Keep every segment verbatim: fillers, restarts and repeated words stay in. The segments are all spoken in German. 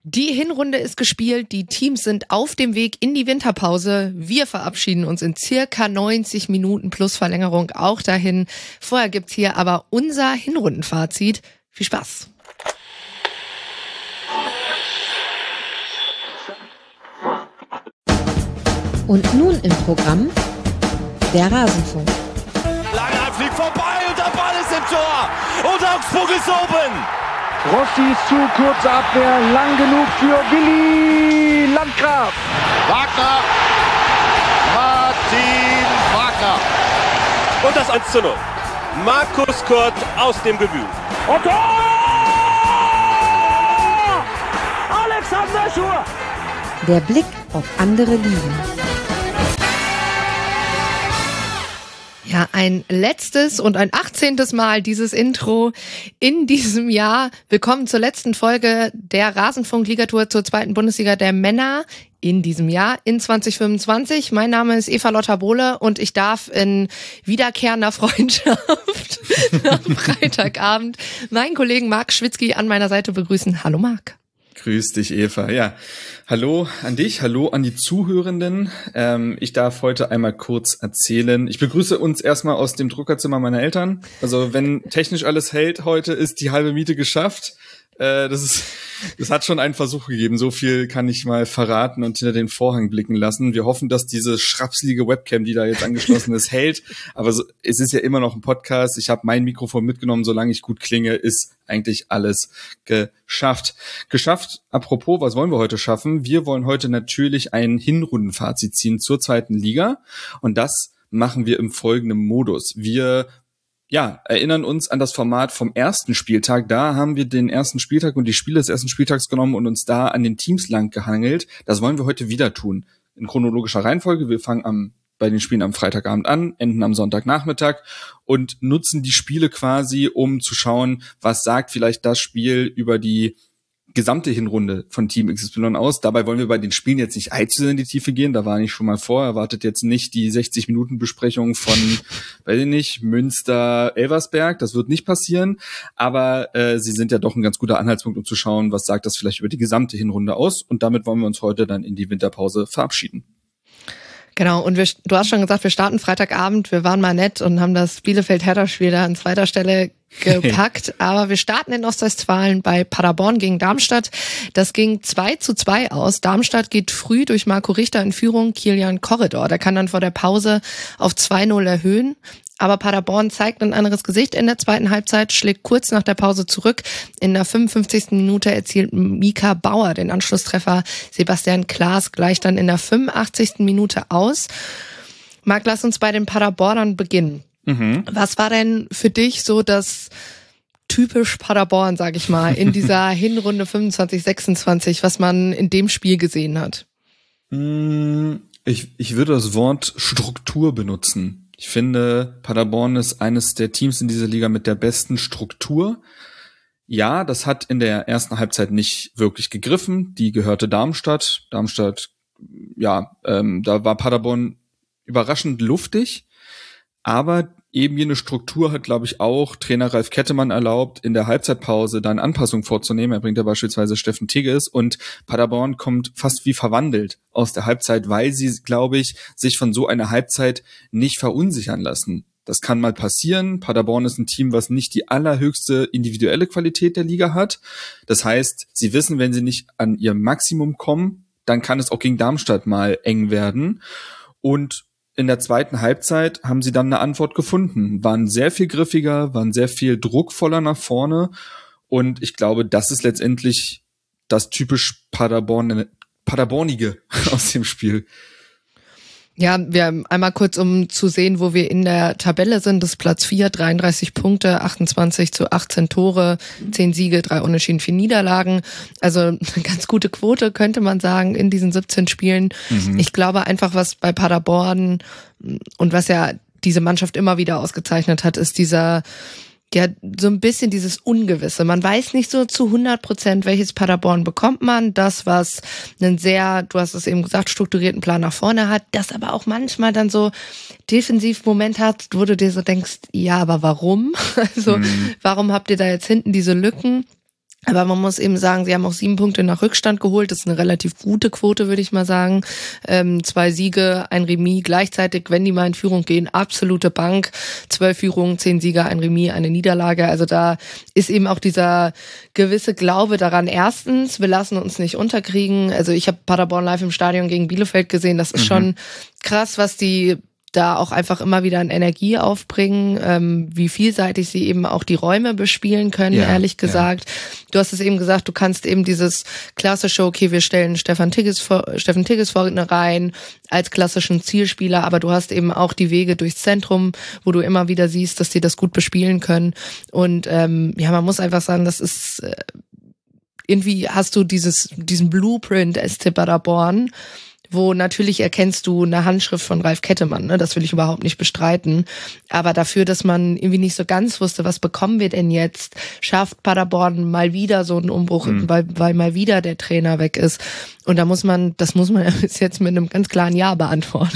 Die Hinrunde ist gespielt, die Teams sind auf dem Weg in die Winterpause. Wir verabschieden uns in circa neunzig Minuten plus Verlängerung auch dahin. Vorher gibt's hier aber unser Hinrundenfazit. Viel Spaß! Und nun im Programm der Rasenfunk. Langer fliegt vorbei und der Ball ist im Tor und Augsburg ist oben. Rossi ist zu, kurze Abwehr, lang genug für Willi Landgraf. Wagner, Martin Wagner. Und das eins zu null. Markus Kurt aus dem Debüt. Und Tor! Alexander Schur. Der Blick auf andere Ligen. Ja, ein letztes und ein achtzehntes Mal dieses Intro in diesem Jahr. Willkommen zur letzten Folge der Rasenfunk-Ligatur zur zweiten Bundesliga der Männer in diesem Jahr, in zwanzig fünfundzwanzig. Mein Name ist Eva Lotta Bohle und ich darf in wiederkehrender Freundschaft am Freitagabend meinen Kollegen Marc Schwitzky an meiner Seite begrüßen. Hallo Marc. Grüß dich, Eva. Ja, hallo an dich, hallo an die Zuhörenden. Ähm, ich darf heute einmal kurz erzählen. Ich begrüße uns erstmal aus dem Druckerzimmer meiner Eltern. Also wenn technisch alles hält, heute ist die halbe Miete geschafft. Äh, das ist, das hat schon einen Versuch gegeben. So viel kann ich mal verraten und hinter den Vorhang blicken lassen. Wir hoffen, dass diese schrapselige Webcam, die da jetzt angeschlossen ist, hält. Aber so, es ist ja immer noch ein Podcast. Ich habe mein Mikrofon mitgenommen. Solange ich gut klinge, ist eigentlich alles geschafft. Geschafft, apropos, was wollen wir heute schaffen? Wir wollen heute natürlich ein Hinrundenfazit ziehen zur zweiten Liga. Und das machen wir im folgenden Modus. Wir Ja, erinnern uns an das Format vom ersten Spieltag. Da haben wir den ersten Spieltag und die Spiele des ersten Spieltags genommen und uns da an den Teams lang gehangelt. Das wollen wir heute wieder tun. In chronologischer Reihenfolge. Wir fangen am, bei den Spielen am Freitagabend an, enden am Sonntagnachmittag und nutzen die Spiele quasi, um zu schauen, was sagt vielleicht das Spiel über die gesamte Hinrunde von Team X Y aus. Dabei wollen wir bei den Spielen jetzt nicht allzu sehr in die Tiefe gehen. Da war ich schon mal vor. Erwartet jetzt nicht die sechzig Minuten Besprechung von, weiß ich nicht, Münster, Elversberg. Das wird nicht passieren. Aber äh, sie sind ja doch ein ganz guter Anhaltspunkt, um zu schauen, was sagt das vielleicht über die gesamte Hinrunde aus. Und damit wollen wir uns heute dann in die Winterpause verabschieden. Genau, und wir, du hast schon gesagt, wir starten Freitagabend. Wir waren mal nett und haben das Bielefeld-Hertha-Spiel da an zweiter Stelle gepackt. Aber wir starten in Ostwestfalen bei Paderborn gegen Darmstadt. Das ging zwei zu zwei aus. Darmstadt geht früh durch Marco Richter in Führung. Kilian Korridor, der kann dann vor der Pause auf zwei null erhöhen. Aber Paderborn zeigt ein anderes Gesicht in der zweiten Halbzeit, schlägt kurz nach der Pause zurück. In der fünfundfünfzigsten Minute erzielt Mika Bauer den Anschlusstreffer. Sebastian Klaas gleicht dann in der fünfundachtzigsten Minute aus. Marc, lass uns bei den Paderbornern beginnen. Mhm. Was war denn für dich so das typisch Paderborn, sag ich mal, in dieser Hinrunde fünfundzwanzig sechsundzwanzig, was man in dem Spiel gesehen hat? Ich, ich würde das Wort Struktur benutzen. Ich finde, Paderborn ist eines der Teams in dieser Liga mit der besten Struktur. Ja, das hat in der ersten Halbzeit nicht wirklich gegriffen. Die gehörte Darmstadt. Darmstadt, ja, ähm, da war Paderborn überraschend luftig. Aber eben jene Struktur hat, glaube ich, auch Trainer Ralf Kettemann erlaubt, in der Halbzeitpause dann Anpassungen vorzunehmen. Er bringt ja beispielsweise Steffen Tigges und Paderborn kommt fast wie verwandelt aus der Halbzeit, weil sie, glaube ich, sich von so einer Halbzeit nicht verunsichern lassen. Das kann mal passieren. Paderborn ist ein Team, was nicht die allerhöchste individuelle Qualität der Liga hat. Das heißt, sie wissen, wenn sie nicht an ihr Maximum kommen, dann kann es auch gegen Darmstadt mal eng werden. Und in der zweiten Halbzeit haben sie dann eine Antwort gefunden, waren sehr viel griffiger, waren sehr viel druckvoller nach vorne und ich glaube, das ist letztendlich das typisch Paderborn, Paderbornige aus dem Spiel. Ja, wir einmal kurz, um zu sehen, wo wir in der Tabelle sind. Das ist Platz vier, dreiunddreißig Punkte, achtundzwanzig zu achtzehn Tore, zehn Siege, drei Unentschieden, vier Niederlagen. Also eine ganz gute Quote, könnte man sagen, in diesen siebzehn Spielen. Mhm. Ich glaube einfach, was bei Paderborn und was ja diese Mannschaft immer wieder ausgezeichnet hat, ist dieser, ja, so ein bisschen dieses Ungewisse. Man weiß nicht so zu hundert Prozent, welches Paderborn bekommt man. Das, was einen sehr, du hast es eben gesagt, strukturierten Plan nach vorne hat, das aber auch manchmal dann so Defensivmoment hat, wo du dir so denkst, ja, aber warum? Also, mhm. warum habt ihr da jetzt hinten diese Lücken? Aber man muss eben sagen, sie haben auch sieben Punkte nach Rückstand geholt. Das ist eine relativ gute Quote, würde ich mal sagen. Ähm, zwei Siege, ein Remis gleichzeitig, wenn die mal in Führung gehen. Absolute Bank. Zwölf Führungen, zehn Siege, ein Remis, eine Niederlage. Also da ist eben auch dieser gewisse Glaube daran. Erstens, wir lassen uns nicht unterkriegen. Also ich habe Paderborn live im Stadion gegen Bielefeld gesehen. Das ist mhm. schon krass, was die da auch einfach immer wieder an Energie aufbringen, ähm, wie vielseitig sie eben auch die Räume bespielen können, ja, ehrlich gesagt. Ja. Du hast es eben gesagt, du kannst eben dieses klassische, okay, wir stellen Stefan Tigges vor, Steffen Tigges vorne rein als klassischen Zielspieler, aber du hast eben auch die Wege durchs Zentrum, wo du immer wieder siehst, dass die das gut bespielen können. Und ähm, ja, man muss einfach sagen, das ist äh, irgendwie hast du dieses diesen Blueprint S C Paderborn, wo natürlich erkennst du eine Handschrift von Ralf Kettemann, ne? Das will ich überhaupt nicht bestreiten. Aber dafür, dass man irgendwie nicht so ganz wusste, was bekommen wir denn jetzt, schafft Paderborn mal wieder so einen Umbruch, mhm. weil, weil mal wieder der Trainer weg ist. Und da muss man, das muss man bis jetzt mit einem ganz klaren Ja beantworten.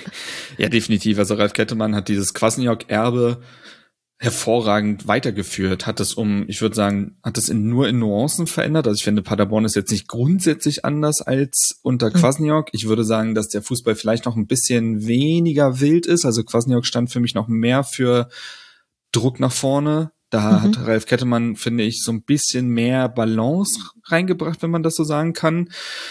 Ja, definitiv. Also Ralf Kettemann hat dieses Kwasniok-Erbe hervorragend weitergeführt, hat es um, ich würde sagen, hat es in, nur in Nuancen verändert. Also ich finde, Paderborn ist jetzt nicht grundsätzlich anders als unter Kwasniok. Ich würde sagen, dass der Fußball vielleicht noch ein bisschen weniger wild ist. Also Kwasniok stand für mich noch mehr für Druck nach vorne. Da mhm. hat Ralf Kettemann, finde ich, so ein bisschen mehr Balance reingebracht, wenn man das so sagen kann.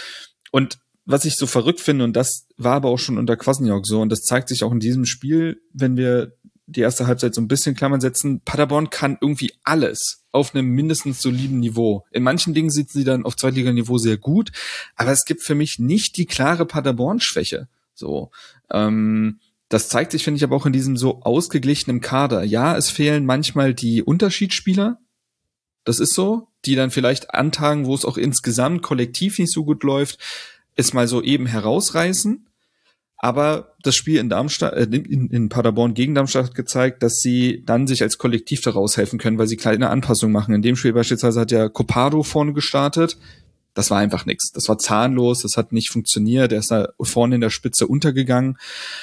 Und was ich so verrückt finde, und das war aber auch schon unter Kwasniok so, und das zeigt sich auch in diesem Spiel, wenn wir die erste Halbzeit so ein bisschen Klammern setzen, Paderborn kann irgendwie alles auf einem mindestens soliden Niveau. In manchen Dingen sind sie dann auf Zweitliganiveau sehr gut, aber es gibt für mich nicht die klare Paderborn-Schwäche. So, ähm, das zeigt sich, finde ich, aber auch in diesem so ausgeglichenen Kader. Ja, es fehlen manchmal die Unterschiedsspieler, das ist so, die dann vielleicht an Tagen, wo es auch insgesamt kollektiv nicht so gut läuft, es mal so eben herausreißen. Aber das Spiel in Darmstadt, äh, in, in Paderborn gegen Darmstadt hat gezeigt, dass sie dann sich als Kollektiv daraus helfen können, weil sie kleine Anpassungen machen. In dem Spiel beispielsweise hat ja Copado vorne gestartet. Das war einfach nichts. Das war zahnlos, das hat nicht funktioniert. Er ist da vorne in der Spitze untergegangen.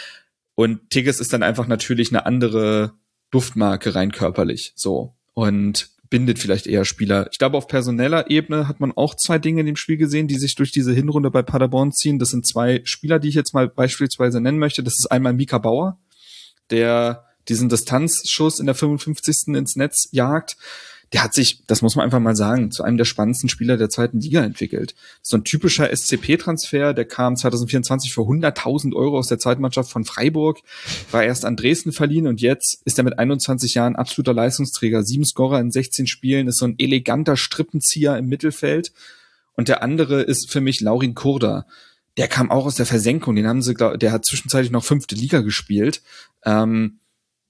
Und Tigges ist dann einfach natürlich eine andere Duftmarke rein körperlich. So. Und bindet vielleicht eher Spieler. Ich glaube, auf personeller Ebene hat man auch zwei Dinge in dem Spiel gesehen, die sich durch diese Hinrunde bei Paderborn ziehen. Das sind zwei Spieler, die ich jetzt mal beispielsweise nennen möchte. Das ist einmal Mika Bauer, der diesen Distanzschuss in der fünfundfünfzigsten ins Netz jagt. Der hat sich, das muss man einfach mal sagen, zu einem der spannendsten Spieler der zweiten Liga entwickelt. So ein typischer S C P-Transfer, der kam zwanzig vierundzwanzig für hunderttausend Euro aus der Zweitmannschaft von Freiburg, war erst an Dresden verliehen und jetzt ist er mit einundzwanzig Jahren absoluter Leistungsträger. Sieben Scorer in sechzehn Spielen, ist so ein eleganter Strippenzieher im Mittelfeld. Und der andere ist für mich Laurin Kurda. Der kam auch aus der Versenkung, den haben sie, der hat zwischenzeitlich noch fünfte Liga gespielt. Ähm,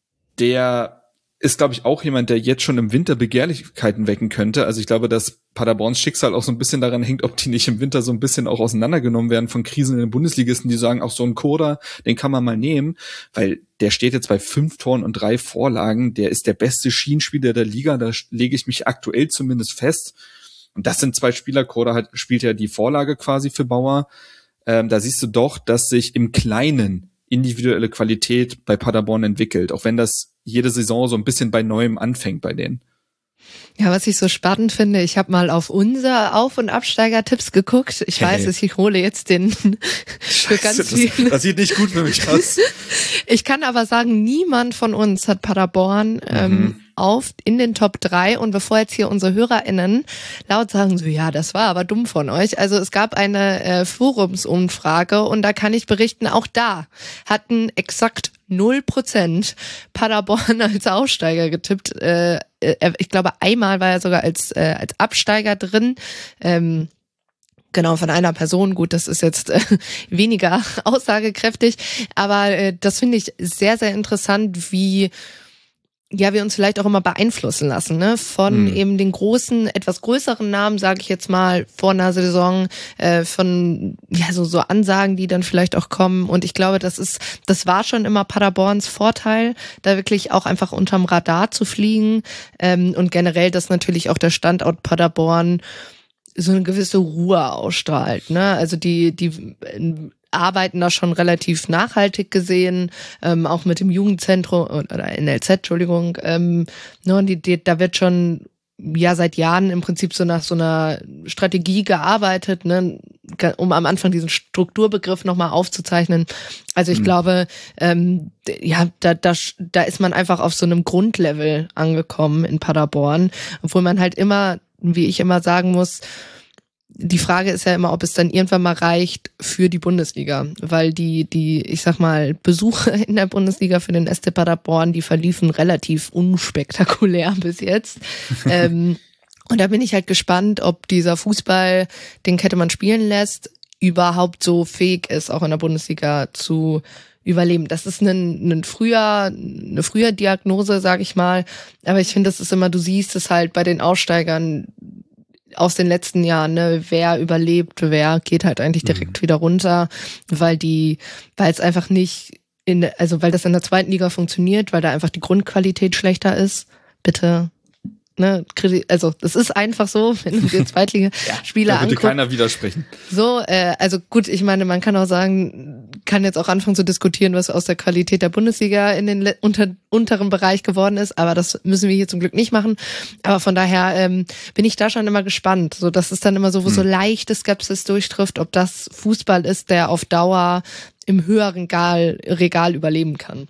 der ist, glaube ich, auch jemand, der jetzt schon im Winter Begehrlichkeiten wecken könnte. Also ich glaube, dass Paderborns Schicksal auch so ein bisschen daran hängt, ob die nicht im Winter so ein bisschen auch auseinandergenommen werden von Krisen in den Bundesligisten, die sagen, auch so ein Koda, den kann man mal nehmen, weil der steht jetzt bei fünf Toren und drei Vorlagen. Der ist der beste Schienenspieler der Liga, da lege ich mich aktuell zumindest fest. Und das sind zwei Spieler. Koda hat, spielt ja die Vorlage quasi für Bauer. Ähm, da siehst du doch, dass sich im Kleinen individuelle Qualität bei Paderborn entwickelt, auch wenn das jede Saison so ein bisschen bei Neuem anfängt bei denen. Ja, was ich so spannend finde, ich habe mal auf unser Auf- und Absteiger-Tipps geguckt. Ich hey. weiß, ich hole jetzt den für Scheiße, ganz viel. Das, das sieht nicht gut für mich aus. Ich kann aber sagen, niemand von uns hat Paderborn mhm. ähm, auf in den Top drei. Und bevor jetzt hier unsere HörerInnen laut sagen, so ja, das war aber dumm von euch. Also es gab eine äh, Forumsumfrage und da kann ich berichten, auch da hatten exakt null Prozent Paderborn als Aufsteiger getippt. Äh, ich glaube, einmal war er sogar als äh, als Absteiger drin. Ähm, Genau, von einer Person. Gut, das ist jetzt äh, weniger aussagekräftig. Aber äh, das finde ich sehr, sehr interessant, wie ja wir uns vielleicht auch immer beeinflussen lassen, ne? Von mhm. eben den großen, etwas größeren Namen, sage ich jetzt mal, vor einer Saison, äh, von ja so so Ansagen, die dann vielleicht auch kommen. Und ich glaube, das ist, das war schon immer Paderborns Vorteil, da wirklich auch einfach unterm Radar zu fliegen. Ähm, und generell, dass natürlich auch der Standort Paderborn so eine gewisse Ruhe ausstrahlt, ne? Also die die arbeiten da schon relativ nachhaltig gesehen, ähm, auch mit dem Jugendzentrum oder N L Z, Entschuldigung, ähm, ne, die, die, da wird schon ja seit Jahren im Prinzip so nach so einer Strategie gearbeitet, ne, um am Anfang diesen Strukturbegriff nochmal aufzuzeichnen. Also ich mhm. glaube, ähm, ja, da, da, da ist man einfach auf so einem Grundlevel angekommen in Paderborn, obwohl man halt immer, wie ich immer sagen muss, die Frage ist ja immer, ob es dann irgendwann mal reicht für die Bundesliga, weil die, die, ich sag mal, Besuche in der Bundesliga für den S C Paderborn, die verliefen relativ unspektakulär bis jetzt. ähm, und da bin ich halt gespannt, ob dieser Fußball, den Kettemann spielen lässt, überhaupt so fähig ist, auch in der Bundesliga zu überleben. Das ist ein, ein früher, eine frühe Diagnose, sag ich mal. Aber ich finde, das ist immer, du siehst es halt bei den Aussteigern aus den letzten Jahren, ne, wer überlebt, wer geht halt eigentlich direkt mhm. wieder runter, weil die, weil es einfach nicht in, also weil das in der zweiten Liga funktioniert, weil da einfach die Grundqualität schlechter ist. Bitte, ne, also das ist einfach so, wenn du dir Zweitligaspieler ja, da anguckst. Da keiner widersprechen. So, äh, also gut, ich meine, man kann auch sagen, kann jetzt auch anfangen zu diskutieren, was aus der Qualität der Bundesliga in den unter, unteren Bereich geworden ist, aber das müssen wir hier zum Glück nicht machen. Aber von daher ähm, bin ich da schon immer gespannt. So, das ist dann immer so, wo hm. so leichte Skepsis durchtrifft, ob das Fußball ist, der auf Dauer im höheren Regal, Regal überleben kann.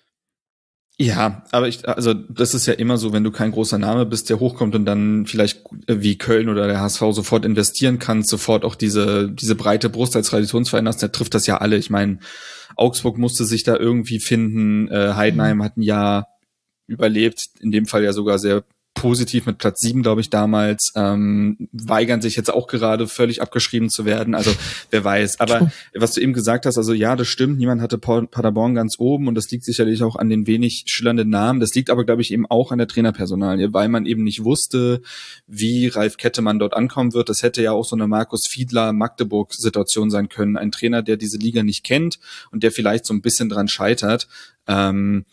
Ja, aber ich, also das ist ja immer so, wenn du kein großer Name bist, der hochkommt und dann vielleicht wie Köln oder der H S V sofort investieren kannst, sofort auch diese diese breite Brust als Traditionsverein hast, der trifft das ja alle. Ich meine, Augsburg musste sich da irgendwie finden, äh, Heidenheim mhm. hat ein Jahr überlebt, in dem Fall ja sogar sehr positiv mit Platz sieben, glaube ich, damals, ähm, weigern sich jetzt auch gerade völlig abgeschrieben zu werden, also wer weiß. Aber was du eben gesagt hast, also ja, das stimmt, niemand hatte Paderborn ganz oben und das liegt sicherlich auch an den wenig schillernden Namen, das liegt aber, glaube ich, eben auch an der Trainerpersonalie, weil man eben nicht wusste, wie Ralf Kettemann dort ankommen wird. Das hätte ja auch so eine Markus Fiedler-Magdeburg-Situation sein können, ein Trainer, der diese Liga nicht kennt und der vielleicht so ein bisschen dran scheitert. Ähm,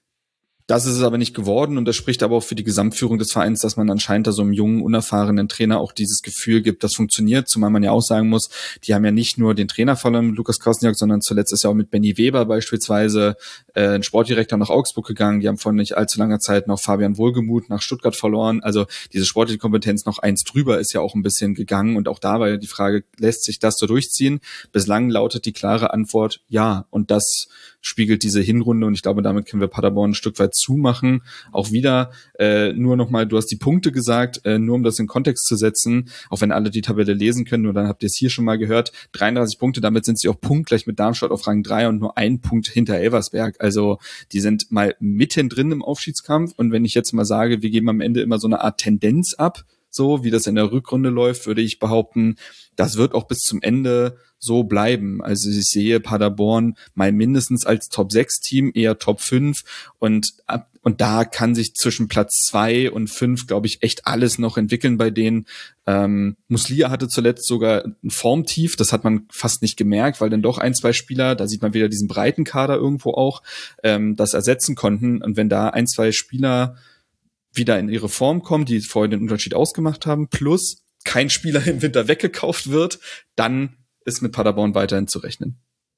Das ist es aber nicht geworden und das spricht aber auch für die Gesamtführung des Vereins, dass man anscheinend da so einem jungen, unerfahrenen Trainer auch dieses Gefühl gibt, das funktioniert, zumal man ja auch sagen muss, die haben ja nicht nur den Trainer verloren mit Lukas Kwasniok, sondern zuletzt ist ja auch mit Benny Weber beispielsweise äh, ein Sportdirektor nach Augsburg gegangen, die haben vor nicht allzu langer Zeit noch Fabian Wohlgemuth nach Stuttgart verloren, also diese sportliche Kompetenz noch eins drüber ist ja auch ein bisschen gegangen und auch da war ja die Frage, lässt sich das so durchziehen? Bislang lautet die klare Antwort ja und das spiegelt diese Hinrunde und ich glaube, damit können wir Paderborn ein Stück weit zumachen. Auch wieder äh, nur nochmal, du hast die Punkte gesagt, äh, nur um das in Kontext zu setzen, auch wenn alle die Tabelle lesen können, nur dann habt ihr es hier schon mal gehört, dreiunddreißig Punkte, damit sind sie auch punktgleich mit Darmstadt auf Rang drei und nur ein Punkt hinter Elversberg. Also die sind mal mittendrin im Aufstiegskampf und wenn ich jetzt mal sage, wir geben am Ende immer so eine Art Tendenz ab, so wie das in der Rückrunde läuft, würde ich behaupten, das wird auch bis zum Ende so bleiben. Also ich sehe Paderborn mal mindestens als Top sechs Team, eher Top fünf und ab, und da kann sich zwischen Platz zwei und fünf, glaube ich, echt alles noch entwickeln bei denen. Ähm, Muslia hatte zuletzt sogar ein Formtief, das hat man fast nicht gemerkt, weil dann doch ein, zwei Spieler, da sieht man wieder diesen breiten Kader irgendwo auch, ähm, das ersetzen konnten und wenn da ein, zwei Spieler wieder in ihre Form kommen, die vorher den Unterschied ausgemacht haben, plus kein Spieler im Winter weggekauft wird, dann ist mit Paderborn weiterhin zu rechnen.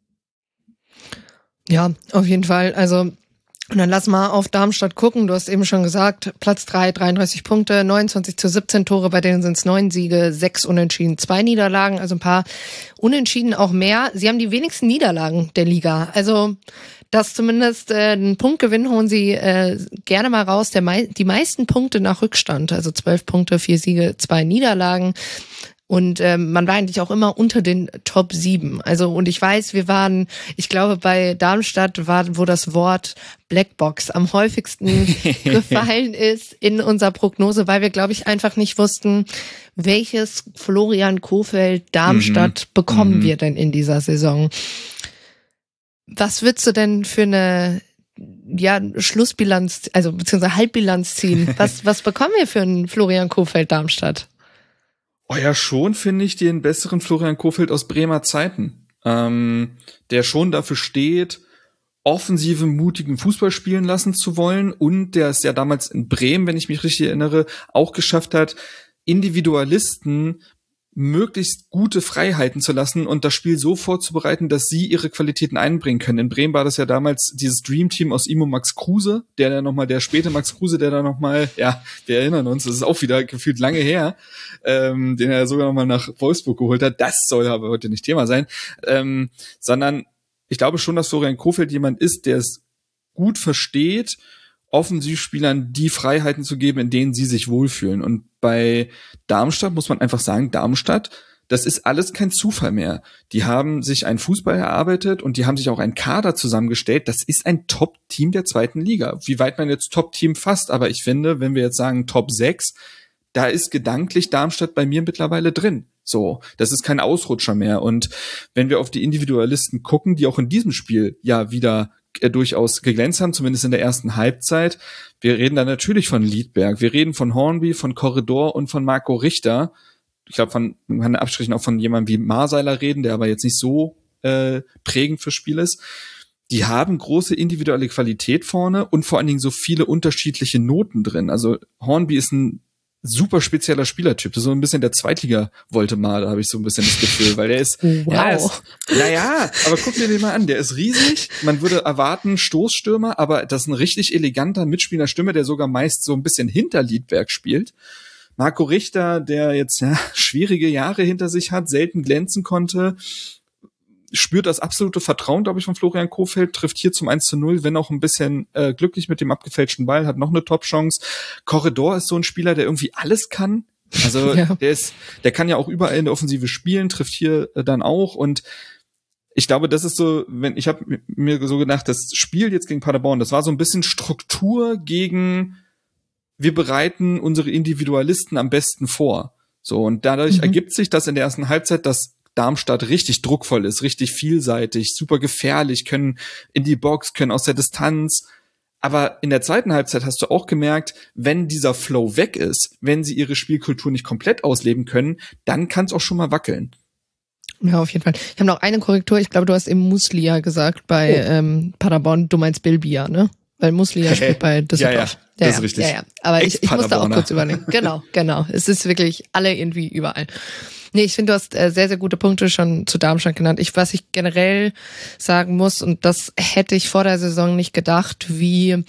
Ja, auf jeden Fall. Also, und dann lass mal auf Darmstadt gucken. Du hast eben schon gesagt, Platz drei, dreiunddreißig Punkte, neunundzwanzig zu siebzehn Tore, bei denen sind es neun Siege, sechs Unentschieden, zwei Niederlagen, also ein paar Unentschieden auch mehr. Sie haben die wenigsten Niederlagen der Liga. Also, das zumindest äh, einen Punktgewinn holen sie äh, gerne mal raus. Der mei- die meisten Punkte nach Rückstand, also zwölf Punkte, vier Siege, zwei Niederlagen. Und ähm, man war eigentlich auch immer unter den Top sieben. Also und ich weiß, wir waren, ich glaube bei Darmstadt war, wo das Wort Blackbox am häufigsten gefallen ist in unserer Prognose, weil wir, glaube ich, einfach nicht wussten, welches Florian Kohfeldt Darmstadt mhm. bekommen mhm. wir denn in dieser Saison. Was würdest du denn für eine ja, Schlussbilanz, also beziehungsweise Halbbilanz ziehen? Was, was bekommen wir für einen Florian Kohfeldt Darmstadt? Oh ja, schon finde ich den besseren Florian Kohfeldt aus Bremer Zeiten, ähm, der schon dafür steht, offensive, mutigen Fußball spielen lassen zu wollen und der es ja damals in Bremen, wenn ich mich richtig erinnere, auch geschafft hat, Individualisten möglichst gute Freiheiten zu lassen und das Spiel so vorzubereiten, dass sie ihre Qualitäten einbringen können. In Bremen war das ja damals dieses Dream-Team aus Imo Max Kruse, der dann nochmal, der späte Max Kruse, der da nochmal, ja, wir erinnern uns, das ist auch wieder gefühlt lange her, ähm, den er sogar nochmal nach Wolfsburg geholt hat. Das soll aber heute nicht Thema sein, ähm, sondern ich glaube schon, dass Florian Kohfeldt jemand ist, der es gut versteht, Offensivspielern die Freiheiten zu geben, in denen sie sich wohlfühlen. Und bei Darmstadt muss man einfach sagen, Darmstadt, das ist alles kein Zufall mehr. Die haben sich einen Fußball erarbeitet und die haben sich auch einen Kader zusammengestellt. Das ist ein Top-Team der zweiten Liga. Wie weit man jetzt Top-Team fasst, aber ich finde, wenn wir jetzt sagen Top sechs, da ist gedanklich Darmstadt bei mir mittlerweile drin. So, das ist kein Ausrutscher mehr. Und wenn wir auf die Individualisten gucken, die auch in diesem Spiel ja wieder äh, durchaus geglänzt haben, zumindest in der ersten Halbzeit. Wir reden da natürlich von Liedberg, wir reden von Hornby, von Corridor und von Marco Richter. Ich glaube, von, man kann abstrichen auch von jemandem wie Marseiler reden, der aber jetzt nicht so äh, prägend fürs Spiel ist. Die haben große individuelle Qualität vorne und vor allen Dingen so viele unterschiedliche Noten drin. Also Hornby ist ein super spezieller Spielertyp. Das ist so ein bisschen der Zweitliga-Voldemar, da habe ich so ein bisschen das Gefühl, weil der ist, wow. ja, ist, naja, aber guck dir den mal an, der ist riesig, man würde erwarten Stoßstürmer, aber das ist ein richtig eleganter Mitspielerstimme, der sogar meist so ein bisschen hinter Liedberg spielt. Marco Richter, der jetzt ja schwierige Jahre hinter sich hat, selten glänzen konnte, spürt das absolute Vertrauen, glaube ich, von Florian Kohfeldt, trifft hier zum eins zu null, wenn auch ein bisschen äh, glücklich mit dem abgefälschten Ball, hat noch eine Top-Chance. Corridor ist so ein Spieler, der irgendwie alles kann. Also ja. der ist, der kann ja auch überall in der Offensive spielen, trifft hier äh, dann auch. Und ich glaube, das ist so, wenn ich habe mir so gedacht, das Spiel jetzt gegen Paderborn, das war so ein bisschen Struktur gegen, wir bereiten unsere Individualisten am besten vor. So, und dadurch mhm. ergibt sich das in der ersten Halbzeit, dass Darmstadt richtig druckvoll ist, richtig vielseitig, super gefährlich, können in die Box, können aus der Distanz. Aber in der zweiten Halbzeit hast du auch gemerkt, wenn dieser Flow weg ist, wenn sie ihre Spielkultur nicht komplett ausleben können, dann kann es auch schon mal wackeln. Ja, auf jeden Fall. Ich habe noch eine Korrektur. Ich glaube, du hast eben Muslia gesagt bei oh. ähm, Paderborn. Du meinst Bilbia, ne? Weil Muslia spielt bei Düsseldorf. Ja, ja, das ja, ist richtig. Ja, ja. Aber ich, ich musste auch kurz überlegen. Genau, genau. Es ist wirklich alle irgendwie überall. Nee, ich finde, du hast äh, sehr, sehr gute Punkte schon zu Darmstadt genannt. Ich, was ich generell sagen muss, und das hätte ich vor der Saison nicht gedacht, wie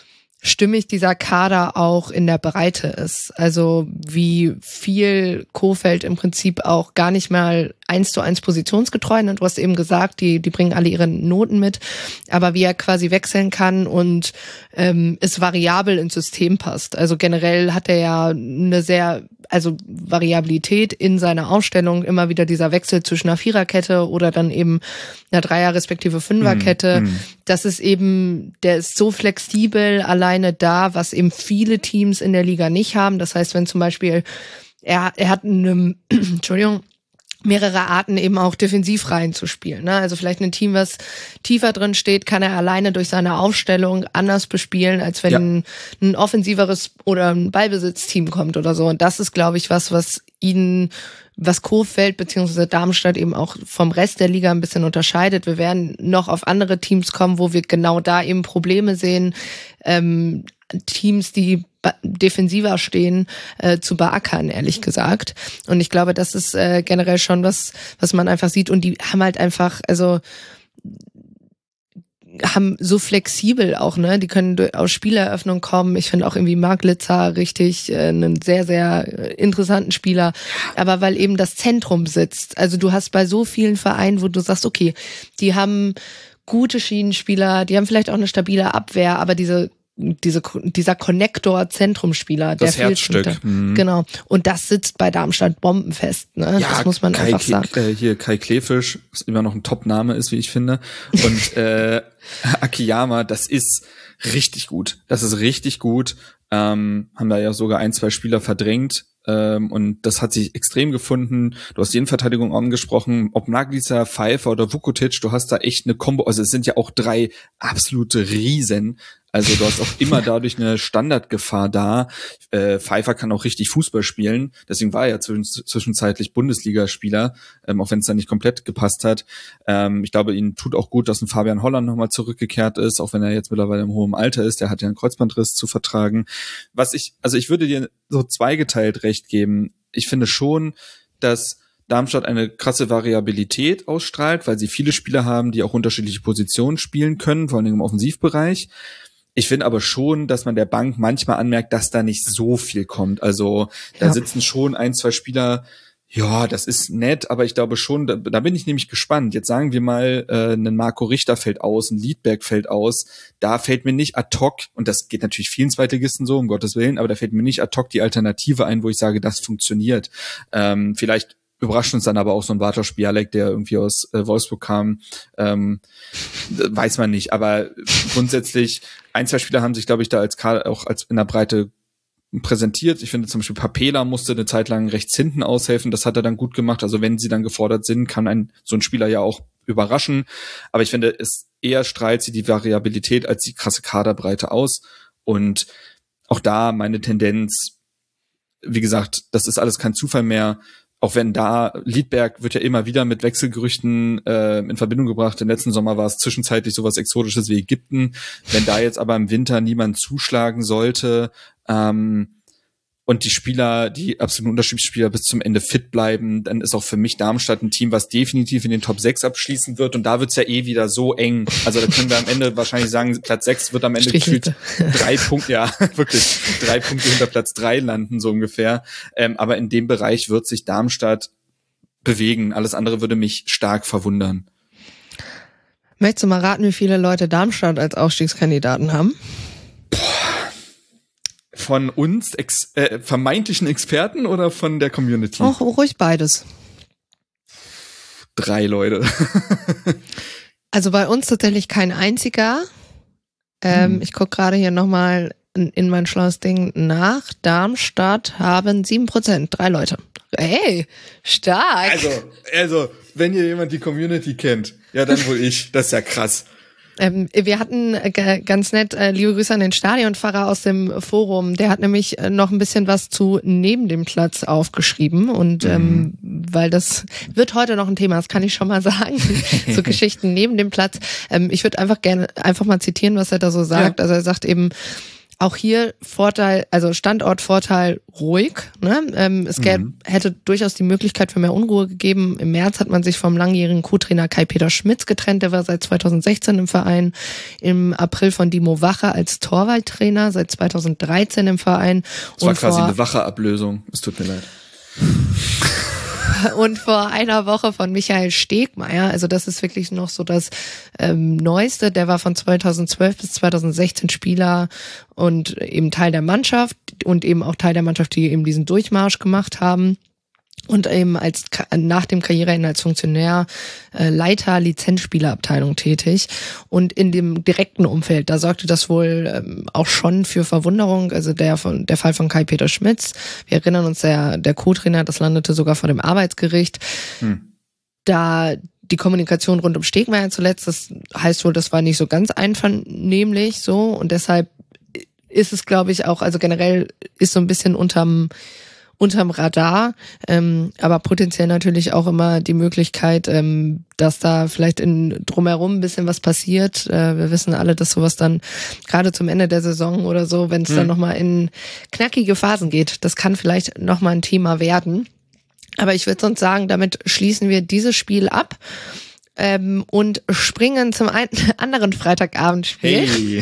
stimmig dieser Kader auch in der Breite ist. Also wie viel Kohfeldt im Prinzip auch gar nicht mal eins zu eins positionsgetreu, und du hast eben gesagt, die die bringen alle ihre Noten mit, aber wie er quasi wechseln kann und ähm, es variabel ins System passt. Also generell hat er ja eine sehr, also Variabilität in seiner Aufstellung, immer wieder dieser Wechsel zwischen einer Viererkette oder dann eben einer Dreier- respektive Fünferkette. Mm, mm. Das ist eben, der ist so flexibel alleine da, was eben viele Teams in der Liga nicht haben. Das heißt, wenn zum Beispiel er, er hat eine, Entschuldigung, mehrere Arten eben auch defensiv reinzuspielen. Ne? Also vielleicht ein Team, was tiefer drin steht, kann er alleine durch seine Aufstellung anders bespielen, als wenn ja. ein, ein offensiveres oder ein Ballbesitzteam kommt oder so. Und das ist, glaube ich, was, was ihn, was Kohfeldt bzw. Darmstadt eben auch vom Rest der Liga ein bisschen unterscheidet. Wir werden noch auf andere Teams kommen, wo wir genau da eben Probleme sehen, ähm, Teams, die defensiver stehen, äh, zu beackern, ehrlich gesagt. Und ich glaube, das ist äh, generell schon was, was man einfach sieht. Und die haben halt einfach, also haben so flexibel auch, ne? Die können aus Spieleröffnung kommen. Ich finde auch irgendwie Marc Litzer richtig äh, einen sehr, sehr interessanten Spieler. Aber weil eben das Zentrum sitzt. Also du hast bei so vielen Vereinen, wo du sagst, okay, die haben gute Schienenspieler, die haben vielleicht auch eine stabile Abwehr, aber diese diese dieser Connector-Zentrumspieler, der das Herzstück. Mhm. Genau. Und das sitzt bei Darmstadt bombenfest, ne? Ja, das muss man Kai, einfach sagen. Äh, hier Kai Kleefisch, was immer noch ein Top-Name ist, wie ich finde. Und äh, Akiyama, das ist richtig gut. Das ist richtig gut. Ähm, haben da ja sogar ein, zwei Spieler verdrängt. Ähm, und das hat sich extrem gefunden. Du hast die Innenverteidigung angesprochen, ob Naglica, Pfeiffer oder Vukotic, du hast da echt eine Kombo. Also es sind ja auch drei absolute Riesen. Also du hast auch immer dadurch eine Standardgefahr da. Äh, Pfeiffer kann auch richtig Fußball spielen. Deswegen war er ja zwischenzeitlich Bundesligaspieler, ähm, auch wenn es dann nicht komplett gepasst hat. Ähm, ich glaube, ihnen tut auch gut, dass ein Fabian Holland nochmal zurückgekehrt ist, auch wenn er jetzt mittlerweile im hohen Alter ist. Der hat ja einen Kreuzbandriss zu vertragen. Was ich, also ich würde dir so zweigeteilt recht geben. Ich finde schon, dass Darmstadt eine krasse Variabilität ausstrahlt, weil sie viele Spieler haben, die auch unterschiedliche Positionen spielen können, vor allem im Offensivbereich. Ich finde aber schon, dass man der Bank manchmal anmerkt, dass da nicht so viel kommt. Also da ja. sitzen schon ein, zwei Spieler, ja, das ist nett, aber ich glaube schon, da, da bin ich nämlich gespannt. Jetzt sagen wir mal, äh, ein Marco Richter fällt aus, ein Liedberg fällt aus. Da fällt mir nicht ad hoc, und das geht natürlich vielen Zweitligisten so, um Gottes Willen, aber da fällt mir nicht ad hoc die Alternative ein, wo ich sage, das funktioniert. Ähm, vielleicht überrascht uns dann aber auch so ein Walter Spialek, der irgendwie aus äh, Wolfsburg kam, ähm, weiß man nicht. Aber grundsätzlich, ein, zwei Spieler haben sich, glaube ich, da als Kader auch als in der Breite präsentiert. Ich finde zum Beispiel Papela musste eine Zeit lang rechts hinten aushelfen. Das hat er dann gut gemacht. Also wenn sie dann gefordert sind, kann ein so ein Spieler ja auch überraschen. Aber ich finde, es eher strahlt sie die Variabilität als die krasse Kaderbreite aus. Und auch da meine Tendenz, wie gesagt, das ist alles kein Zufall mehr. Auch wenn da, Liedberg wird ja immer wieder mit Wechselgerüchten äh, in Verbindung gebracht. Im letzten Sommer war es zwischenzeitlich sowas Exotisches wie Ägypten. Wenn da jetzt aber im Winter niemand zuschlagen sollte ähm, und die Spieler, die absoluten Unterschiedsspieler bis zum Ende fit bleiben, dann ist auch für mich Darmstadt ein Team, was definitiv in den Top sechs abschließen wird. Und da wird's ja eh wieder so eng. Also da können wir am Ende wahrscheinlich sagen, Platz sechs wird am Ende gefühlt drei Punkte, ja, wirklich drei Punkte hinter Platz drei landen, so ungefähr. Ähm, aber in dem Bereich wird sich Darmstadt bewegen. Alles andere würde mich stark verwundern. Möchtest du mal raten, wie viele Leute Darmstadt als Aufstiegskandidaten haben? Von uns ex- äh, vermeintlichen Experten oder von der Community? Auch ruhig beides. Drei Leute. Also bei uns tatsächlich kein einziger. Ähm, hm. Ich gucke gerade hier nochmal in, in mein schlaues Ding nach. Darmstadt haben sieben Prozent, drei Leute. Hey, stark. Also, also, wenn hier jemand die Community kennt, ja dann wohl ich. Das ist ja krass. Ähm, wir hatten äh, ganz nett, äh, liebe Grüße an den Stadionpfarrer aus dem Forum, der hat nämlich äh, noch ein bisschen was zu neben dem Platz aufgeschrieben und mhm. ähm, weil das wird heute noch ein Thema, das kann ich schon mal sagen, so Geschichten neben dem Platz. Ähm, ich würde einfach gerne einfach mal zitieren, was er da so sagt. Ja. Also er sagt eben, auch hier Vorteil, also Standortvorteil ruhig. Ne? Ähm, es gäbe, mhm. hätte durchaus die Möglichkeit für mehr Unruhe gegeben. Im März hat man sich vom langjährigen Co-Trainer Kai-Peter Schmitz getrennt. Der war seit zweitausendsechzehn im Verein. Im April von Dimo Wache als Torwarttrainer, seit zweitausenddreizehn im Verein. Das war und quasi eine Wache-Ablösung. Es tut mir leid. Und vor einer Woche von Michael Stegmeier, also das ist wirklich noch so das ähm, Neueste, der war von zweitausendzwölf bis zweitausendsechzehn Spieler und eben Teil der Mannschaft und eben auch Teil der Mannschaft, die eben diesen Durchmarsch gemacht haben. Und eben als nach dem Karriereende als Funktionär äh, Leiter Lizenzspielerabteilung tätig. Und in dem direkten Umfeld, da sorgte das wohl ähm, auch schon für Verwunderung. Also der von der Fall von Kai-Peter Schmitz. Wir erinnern uns, der der Co-Trainer, das landete sogar vor dem Arbeitsgericht. Hm. Da die Kommunikation rund um Stegmeier zuletzt, das heißt wohl, das war nicht so ganz einvernehmlich so. Und deshalb ist es, glaube ich, auch, also generell ist so ein bisschen unterm unterm Radar, ähm, aber potenziell natürlich auch immer die Möglichkeit, ähm, dass da vielleicht in drumherum ein bisschen was passiert. Äh, wir wissen alle, dass sowas dann gerade zum Ende der Saison oder so, wenn es hm. dann nochmal in knackige Phasen geht, das kann vielleicht nochmal ein Thema werden. Aber ich würde sonst sagen, damit schließen wir dieses Spiel ab. Ähm, und springen zum ein- anderen Freitagabendspiel. Hey.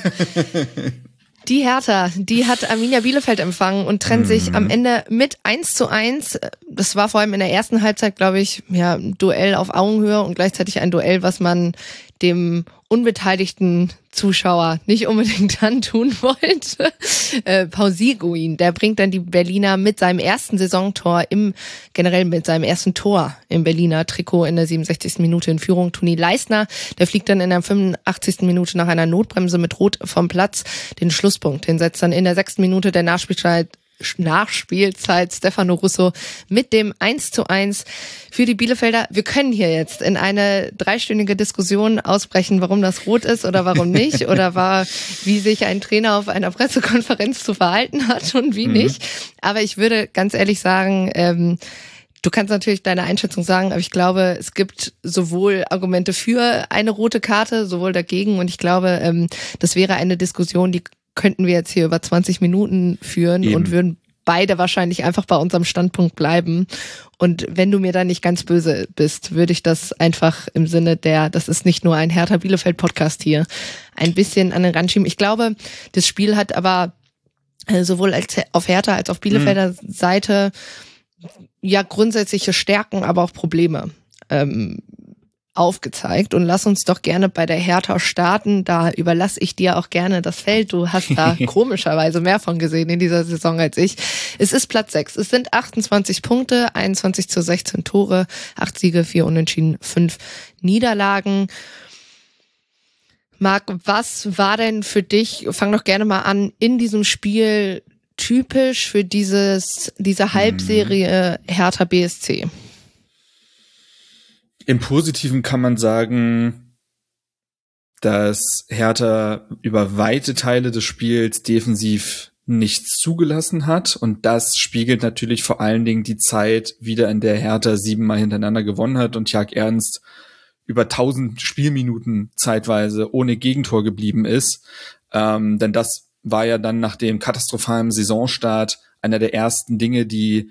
Die Hertha, die hat Arminia Bielefeld empfangen und trennt mhm. sich am Ende mit eins zu eins. Das war vor allem in der ersten Halbzeit, glaube ich, ja, ein Duell auf Augenhöhe und gleichzeitig ein Duell, was man dem unbeteiligten Zuschauer nicht unbedingt antun wollte. Äh, Pausiguin, der bringt dann die Berliner mit seinem ersten Saisontor im, generell mit seinem ersten Tor im Berliner Trikot in der siebenundsechzigsten Minute in Führung. Toni Leistner, der fliegt dann in der fünfundachtzigsten Minute nach einer Notbremse mit Rot vom Platz. Den Schlusspunkt, den setzt dann in der sechsten Minute der Nachspielzeit Nachspielzeit Stefano Russo mit dem eins zu eins für die Bielefelder. Wir können hier jetzt in eine dreistündige Diskussion ausbrechen, warum das rot ist oder warum nicht oder war, wie sich ein Trainer auf einer Pressekonferenz zu verhalten hat und wie mhm. nicht. Aber ich würde ganz ehrlich sagen, ähm, du kannst natürlich deine Einschätzung sagen, aber ich glaube, es gibt sowohl Argumente für eine rote Karte, sowohl dagegen und ich glaube, ähm, das wäre eine Diskussion, die könnten wir jetzt hier über zwanzig Minuten führen Eben. und würden beide wahrscheinlich einfach bei unserem Standpunkt bleiben. Und wenn du mir da nicht ganz böse bist, würde ich das einfach im Sinne der, das ist nicht nur ein Hertha Bielefeld-Podcast hier, ein bisschen an den Rand schieben. Ich glaube, das Spiel hat aber sowohl als auf Hertha als auf Bielefelder mhm. Seite ja grundsätzliche Stärken, aber auch Probleme ähm, aufgezeigt. Und lass uns doch gerne bei der Hertha starten. Da überlasse ich dir auch gerne das Feld. Du hast da komischerweise mehr von gesehen in dieser Saison als ich. Es ist Platz sechs. Es sind achtundzwanzig Punkte, einundzwanzig zu sechzehn Tore, acht Siege, vier Unentschieden, fünf Niederlagen. Marc, was war denn für dich, fang doch gerne mal an, in diesem Spiel typisch für dieses diese Halbserie Hertha B S C? Im Positiven kann man sagen, dass Hertha über weite Teile des Spiels defensiv nichts zugelassen hat. Und das spiegelt natürlich vor allen Dingen die Zeit wieder, in der Hertha siebenmal hintereinander gewonnen hat und Tjag Ernst über tausend Spielminuten zeitweise ohne Gegentor geblieben ist. Ähm, denn das war ja dann nach dem katastrophalen Saisonstart einer der ersten Dinge, die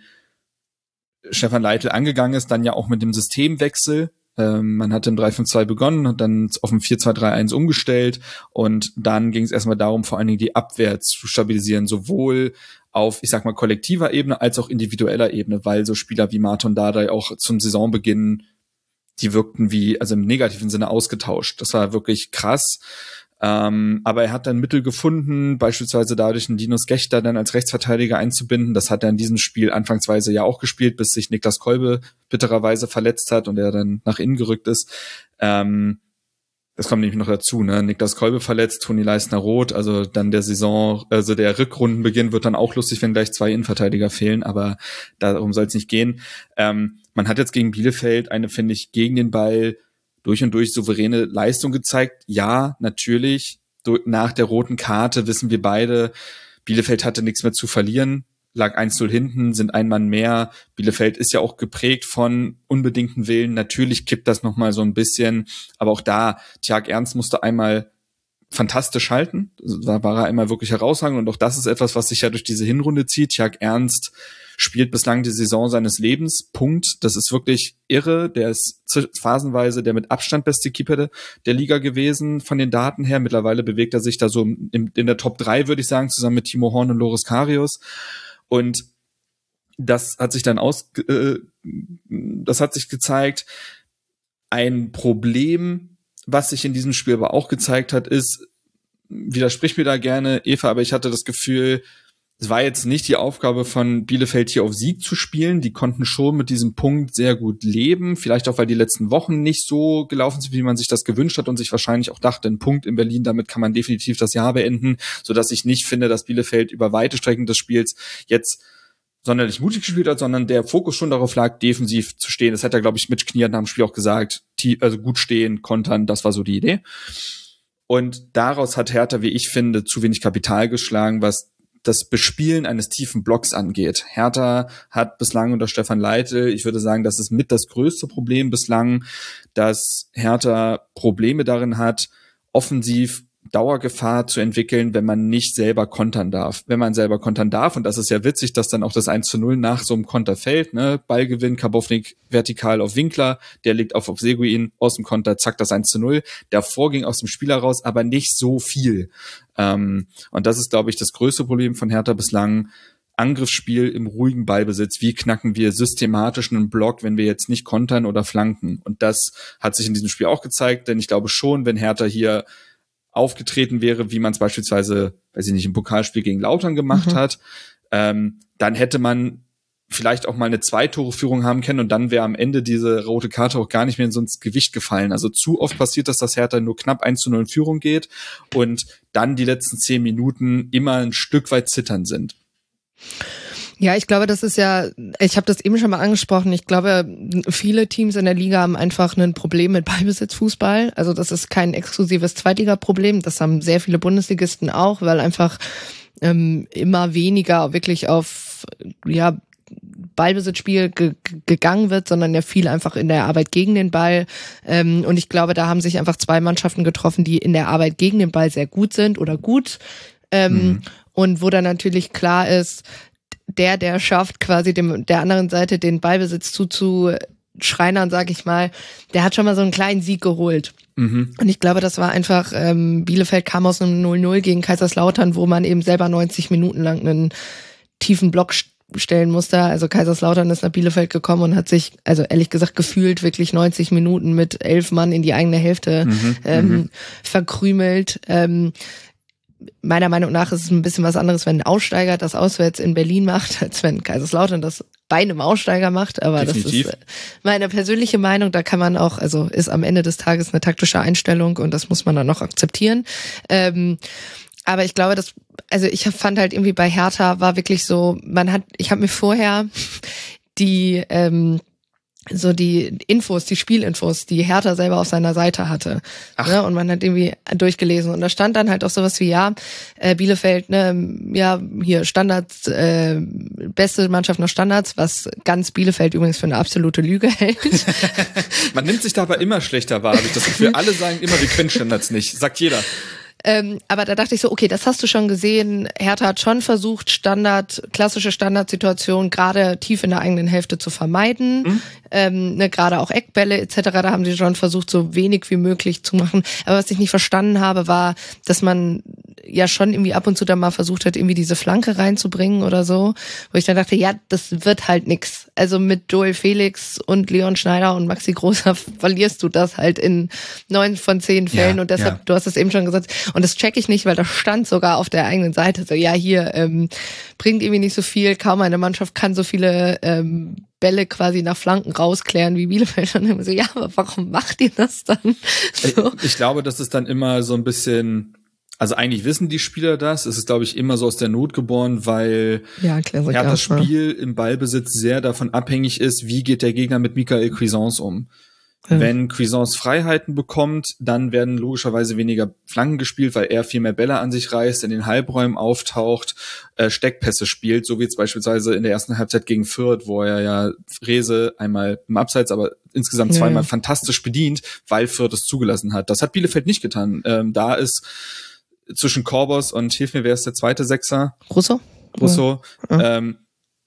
Stefan Leitl angegangen ist, dann ja auch mit dem Systemwechsel. Ähm, man hat im drei fünf zwei begonnen und dann auf ein vier zwei drei eins umgestellt und dann ging es erstmal darum, vor allen Dingen die Abwehr zu stabilisieren, sowohl auf, ich sag mal, kollektiver Ebene als auch individueller Ebene, weil so Spieler wie Marton Dardai auch zum Saisonbeginn, die wirkten wie, also im negativen Sinne ausgetauscht. Das war wirklich krass. Ähm, aber er hat dann Mittel gefunden, beispielsweise dadurch einen Linus Gächter dann als Rechtsverteidiger einzubinden. Das hat er in diesem Spiel anfangsweise ja auch gespielt, bis sich Niklas Kolbe bittererweise verletzt hat und er dann nach innen gerückt ist. Ähm, das kommt nämlich noch dazu, ne? Niklas Kolbe verletzt, Toni Leistner rot, also dann der Saison, also der Rückrundenbeginn wird dann auch lustig, wenn gleich zwei Innenverteidiger fehlen, aber darum soll es nicht gehen. Ähm, man hat jetzt gegen Bielefeld eine, finde ich, gegen den Ball durch und durch souveräne Leistung gezeigt. Ja, natürlich, nach der roten Karte wissen wir beide, Bielefeld hatte nichts mehr zu verlieren, lag eins null hinten, sind ein Mann mehr. Bielefeld ist ja auch geprägt von unbedingten Willen. Natürlich kippt das nochmal so ein bisschen, aber auch da, Tjag Ernst musste einmal fantastisch halten. Da war er einmal wirklich herausragend und auch das ist etwas, was sich ja durch diese Hinrunde zieht. Tjag Ernst spielt bislang die Saison seines Lebens. Punkt. Das ist wirklich irre. Der ist phasenweise der mit Abstand beste Keeper der Liga gewesen von den Daten her. Mittlerweile bewegt er sich da so in, in der Top drei, würde ich sagen, zusammen mit Timo Horn und Loris Karius. Und das hat sich dann aus, äh, das hat sich gezeigt. Ein Problem, was sich in diesem Spiel aber auch gezeigt hat, ist, widersprich mir da gerne, Eva, aber ich hatte das Gefühl, es war jetzt nicht die Aufgabe von Bielefeld hier auf Sieg zu spielen. Die konnten schon mit diesem Punkt sehr gut leben. Vielleicht auch, weil die letzten Wochen nicht so gelaufen sind, wie man sich das gewünscht hat und sich wahrscheinlich auch dachte, ein Punkt in Berlin, damit kann man definitiv das Jahr beenden, sodass ich nicht finde, dass Bielefeld über weite Strecken des Spiels jetzt sonderlich mutig gespielt hat, sondern der Fokus schon darauf lag, defensiv zu stehen. Das hat er, glaube ich, Mitch Kniat nach dem Spiel auch gesagt. Also gut stehen, kontern, das war so die Idee. Und daraus hat Hertha, wie ich finde, zu wenig Kapital geschlagen, was das Bespielen eines tiefen Blocks angeht. Hertha hat bislang unter Stefan Leitl, ich würde sagen, das ist mit das größte Problem bislang, dass Hertha Probleme darin hat, offensiv Dauergefahr zu entwickeln, wenn man nicht selber kontern darf. Wenn man selber kontern darf, und das ist ja witzig, dass dann auch das eins zu null nach so einem Konter fällt, ne? Ballgewinn, Karbownik vertikal auf Winkler, der legt auf auf Seguin, aus dem Konter, zack, das eins zu null. Davor ging aus dem Spiel heraus, aber nicht so viel. Ähm, und das ist, glaube ich, das größte Problem von Hertha bislang. Angriffsspiel im ruhigen Ballbesitz. Wie knacken wir systematisch einen Block, wenn wir jetzt nicht kontern oder flanken? Und das hat sich in diesem Spiel auch gezeigt, denn ich glaube schon, wenn Hertha hier aufgetreten wäre, wie man es beispielsweise, weiß ich nicht, im Pokalspiel gegen Lautern gemacht mhm. hat, ähm, dann hätte man vielleicht auch mal eine Zwei-Tore-Führung haben können und dann wäre am Ende diese rote Karte auch gar nicht mehr in so ins Gewicht gefallen. Also zu oft passiert das, dass Hertha nur knapp eins zu null in Führung geht und dann die letzten zehn Minuten immer ein Stück weit zittern sind. Ja, ich glaube, das ist ja, ich habe das eben schon mal angesprochen, ich glaube, viele Teams in der Liga haben einfach ein Problem mit Ballbesitzfußball. Also das ist kein exklusives Zweitliga-Problem, das haben sehr viele Bundesligisten auch, weil einfach ähm, immer weniger wirklich auf ja Ballbesitzspiel ge- gegangen wird, sondern ja viel einfach in der Arbeit gegen den Ball. Ähm, und ich glaube, da haben sich einfach zwei Mannschaften getroffen, die in der Arbeit gegen den Ball sehr gut sind oder gut. Ähm, mhm. Und wo dann natürlich klar ist, der, der schafft, quasi dem der anderen Seite den Ballbesitz zuzuschreinern, sag ich mal, der hat schon mal so einen kleinen Sieg geholt. Mhm. Und ich glaube, das war einfach, ähm, Bielefeld kam aus einem null null gegen Kaiserslautern, wo man eben selber neunzig Minuten lang einen tiefen Block stellen musste. Also Kaiserslautern ist nach Bielefeld gekommen und hat sich, also ehrlich gesagt, gefühlt wirklich neunzig Minuten mit elf Mann in die eigene Hälfte mhm. ähm, mhm. verkrümelt. Ähm, meiner Meinung nach ist es ein bisschen was anderes, wenn ein Aussteiger das auswärts in Berlin macht, als wenn Kaiserslautern das bei einem Aussteiger macht. Aber Definitiv. Das ist meine persönliche Meinung. Da kann man auch, also ist am Ende des Tages eine taktische Einstellung und das muss man dann noch akzeptieren. Ähm, aber ich glaube, dass, also ich fand halt irgendwie bei Hertha war wirklich so, man hat, ich habe mir vorher die, ähm, so die Infos, die Spielinfos, die Hertha selber auf seiner Seite hatte. Ne? Und man hat irgendwie durchgelesen. Und da stand dann halt auch sowas wie, ja, äh, Bielefeld, ne, ja, hier Standards, äh, beste Mannschaft nach Standards, was ganz Bielefeld übrigens für eine absolute Lüge hält. Man nimmt sich da aber immer schlechter wahr, habe ich das Gefühl. Alle sagen immer, wir können Standards nicht. Sagt jeder. Ähm, aber da dachte ich so, okay, das hast du schon gesehen. Hertha hat schon versucht, Standard, klassische Standardsituationen gerade tief in der eigenen Hälfte zu vermeiden. Mhm. Ähm, ne, gerade auch Eckbälle et cetera. Da haben sie schon versucht, so wenig wie möglich zu machen. Aber was ich nicht verstanden habe, war, dass man ja schon irgendwie ab und zu dann mal versucht hat, irgendwie diese Flanke reinzubringen oder so. Wo ich dann dachte, ja, das wird halt nix. Also mit Joel Felix und Leon Schneider und Maxi Großer verlierst du das halt in neun von zehn Fällen. Ja, und deshalb, ja. Du hast es eben schon gesagt, und das check ich nicht, weil das stand sogar auf der eigenen Seite. So, ja, hier ähm, bringt irgendwie nicht so viel. Kaum eine Mannschaft kann so viele ähm, Bälle quasi nach Flanken rausklären wie Bielefeld. Und immer so, ja, aber warum macht ihr das dann? So. Ich, ich glaube, das ist dann immer so ein bisschen, also eigentlich wissen die Spieler das. Es ist, glaube ich, immer so aus der Not geboren, weil ja, klar, ja, das Spiel im Ballbesitz sehr davon abhängig ist, wie geht der Gegner mit Michael Cuisance um. Ja. Wenn Cuisance Freiheiten bekommt, dann werden logischerweise weniger Flanken gespielt, weil er viel mehr Bälle an sich reißt, in den Halbräumen auftaucht, äh, Steckpässe spielt, so wie jetzt beispielsweise in der ersten Halbzeit gegen Fürth, wo er ja Frese einmal im Abseits, aber insgesamt ja. zweimal fantastisch bedient, weil Fürth es zugelassen hat. Das hat Bielefeld nicht getan. Ähm, da ist zwischen Korbos und, hilf mir, wer ist der zweite Sechser? Russo. Russo. Ja. Ähm,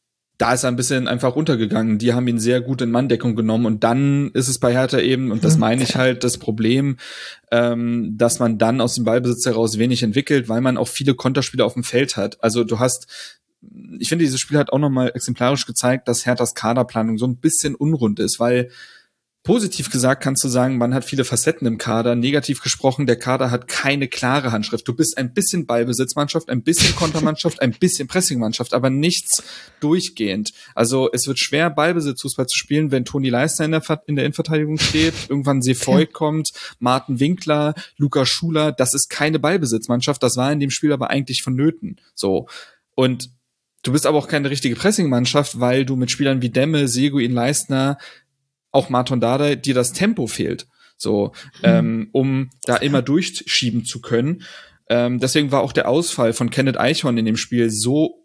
da ist er ein bisschen einfach runtergegangen. Die haben ihn sehr gut in Manndeckung genommen und dann ist es bei Hertha eben, und das meine ich halt, das Problem, ähm, dass man dann aus dem Ballbesitz heraus wenig entwickelt, weil man auch viele Konterspiele auf dem Feld hat. Also du hast, ich finde, dieses Spiel hat auch nochmal exemplarisch gezeigt, dass Herthas Kaderplanung so ein bisschen unrund ist, weil positiv gesagt kannst du sagen, man hat viele Facetten im Kader. Negativ gesprochen, der Kader hat keine klare Handschrift. Du bist ein bisschen Ballbesitzmannschaft, ein bisschen Kontermannschaft, ein bisschen Pressingmannschaft, aber nichts durchgehend. Also es wird schwer, Ballbesitzfußball zu spielen, wenn Toni Leistner in der, in der Innenverteidigung steht, irgendwann Seevoigt okay. kommt, Martin Winkler, Lukas Schuler. Das ist keine Ballbesitzmannschaft. Das war in dem Spiel aber eigentlich vonnöten. So. Und du bist aber auch keine richtige Pressingmannschaft, weil du mit Spielern wie Demme, Seguin, Leistner, auch Marton Dardai, dir das Tempo fehlt, so, mhm. ähm, um da immer durchschieben zu können. Ähm, deswegen war auch der Ausfall von Kenneth Eichhorn in dem Spiel so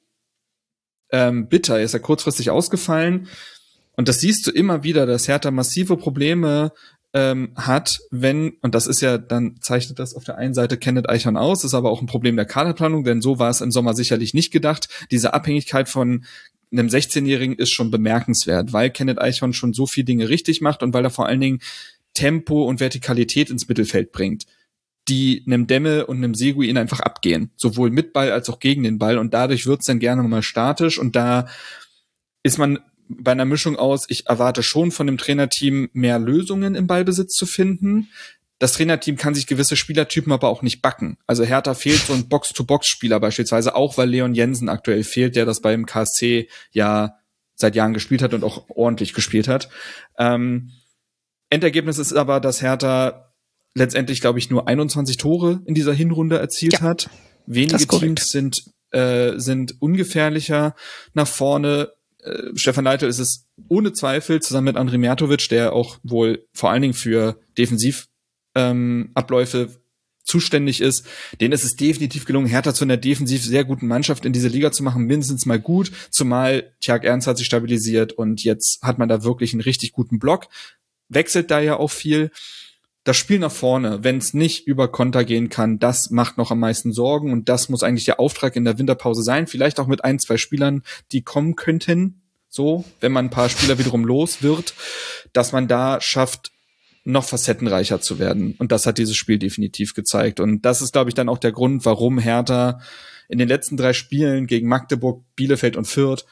ähm, bitter. Er ist ja kurzfristig ausgefallen. Und das siehst du immer wieder, dass Hertha massive Probleme ähm, hat, wenn, und das ist ja, dann zeichnet das auf der einen Seite Kenneth Eichhorn aus, ist aber auch ein Problem der Kaderplanung, denn so war es im Sommer sicherlich nicht gedacht. Diese Abhängigkeit von einem sechzehnjährigen ist schon bemerkenswert, weil Kenneth Eichhorn schon so viele Dinge richtig macht und weil er vor allen Dingen Tempo und Vertikalität ins Mittelfeld bringt, die einem Demme und einem Seguin einfach abgehen, sowohl mit Ball als auch gegen den Ball, und dadurch wird's dann gerne mal statisch, und da ist man bei einer Mischung aus, ich erwarte schon von dem Trainerteam mehr Lösungen im Ballbesitz zu finden. Das Trainerteam kann sich gewisse Spielertypen aber auch nicht backen. Also Hertha fehlt so ein Box-to-Box-Spieler beispielsweise, auch weil Leon Jensen aktuell fehlt, der das beim K S C ja seit Jahren gespielt hat und auch ordentlich gespielt hat. Ähm, Endergebnis ist aber, dass Hertha letztendlich, glaube ich, nur einundzwanzig Tore in dieser Hinrunde erzielt ja, hat. Wenige Teams sind äh, sind ungefährlicher nach vorne. Äh, Stefan Leitl ist es ohne Zweifel, zusammen mit Andrij Mijatovic, der auch wohl vor allen Dingen für Defensiv Ähm, Abläufe zuständig ist, denen ist es definitiv gelungen, Hertha zu einer defensiv sehr guten Mannschaft in diese Liga zu machen, mindestens mal gut, zumal Tjark Ernst hat sich stabilisiert und jetzt hat man da wirklich einen richtig guten Block, wechselt da ja auch viel, das Spiel nach vorne, wenn es nicht über Konter gehen kann, das macht noch am meisten Sorgen und das muss eigentlich der Auftrag in der Winterpause sein. Vielleicht auch mit ein, zwei Spielern, die kommen könnten, so, wenn man ein paar Spieler wiederum los wird, dass man da schafft, noch facettenreicher zu werden. Und das hat dieses Spiel definitiv gezeigt. Und das ist, glaube ich, dann auch der Grund, warum Hertha in den letzten drei Spielen gegen Magdeburg, Bielefeld und Fürth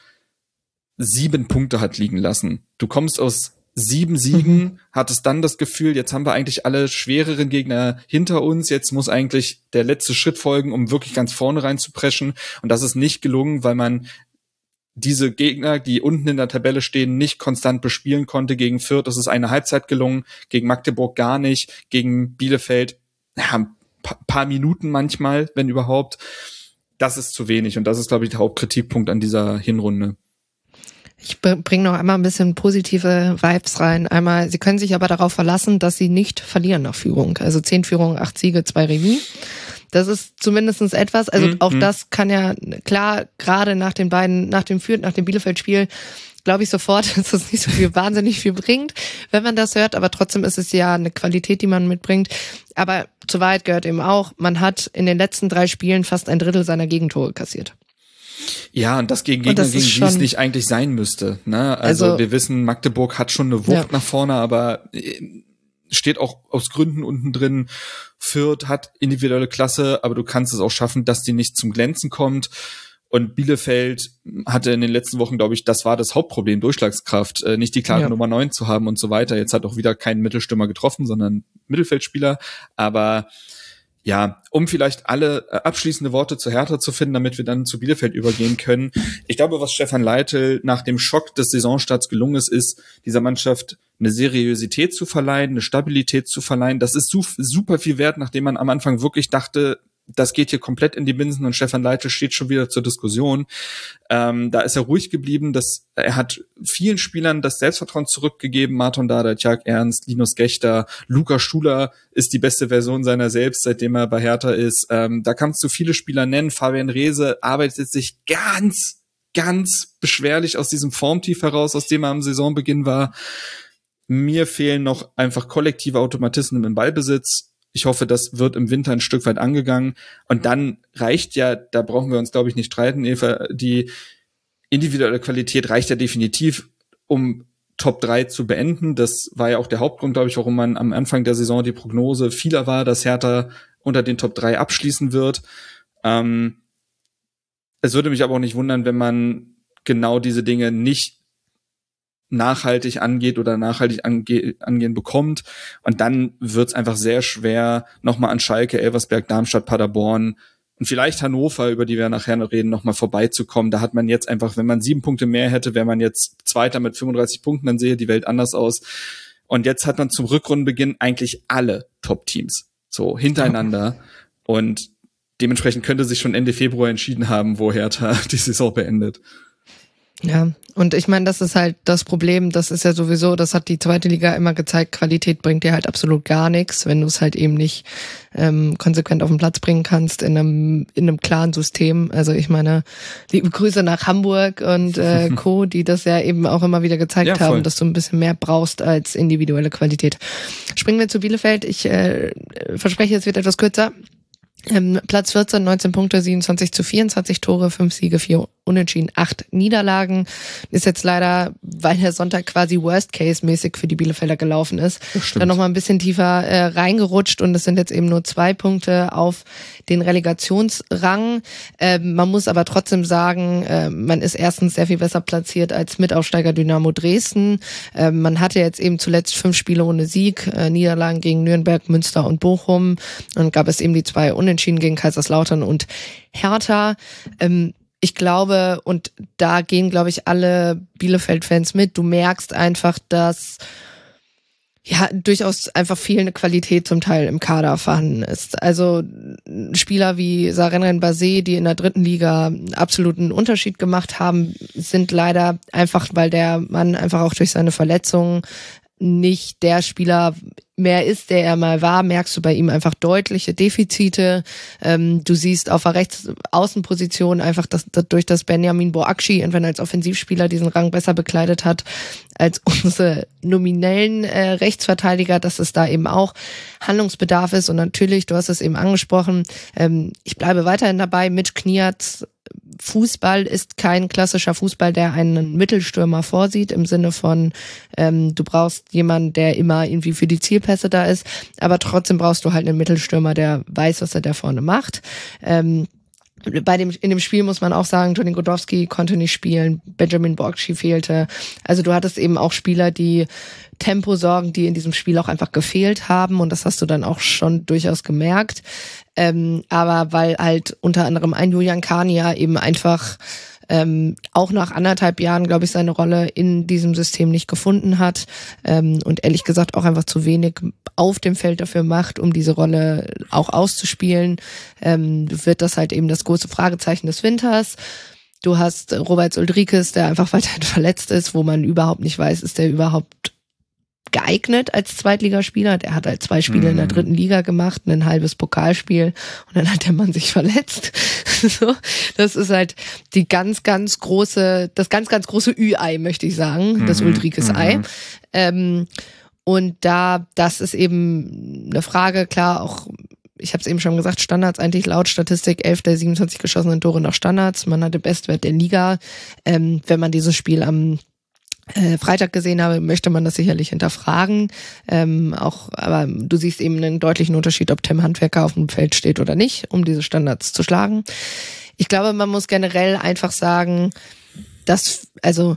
sieben Punkte hat liegen lassen. Du kommst aus sieben Siegen, mhm. hattest dann das Gefühl, jetzt haben wir eigentlich alle schwereren Gegner hinter uns, jetzt muss eigentlich der letzte Schritt folgen, um wirklich ganz vorne rein zu preschen. Und das ist nicht gelungen, weil man diese Gegner, die unten in der Tabelle stehen, nicht konstant bespielen konnte. Gegen Fürth ist es eine Halbzeit gelungen, gegen Magdeburg gar nicht, gegen Bielefeld ja, ein paar Minuten manchmal, wenn überhaupt. Das ist zu wenig und das ist, glaube ich, der Hauptkritikpunkt an dieser Hinrunde. Ich bringe noch einmal ein bisschen positive Vibes rein. Einmal, sie können sich aber darauf verlassen, dass sie nicht verlieren nach Führung. Also zehn Führungen, acht Siege, zwei Remis. Das ist zumindestens etwas. Also mhm. auch das kann ja, klar, gerade nach den beiden, nach dem Fürth, nach dem Bielefeld-Spiel, glaube ich sofort, dass das nicht so viel, wahnsinnig viel bringt, wenn man das hört. Aber trotzdem ist es ja eine Qualität, die man mitbringt. Aber zur Wahrheit gehört eben auch, man hat in den letzten drei Spielen fast ein Drittel seiner Gegentore kassiert. Ja, und das gegen Gegner, gegen die es nicht eigentlich sein müsste. Ne? Also, also wir wissen, Magdeburg hat schon eine Wucht ja. nach vorne, aber steht auch aus Gründen unten drin. Fürth hat individuelle Klasse, aber du kannst es auch schaffen, dass die nicht zum Glänzen kommt. Und Bielefeld hatte in den letzten Wochen, glaube ich, das war das Hauptproblem, Durchschlagskraft, äh, nicht die klare ja. Nummer neun zu haben und so weiter. Jetzt hat auch wieder kein Mittelstürmer getroffen, sondern Mittelfeldspieler. Aber ja, um vielleicht alle abschließende Worte zu Hertha zu finden, damit wir dann zu Bielefeld übergehen können. Ich glaube, was Stefan Leitl nach dem Schock des Saisonstarts gelungen ist, ist, dieser Mannschaft eine Seriosität zu verleihen, eine Stabilität zu verleihen. Das ist super viel wert, nachdem man am Anfang wirklich dachte, das geht hier komplett in die Binsen und Stefan Leitl steht schon wieder zur Diskussion. Ähm, da ist er ruhig geblieben. Das, er hat vielen Spielern das Selbstvertrauen zurückgegeben. Marton Dardai, Tjag Ernst, Linus Gächter, Luca Schuler ist die beste Version seiner selbst, seitdem er bei Hertha ist. Ähm, da kannst du viele Spieler nennen. Fabian Reese arbeitet sich ganz, ganz beschwerlich aus diesem Formtief heraus, aus dem er am Saisonbeginn war. Mir fehlen noch einfach kollektive Automatismen im Ballbesitz. Ich hoffe, das wird im Winter ein Stück weit angegangen. Und dann reicht ja, da brauchen wir uns, glaube ich, nicht streiten, Eva, die individuelle Qualität reicht ja definitiv, um Top drei zu beenden. Das war ja auch der Hauptgrund, glaube ich, warum man am Anfang der Saison die Prognose vieler war, dass Hertha unter den Top drei abschließen wird. Ähm, es würde mich aber auch nicht wundern, wenn man genau diese Dinge nicht nachhaltig angeht oder nachhaltig ange- angehen bekommt. Und dann wird's einfach sehr schwer, nochmal an Schalke, Elversberg, Darmstadt, Paderborn und vielleicht Hannover, über die wir nachher noch reden, nochmal vorbeizukommen. Da hat man jetzt einfach, wenn man sieben Punkte mehr hätte, wäre man jetzt Zweiter mit fünfunddreißig Punkten, dann sehe die Welt anders aus. Und jetzt hat man zum Rückrundenbeginn eigentlich alle Top-Teams so hintereinander. Und dementsprechend könnte sich schon Ende Februar entschieden haben, wo Hertha die Saison beendet. Ja, und ich meine, das ist halt das Problem, das ist ja sowieso, das hat die zweite Liga immer gezeigt, Qualität bringt dir halt absolut gar nichts, wenn du es halt eben nicht ähm, konsequent auf den Platz bringen kannst in einem in einem klaren System. Also ich meine, liebe Grüße nach Hamburg und äh, Co., die das ja eben auch immer wieder gezeigt ja, haben, dass du ein bisschen mehr brauchst als individuelle Qualität. Springen wir zu Bielefeld. Ich äh, verspreche, es wird etwas kürzer. Ähm, Platz vierzehn, neunzehn Punkte, siebenundzwanzig zu vierundzwanzig Tore, fünf Siege, vier Unentschieden, acht Niederlagen. Ist jetzt leider, weil der Sonntag quasi Worst-Case-mäßig für die Bielefelder gelaufen ist, dann nochmal ein bisschen tiefer äh, reingerutscht und es sind jetzt eben nur zwei Punkte auf den Relegationsrang. Äh, man muss aber trotzdem sagen, äh, man ist erstens sehr viel besser platziert als Mitaufsteiger Dynamo Dresden. Äh, man hatte jetzt eben zuletzt fünf Spiele ohne Sieg, äh, Niederlagen gegen Nürnberg, Münster und Bochum und gab es eben die zwei Unentschieden gegen Kaiserslautern und Hertha. Ähm, ich glaube, und da gehen, glaube ich, alle Bielefeld-Fans mit, du merkst einfach, dass ja durchaus einfach fehlende Qualität zum Teil im Kader vorhanden ist. Also Spieler wie Sarenren Basé, die in der dritten Liga absoluten Unterschied gemacht haben, sind leider einfach, weil der Mann einfach auch durch seine Verletzungen nicht der Spieler mehr ist, der er mal war, merkst du bei ihm einfach deutliche Defizite. Ähm, du siehst auf der Rechtsaußenposition einfach, dass dadurch, dass Benjamin Boakci entweder als Offensivspieler diesen Rang besser bekleidet hat als unsere nominellen äh, Rechtsverteidiger, dass es da eben auch Handlungsbedarf ist. Und natürlich, du hast es eben angesprochen, ähm, ich bleibe weiterhin dabei, Mitch Kniartz Fußball ist kein klassischer Fußball, der einen Mittelstürmer vorsieht, im Sinne von, ähm, du brauchst jemanden, der immer irgendwie für die Zielpässe da ist, aber trotzdem brauchst du halt einen Mittelstürmer, der weiß, was er da vorne macht. Ähm, bei dem, in dem Spiel muss man auch sagen, Johnny Godowski konnte nicht spielen, Benjamin Boakci fehlte. Also du hattest eben auch Spieler, die Tempo sorgen, die in diesem Spiel auch einfach gefehlt haben, und das hast du dann auch schon durchaus gemerkt. Ähm, aber weil halt unter anderem ein Julian Kania eben einfach ähm, auch nach anderthalb Jahren, glaube ich, seine Rolle in diesem System nicht gefunden hat ähm, und ehrlich gesagt auch einfach zu wenig auf dem Feld dafür macht, um diese Rolle auch auszuspielen, ähm, wird das halt eben das große Fragezeichen des Winters. Du hast Robert Uldrikes, der einfach weiterhin verletzt ist, wo man überhaupt nicht weiß, ist der überhaupt geeignet als Zweitligaspieler. Der hat halt zwei Spiele mm. in der dritten Liga gemacht, ein halbes Pokalspiel, und dann hat der Mann sich verletzt. So, das ist halt die ganz, ganz große, das ganz, ganz große Ü-Ei, möchte ich sagen, mm. das Uldrikes-Ei. Mm. Ähm, und da, das ist eben eine Frage, klar, auch ich habe es eben schon gesagt, Standards eigentlich laut Statistik elf der siebenundzwanzig geschossenen Tore nach Standards. Man hatte Bestwert der Liga. Ähm, wenn man dieses Spiel am Äh, Freitag gesehen habe, möchte man das sicherlich hinterfragen. Ähm, auch, aber du siehst eben einen deutlichen Unterschied, ob Tim Handwerker auf dem Feld steht oder nicht, um diese Standards zu schlagen. Ich glaube, man muss generell einfach sagen, dass, also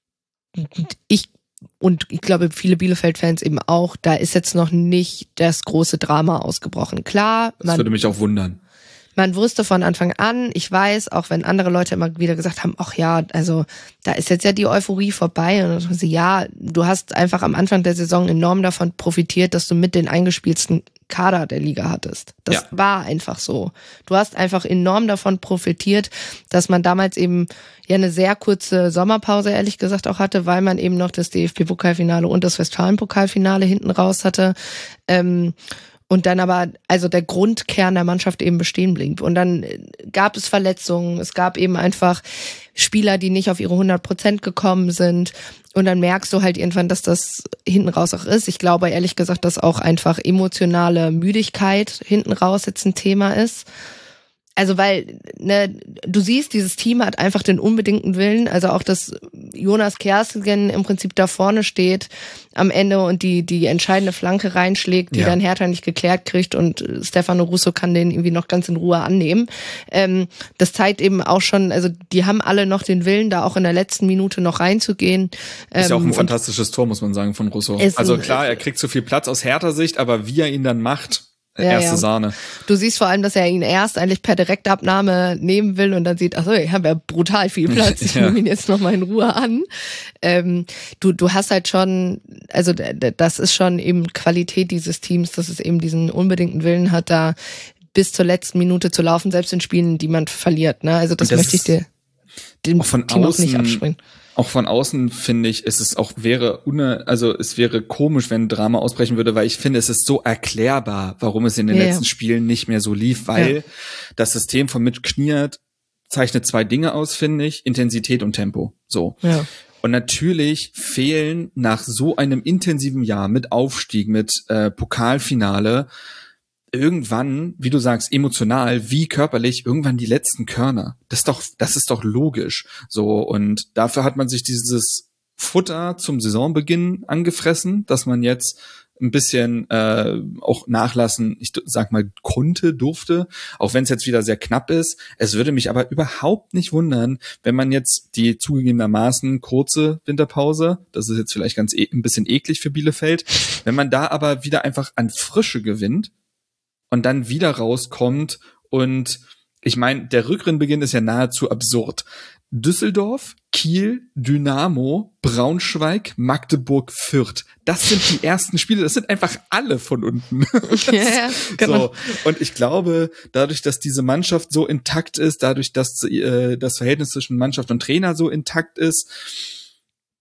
ich und ich glaube, viele Bielefeld-Fans eben auch, da ist jetzt noch nicht das große Drama ausgebrochen. Klar, man, das würde mich auch wundern. Man wusste von Anfang an, ich weiß, auch wenn andere Leute immer wieder gesagt haben, ach ja, also da ist jetzt ja die Euphorie vorbei. Und dann sagen sie, ja, du hast einfach am Anfang der Saison enorm davon profitiert, dass du mit den eingespielten Kader der Liga hattest. Das ja. war einfach so. Du hast einfach enorm davon profitiert, dass man damals eben ja eine sehr kurze Sommerpause, ehrlich gesagt, auch hatte, weil man eben noch das D F B-Pokalfinale und das Westfalen-Pokalfinale hinten raus hatte. Ähm, Und dann aber, also der Grundkern der Mannschaft eben bestehen blieb. Und dann gab es Verletzungen, es gab eben einfach Spieler, die nicht auf ihre hundert Prozent gekommen sind. Und dann merkst du halt irgendwann, dass das hinten raus auch ist. Ich glaube ehrlich gesagt, dass auch einfach emotionale Müdigkeit hinten raus jetzt ein Thema ist. Also weil, ne, du siehst, dieses Team hat einfach den unbedingten Willen, also auch, dass Jonas Kerstgen im Prinzip da vorne steht am Ende und die die entscheidende Flanke reinschlägt, die ja. dann Hertha nicht geklärt kriegt, und Stefano Russo kann den irgendwie noch ganz in Ruhe annehmen. Ähm, das zeigt eben auch schon, also die haben alle noch den Willen, da auch in der letzten Minute noch reinzugehen. Ist ja auch ein fantastisches Tor, muss man sagen, von Russo. Also klar, er kriegt zu viel Platz aus Hertha-Sicht, aber wie er ihn dann macht, Ja, Erste ja. Sahne. Du siehst vor allem, dass er ihn erst eigentlich per Direktabnahme nehmen will und dann sieht, achso, ich habe ja brutal viel Platz, ich ja. nehme ihn jetzt nochmal in Ruhe an. Ähm, du, du hast halt schon, also das ist schon eben Qualität dieses Teams, dass es eben diesen unbedingten Willen hat, da bis zur letzten Minute zu laufen, selbst in Spielen, die man verliert. Ne? Also das, das möchte ich dir dem auch von Team außen, auch nicht abspringen. Auch von außen finde ich, es ist auch wäre une, also es wäre komisch, wenn ein Drama ausbrechen würde, weil ich finde, es ist so erklärbar, warum es in den ja, letzten ja. Spielen nicht mehr so lief, weil ja. das System von Mitch Kniartz zeichnet zwei Dinge aus, finde ich: Intensität und Tempo. So. Ja. Und natürlich fehlen nach so einem intensiven Jahr mit Aufstieg, mit äh, Pokalfinale irgendwann, wie du sagst, emotional wie körperlich, irgendwann die letzten Körner. Das ist doch, das ist doch logisch. So, und dafür hat man sich dieses Futter zum Saisonbeginn angefressen, dass man jetzt ein bisschen äh, auch nachlassen, ich sag mal, konnte, durfte, auch wenn es jetzt wieder sehr knapp ist. Es würde mich aber überhaupt nicht wundern, wenn man jetzt die zugegebenermaßen kurze Winterpause, das ist jetzt vielleicht ganz e- ein bisschen eklig für Bielefeld, wenn man da aber wieder einfach an Frische gewinnt und dann wieder rauskommt. Und ich meine, der Rückrundenbeginn ist ja nahezu absurd. Düsseldorf, Kiel, Dynamo, Braunschweig, Magdeburg, Fürth. Das sind die ersten Spiele. Das sind einfach alle von unten. Ja, genau. So. Und ich glaube, dadurch, dass diese Mannschaft so intakt ist, dadurch, dass äh, das Verhältnis zwischen Mannschaft und Trainer so intakt ist,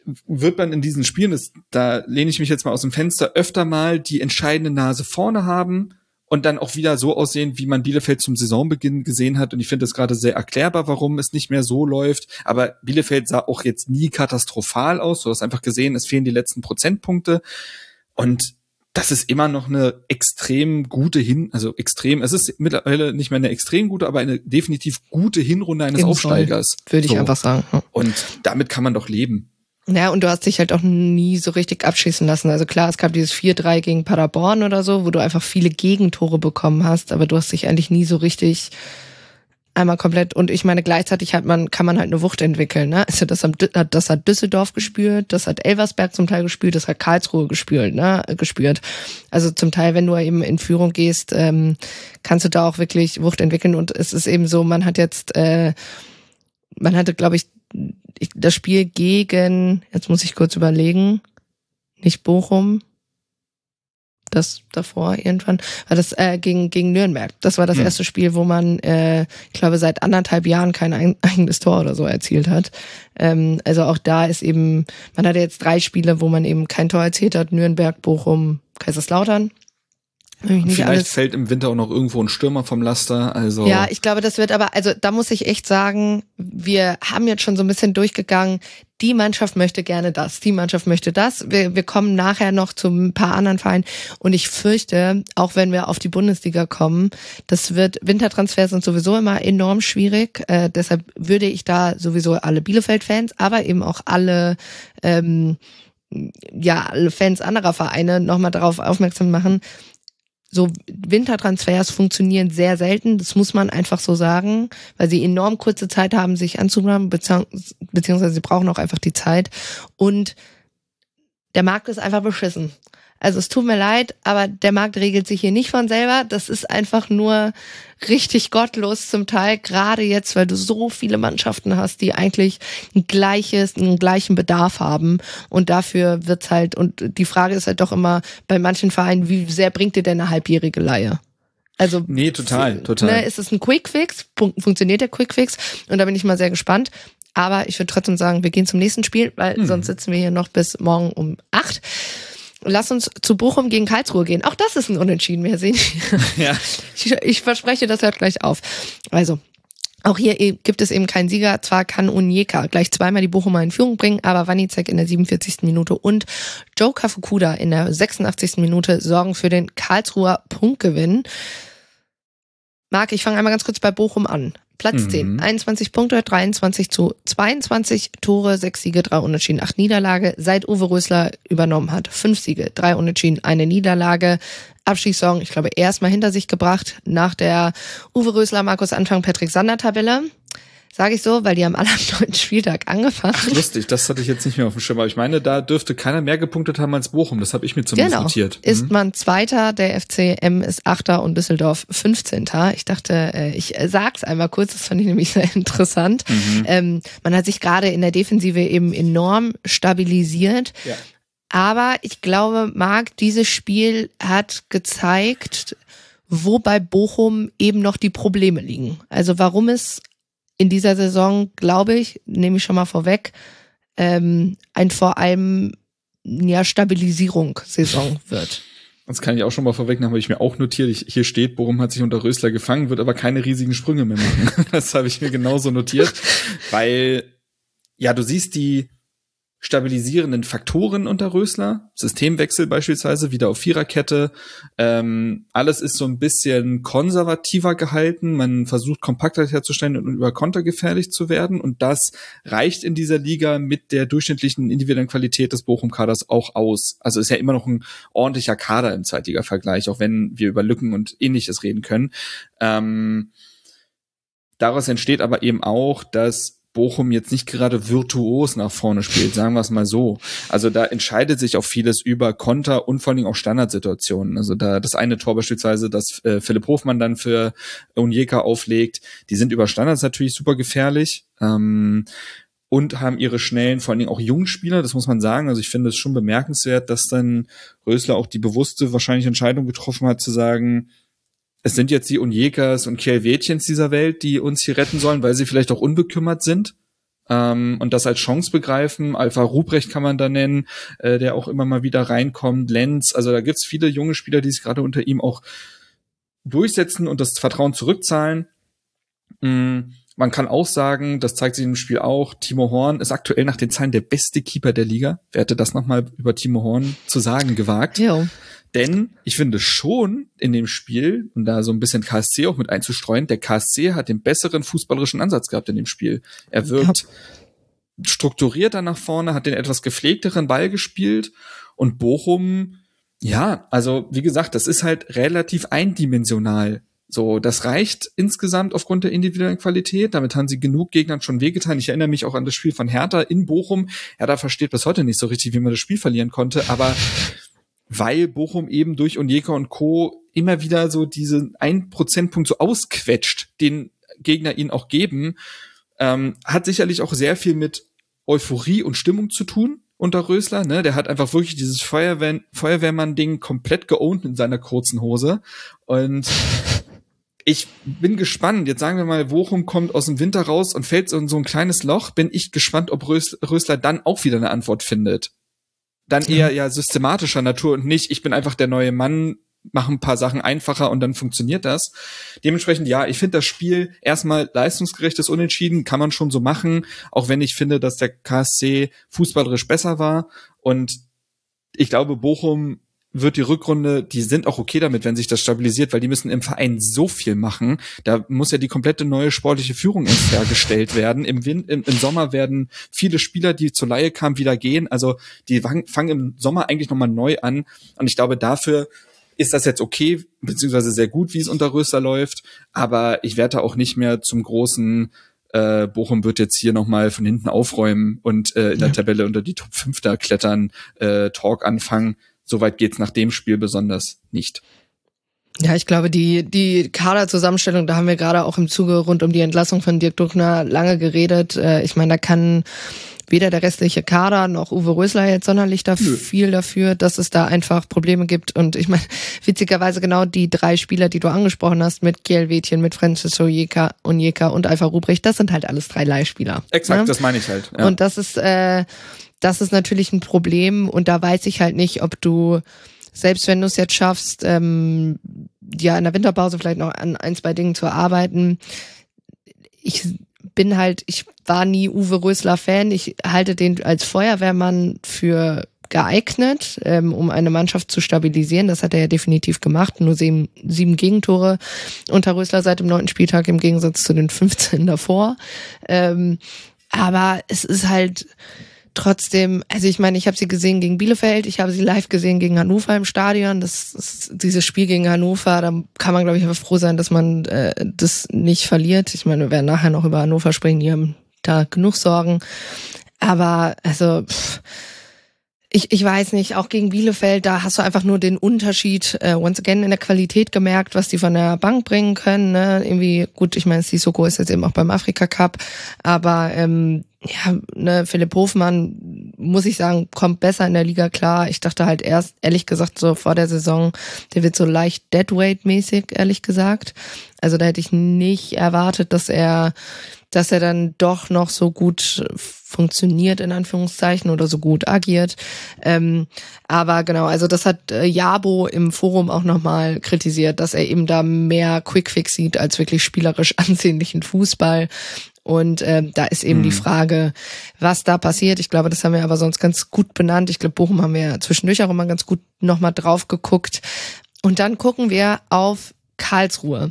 wird man in diesen Spielen, das, da lehne ich mich jetzt mal aus dem Fenster, öfter mal die entscheidende Nase vorne haben und dann auch wieder so aussehen, wie man Bielefeld zum Saisonbeginn gesehen hat. Und ich finde es gerade sehr erklärbar, warum es nicht mehr so läuft. Aber Bielefeld sah auch jetzt nie katastrophal aus. Du hast einfach gesehen, es fehlen die letzten Prozentpunkte. Und das ist immer noch eine extrem gute Hin, also extrem, es ist mittlerweile nicht mehr eine extrem gute, aber eine definitiv gute Hinrunde eines Im Aufsteigers. Würde ich so. einfach sagen. Ja. Und damit kann man doch leben. Ja, und du hast dich halt auch nie so richtig abschießen lassen. Also klar, es gab dieses vier drei gegen Paderborn oder so, wo du einfach viele Gegentore bekommen hast, aber du hast dich eigentlich nie so richtig einmal komplett, und ich meine, gleichzeitig hat man, kann man halt eine Wucht entwickeln, ne? Also das hat, das hat Düsseldorf gespürt, das hat Elversberg zum Teil gespürt, das hat Karlsruhe gespürt, ne? Gespürt. Also zum Teil, wenn du eben in Führung gehst, ähm, kannst du da auch wirklich Wucht entwickeln, und es ist eben so, man hat jetzt, äh, man hatte, glaube ich, das Spiel gegen, jetzt muss ich kurz überlegen, nicht Bochum, das davor irgendwann, war das äh, gegen gegen Nürnberg. Das war das hm. erste Spiel, wo man, äh, ich glaube, seit anderthalb Jahren kein ein, eigenes Tor oder so erzielt hat. Ähm, also auch da ist eben, man hatte jetzt drei Spiele, wo man eben kein Tor erzielt hat: Nürnberg, Bochum, Kaiserslautern. Vielleicht alles. fällt im Winter auch noch irgendwo ein Stürmer vom Laster. Also ja, ich glaube, das wird aber, also da muss ich echt sagen, wir haben jetzt schon so ein bisschen durchgegangen, die Mannschaft möchte gerne das, die Mannschaft möchte das. Wir, wir kommen nachher noch zu ein paar anderen Vereinen, und ich fürchte, auch wenn wir auf die Bundesliga kommen, das wird, Wintertransfers sind sowieso immer enorm schwierig. Äh, deshalb würde ich da sowieso alle Bielefeld-Fans, aber eben auch alle ähm, ja, alle Fans anderer Vereine nochmal darauf aufmerksam machen. So Wintertransfers funktionieren sehr selten, das muss man einfach so sagen, weil sie enorm kurze Zeit haben, sich anzuplanen, beziehungsweise sie brauchen auch einfach die Zeit, und der Markt ist einfach beschissen. Also es tut mir leid, aber der Markt regelt sich hier nicht von selber. Das ist einfach nur richtig gottlos zum Teil, gerade jetzt, weil du so viele Mannschaften hast, die eigentlich ein gleiches, einen gleichen Bedarf haben, und dafür wird's halt, und die Frage ist halt doch immer bei manchen Vereinen, wie sehr bringt dir denn eine halbjährige Leihe? Also nee, total, total. Ne, ist es ein Quickfix? Funktioniert der Quickfix? Und da bin ich mal sehr gespannt. Aber ich würde trotzdem sagen, wir gehen zum nächsten Spiel, weil hm. sonst sitzen wir hier noch bis morgen um acht. Lass uns zu Bochum gegen Karlsruhe gehen. Auch das ist ein Unentschieden, wir sehen. Ja. Ich, ich verspreche, das hört gleich auf. Also, auch hier gibt es eben keinen Sieger. Zwar kann Onyeka gleich zweimal die Bochumer in Führung bringen, aber Wanizek in der siebenundvierzigsten Minute und Joe Kafukuda in der sechsundachtzigsten Minute sorgen für den Karlsruher Punktgewinn. Marc, ich fange einmal ganz kurz bei Bochum an. Platz mhm. zehn, einundzwanzig Punkte, dreiundzwanzig zu zweiundzwanzig Tore, sechs Siege, drei Unentschieden, acht Niederlage. Seit Uwe Rösler übernommen hat, fünf Siege, drei Unentschieden, eine Niederlage. Abschießsaison, ich glaube, erstmal hinter sich gebracht nach der Uwe Rösler, Markus Anfang, Patrick Sander Tabelle. Sage ich so, weil die haben alle am neunten Spieltag angefangen. Ach, lustig, das hatte ich jetzt nicht mehr auf dem Schirm. Aber ich meine, da dürfte keiner mehr gepunktet haben als Bochum. Das habe ich mir zumindest genau. notiert. Ist mhm. man Zweiter, der F C M ist Achter und Düsseldorf fünfzehnter Ich dachte, ich sag's einmal kurz, das fand ich nämlich sehr interessant. Mhm. Ähm, man hat sich gerade in der Defensive eben enorm stabilisiert. Ja. Aber ich glaube, Marc, dieses Spiel hat gezeigt, wo bei Bochum eben noch die Probleme liegen. Also warum es in dieser Saison, glaube ich, nehme ich schon mal vorweg, ähm, ein vor allem ja, Stabilisierungssaison wird. Das kann ich auch schon mal vorwegnehmen, habe ich mir auch notiert. Ich, hier steht, Bochum hat sich unter Rösler gefangen, wird aber keine riesigen Sprünge mehr machen. Das habe ich mir genauso notiert, weil ja, du siehst die stabilisierenden Faktoren unter Rösler, Systemwechsel beispielsweise, wieder auf Viererkette, ähm, alles ist so ein bisschen konservativer gehalten, man versucht Kompaktheit herzustellen und über Konter gefährlich zu werden, und das reicht in dieser Liga mit der durchschnittlichen individuellen Qualität des Bochum-Kaders auch aus. Also ist ja immer noch ein ordentlicher Kader im Zweitliga-Vergleich, auch wenn wir über Lücken und Ähnliches reden können. Ähm, daraus entsteht aber eben auch, dass Bochum jetzt nicht gerade virtuos nach vorne spielt, sagen wir es mal so. Also da entscheidet sich auch vieles über Konter und vor allem auch Standardsituationen. Also da das eine Tor beispielsweise, das äh, Philipp Hofmann dann für Onyeka auflegt, die sind über Standards natürlich super gefährlich ähm, und haben ihre schnellen, vor allen Dingen auch Jungspieler, das muss man sagen. Also ich finde es schon bemerkenswert, dass dann Rösler auch die bewusste wahrscheinlich Entscheidung getroffen hat, zu sagen, es sind jetzt die Onyekas und Kjellvetjens dieser Welt, die uns hier retten sollen, weil sie vielleicht auch unbekümmert sind. ähm, und das als Chance begreifen. Alpha Ruprecht kann man da nennen, äh, der auch immer mal wieder reinkommt. Lenz, also da gibt's viele junge Spieler, die sich gerade unter ihm auch durchsetzen und das Vertrauen zurückzahlen. Mhm. Man kann auch sagen, das zeigt sich im Spiel auch, Timo Horn ist aktuell nach den Zahlen der beste Keeper der Liga. Wer hätte das nochmal über Timo Horn zu sagen gewagt? Jo. Denn ich finde schon in dem Spiel, um da so ein bisschen K S C auch mit einzustreuen, der K S C hat den besseren fußballerischen Ansatz gehabt in dem Spiel. Er wirkt ja. strukturierter nach vorne, hat den etwas gepflegteren Ball gespielt und Bochum, ja, also wie gesagt, das ist halt relativ eindimensional. So, das reicht insgesamt aufgrund der individuellen Qualität. Damit haben sie genug Gegnern schon wehgetan. Ich erinnere mich auch an das Spiel von Hertha in Bochum. Hertha versteht bis heute nicht so richtig, wie man das Spiel verlieren konnte, aber weil Bochum eben durch Onyeka und Co. immer wieder so diesen einen Prozentpunkt so ausquetscht, den Gegner ihnen auch geben, ähm, hat sicherlich auch sehr viel mit Euphorie und Stimmung zu tun unter Rösler, ne? Der hat einfach wirklich dieses Feuerwehr- Feuerwehrmann-Ding komplett geowned in seiner kurzen Hose und ich bin gespannt. Jetzt sagen wir mal, Bochum kommt aus dem Winter raus und fällt so in so ein kleines Loch. Bin ich gespannt, ob Rösler dann auch wieder eine Antwort findet. Dann eher ja systematischer Natur und nicht, ich bin einfach der neue Mann, mache ein paar Sachen einfacher und dann funktioniert das. Dementsprechend, ja, ich finde das Spiel erstmal leistungsgerechtes Unentschieden, kann man schon so machen, auch wenn ich finde, dass der K S C fußballerisch besser war. Und ich glaube, Bochum wird die Rückrunde, die sind auch okay damit, wenn sich das stabilisiert, weil die müssen im Verein so viel machen. Da muss ja die komplette neue sportliche Führung erst hergestellt werden. Im, Win- im, im Sommer werden viele Spieler, die zur Leihe kamen, wieder gehen. Also die fangen im Sommer eigentlich nochmal neu an. Und ich glaube, dafür ist das jetzt okay, beziehungsweise sehr gut, wie es unter Rösler läuft. Aber ich werde da auch nicht mehr zum großen äh, Bochum wird jetzt hier nochmal von hinten aufräumen und äh, in der ja. Tabelle unter die Top fünf da klettern, äh, Talk anfangen. Soweit geht's nach dem Spiel besonders nicht. Ja, ich glaube, die die Kaderzusammenstellung, da haben wir gerade auch im Zuge rund um die Entlassung von Dirk Duchner lange geredet. Ich meine, da kann weder der restliche Kader noch Uwe Rösler jetzt sonderlich da viel dafür, dass es da einfach Probleme gibt. Und ich meine, witzigerweise genau die drei Spieler, die du angesprochen hast, mit Kiel Wädchen, mit Francis Onyeka, Onyeka und Alpha Ruprecht, das sind halt alles drei Leihspieler. Exakt, ne? Das meine ich halt. Ja. Und das ist äh, das ist natürlich ein Problem und da weiß ich halt nicht, ob du, selbst wenn du es jetzt schaffst, ähm, ja in der Winterpause vielleicht noch an ein, zwei Dingen zu arbeiten. Ich bin halt, ich war nie Uwe Rösler Fan, ich halte den als Feuerwehrmann für geeignet, ähm, um eine Mannschaft zu stabilisieren. Das hat er ja definitiv gemacht. Nur sieben, sieben Gegentore unter Rösler seit dem neunten Spieltag im Gegensatz zu den fünfzehn davor. Ähm, aber es ist halt trotzdem, also ich meine, ich habe sie gesehen gegen Bielefeld, ich habe sie live gesehen gegen Hannover im Stadion. Das ist dieses Spiel gegen Hannover, da kann man, glaube ich, einfach froh sein, dass man äh, das nicht verliert. Ich meine, wir werden nachher noch über Hannover sprechen, die haben da genug Sorgen. Aber also pff, ich ich weiß nicht, auch gegen Bielefeld, da hast du einfach nur den Unterschied äh, once again in der Qualität gemerkt, was die von der Bank bringen können. Ne? Irgendwie, gut, ich meine, Sissoko ist jetzt eben auch beim Afrika Cup, aber ähm, ja, ne, Philipp Hofmann, muss ich sagen, kommt besser in der Liga klar. Ich dachte halt erst, ehrlich gesagt, so vor der Saison, der wird so leicht Deadweight-mäßig, ehrlich gesagt. Also da hätte ich nicht erwartet, dass er, dass er dann doch noch so gut funktioniert, in Anführungszeichen, oder so gut agiert. Ähm, aber genau, also das hat äh, Jabo im Forum auch nochmal kritisiert, dass er eben da mehr Quickfix sieht als wirklich spielerisch ansehnlichen Fußball. Und ähm, da ist eben mhm. die Frage, was da passiert. Ich glaube, das haben wir aber sonst ganz gut benannt. Ich glaube, Bochum haben wir ja zwischendurch auch immer ganz gut nochmal drauf geguckt. Und dann gucken wir auf Karlsruhe.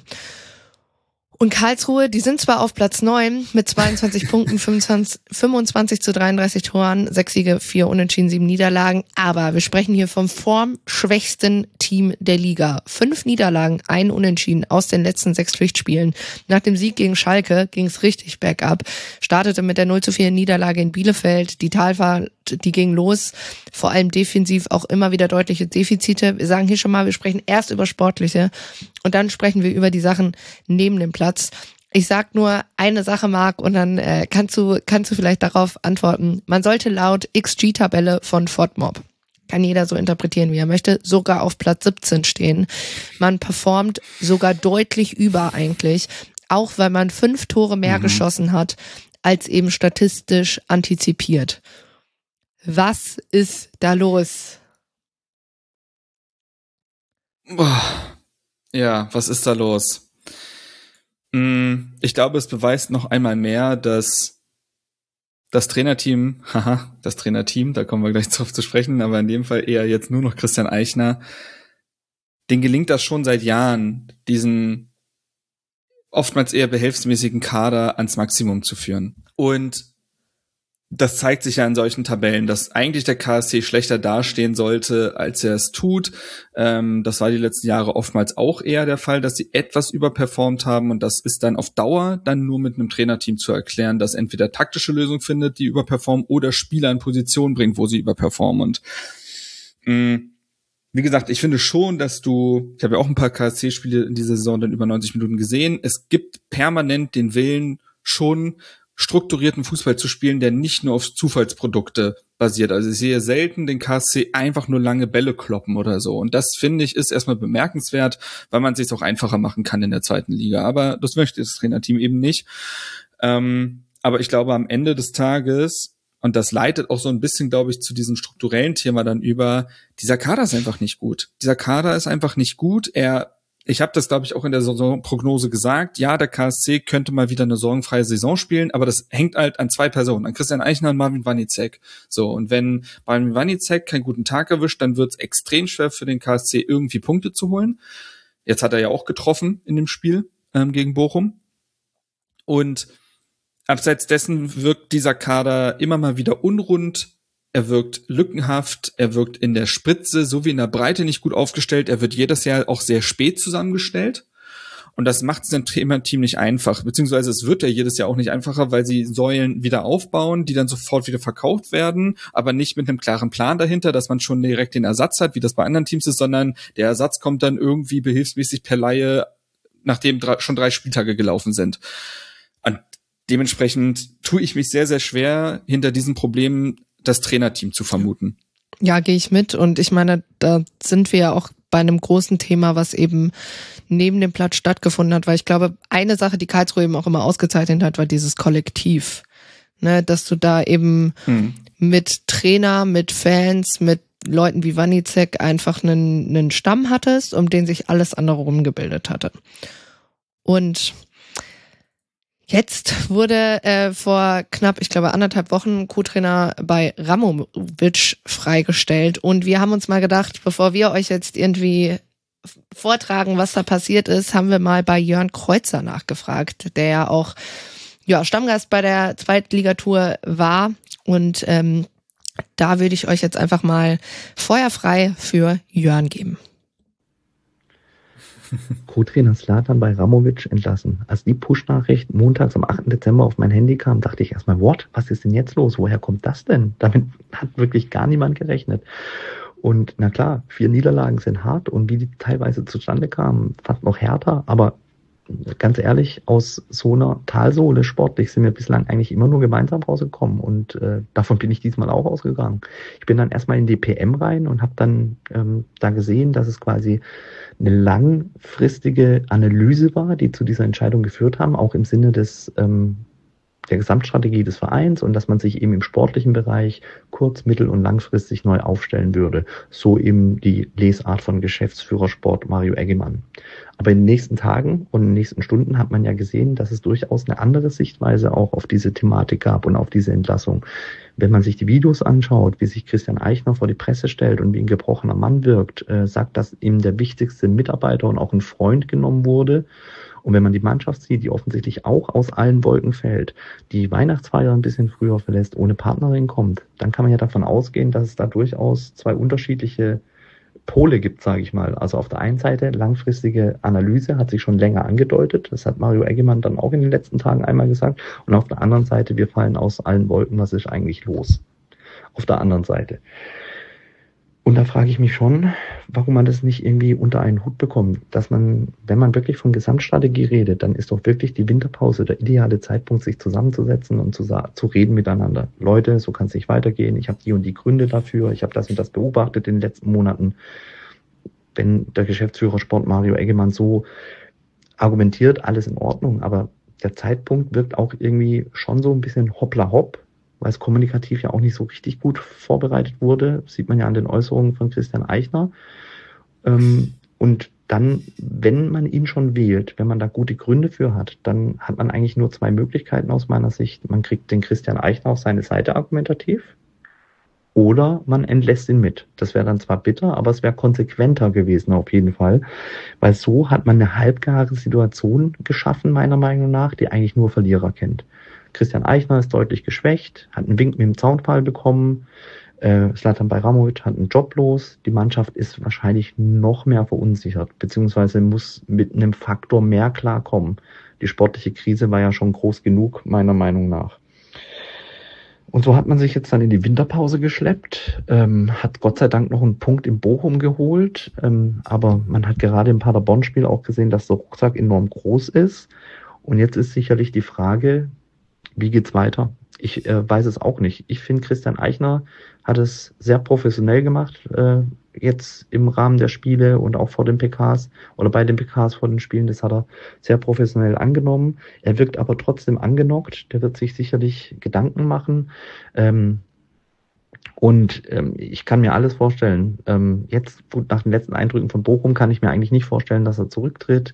Und Karlsruhe, die sind zwar auf Platz neun mit zweiundzwanzig Punkten, fünfundzwanzig, fünfundzwanzig zu dreiunddreißig Toren, sechs Siege, vier Unentschieden, sieben Niederlagen. Aber wir sprechen hier vom formschwächsten Team der Liga. Fünf Niederlagen, ein Unentschieden aus den letzten sechs Pflichtspielen. Nach dem Sieg gegen Schalke ging es richtig bergab. Startete mit der null zu vier Niederlage in Bielefeld. Die Talfahrt, die ging los. Vor allem defensiv auch immer wieder deutliche Defizite. Wir sagen hier schon mal, wir sprechen erst über Sportliche und dann sprechen wir über die Sachen neben dem Platz. Ich sag nur eine Sache, Marc, und dann äh, kannst du kannst du vielleicht darauf antworten. Man sollte laut X G-Tabelle von FODMOB, kann jeder so interpretieren, wie er möchte, sogar auf Platz siebzehn stehen. Man performt sogar deutlich über eigentlich, auch weil man fünf Tore mehr mhm. geschossen hat als eben statistisch antizipiert. Was ist da los? Ja, was ist da los? Ich glaube, es beweist noch einmal mehr, dass das Trainerteam, haha, das Trainerteam, da kommen wir gleich drauf zu sprechen, aber in dem Fall eher jetzt nur noch Christian Eichner, denen gelingt das schon seit Jahren, diesen oftmals eher behelfsmäßigen Kader ans Maximum zu führen. Und das zeigt sich ja in solchen Tabellen, dass eigentlich der K S C schlechter dastehen sollte, als er es tut. Ähm, das war die letzten Jahre oftmals auch eher der Fall, dass sie etwas überperformt haben, und das ist dann auf Dauer dann nur mit einem Trainerteam zu erklären, das entweder taktische Lösungen findet, die überperformen, oder Spieler in Position bringt, wo sie überperformen. Und mh, wie gesagt, ich finde schon, dass du, ich habe ja auch ein paar K S C-Spiele in dieser Saison dann über neunzig Minuten gesehen, es gibt permanent den Willen, schon strukturierten Fußball zu spielen, der nicht nur auf Zufallsprodukte basiert. Also ich sehe selten den K S C einfach nur lange Bälle kloppen oder so. Und das, finde ich, ist erstmal bemerkenswert, weil man es sich auch einfacher machen kann in der zweiten Liga. Aber das möchte das Trainerteam eben nicht. Ähm, aber ich glaube, am Ende des Tages, und das leitet auch so ein bisschen, glaube ich, zu diesem strukturellen Thema dann über, dieser Kader ist einfach nicht gut. Dieser Kader ist einfach nicht gut. Er Ich habe das, glaube ich, auch in der Saisonprognose gesagt. Ja, der K S C könnte mal wieder eine sorgenfreie Saison spielen, aber das hängt halt an zwei Personen, an Christian Eichner und Marvin Wanicek. So, und wenn Marvin Wanicek keinen guten Tag erwischt, dann wird es extrem schwer für den K S C, irgendwie Punkte zu holen. Jetzt hat er ja auch getroffen in dem Spiel ähm, gegen Bochum. Und abseits dessen wirkt dieser Kader immer mal wieder unrund. Er wirkt lückenhaft, er wirkt in der Spitze sowie in der Breite nicht gut aufgestellt. Er wird jedes Jahr auch sehr spät zusammengestellt. Und das macht es dem Trainerteam nicht einfach. Beziehungsweise es wird ja jedes Jahr auch nicht einfacher, weil sie Säulen wieder aufbauen, die dann sofort wieder verkauft werden, aber nicht mit einem klaren Plan dahinter, dass man schon direkt den Ersatz hat, wie das bei anderen Teams ist, sondern der Ersatz kommt dann irgendwie behilfsmäßig per Leihe, nachdem drei, schon drei Spieltage gelaufen sind. Und dementsprechend tue ich mich sehr, sehr schwer, hinter diesen Problemen das Trainerteam zu vermuten. Ja, gehe ich mit. Und ich meine, da sind wir ja auch bei einem großen Thema, was eben neben dem Platz stattgefunden hat, weil ich glaube, eine Sache, die Karlsruhe eben auch immer ausgezeichnet hat, war dieses Kollektiv. Ne, dass du da eben hm. mit Trainer, mit Fans, mit Leuten wie Wanicek einfach einen, einen Stamm hattest, um den sich alles andere rumgebildet hatte. Und jetzt wurde äh, vor knapp, ich glaube, anderthalb Wochen Co-Trainer bei Ramovic freigestellt. Und wir haben uns mal gedacht, bevor wir euch jetzt irgendwie vortragen, was da passiert ist, haben wir mal bei Jörn Kreuzer nachgefragt, der ja auch ja, Stammgast bei der Zweitligatour war. Und ähm, da würde ich euch jetzt einfach mal feuerfrei für Jörn geben. Co-Trainer Zlatan bei Ramovic entlassen. Als die Push-Nachricht montags am achten Dezember auf mein Handy kam, dachte ich erstmal, what? Was ist denn jetzt los? Woher kommt das denn? Damit hat wirklich gar niemand gerechnet. Und na klar, vier Niederlagen sind hart und wie die teilweise zustande kamen, fast noch härter. Aber ganz ehrlich, aus so einer Talsohle sportlich sind wir bislang eigentlich immer nur gemeinsam rausgekommen. Und äh, davon bin ich diesmal auch ausgegangen. Ich bin dann erstmal in die P M rein und habe dann ähm, da gesehen, dass es quasi eine langfristige Analyse war, die zu dieser Entscheidung geführt haben, auch im Sinne des ähm, der Gesamtstrategie des Vereins und dass man sich eben im sportlichen Bereich kurz-, mittel- und langfristig neu aufstellen würde. So eben die Lesart von Geschäftsführer Sport Mario Eggemann. Aber in den nächsten Tagen und in den nächsten Stunden hat man ja gesehen, dass es durchaus eine andere Sichtweise auch auf diese Thematik gab und auf diese Entlassung. Wenn man sich die Videos anschaut, wie sich Christian Eichner vor die Presse stellt und wie ein gebrochener Mann wirkt, äh, sagt, dass ihm der wichtigste Mitarbeiter und auch ein Freund genommen wurde. Und wenn man die Mannschaft sieht, die offensichtlich auch aus allen Wolken fällt, die Weihnachtsfeier ein bisschen früher verlässt, ohne Partnerin kommt, dann kann man ja davon ausgehen, dass es da durchaus zwei unterschiedliche Pole gibt, sage ich mal. Also auf der einen Seite langfristige Analyse hat sich schon länger angedeutet. Das hat Mario Eggemann dann auch in den letzten Tagen einmal gesagt. Und auf der anderen Seite, wir fallen aus allen Wolken. Was ist eigentlich los? Auf der anderen Seite. Und da frage ich mich schon, warum man das nicht irgendwie unter einen Hut bekommt. Dass man, wenn man wirklich von Gesamtstrategie redet, dann ist doch wirklich die Winterpause der ideale Zeitpunkt, sich zusammenzusetzen und zu, zu reden miteinander. Leute, so kann es nicht weitergehen. Ich habe die und die Gründe dafür. Ich habe das und das beobachtet in den letzten Monaten. Wenn der Geschäftsführer Sport Mario Eggemann so argumentiert, alles in Ordnung. Aber der Zeitpunkt wirkt auch irgendwie schon so ein bisschen hoppla hopp, weil es kommunikativ ja auch nicht so richtig gut vorbereitet wurde. Das sieht man ja an den Äußerungen von Christian Eichner. Ähm, und dann, wenn man ihn schon wählt, wenn man da gute Gründe für hat, dann hat man eigentlich nur zwei Möglichkeiten aus meiner Sicht. Man kriegt den Christian Eichner auf seine Seite argumentativ oder man entlässt ihn mit. Das wäre dann zwar bitter, aber es wäre konsequenter gewesen auf jeden Fall, weil so hat man eine halbgare Situation geschaffen, meiner Meinung nach, die eigentlich nur Verlierer kennt. Christian Eichner ist deutlich geschwächt, hat einen Wink mit dem Zaunpfahl bekommen, äh, Zlatan Bajramovic hat einen Job los, die Mannschaft ist wahrscheinlich noch mehr verunsichert, beziehungsweise muss mit einem Faktor mehr klarkommen. Die sportliche Krise war ja schon groß genug, meiner Meinung nach. Und so hat man sich jetzt dann in die Winterpause geschleppt, ähm, hat Gott sei Dank noch einen Punkt in Bochum geholt, ähm, aber man hat gerade im Paderborn-Spiel auch gesehen, dass der Rucksack enorm groß ist. Und jetzt ist sicherlich die Frage, wie geht's weiter? Ich äh, weiß es auch nicht. Ich finde, Christian Eichner hat es sehr professionell gemacht, äh, jetzt im Rahmen der Spiele und auch vor den P Ks oder bei den P Ks vor den Spielen. Das hat er sehr professionell angenommen. Er wirkt aber trotzdem angenockt. Der wird sich sicherlich Gedanken machen. Ähm, und ähm, ich kann mir alles vorstellen. Ähm, jetzt, gut, nach den letzten Eindrücken von Bochum kann ich mir eigentlich nicht vorstellen, dass er zurücktritt.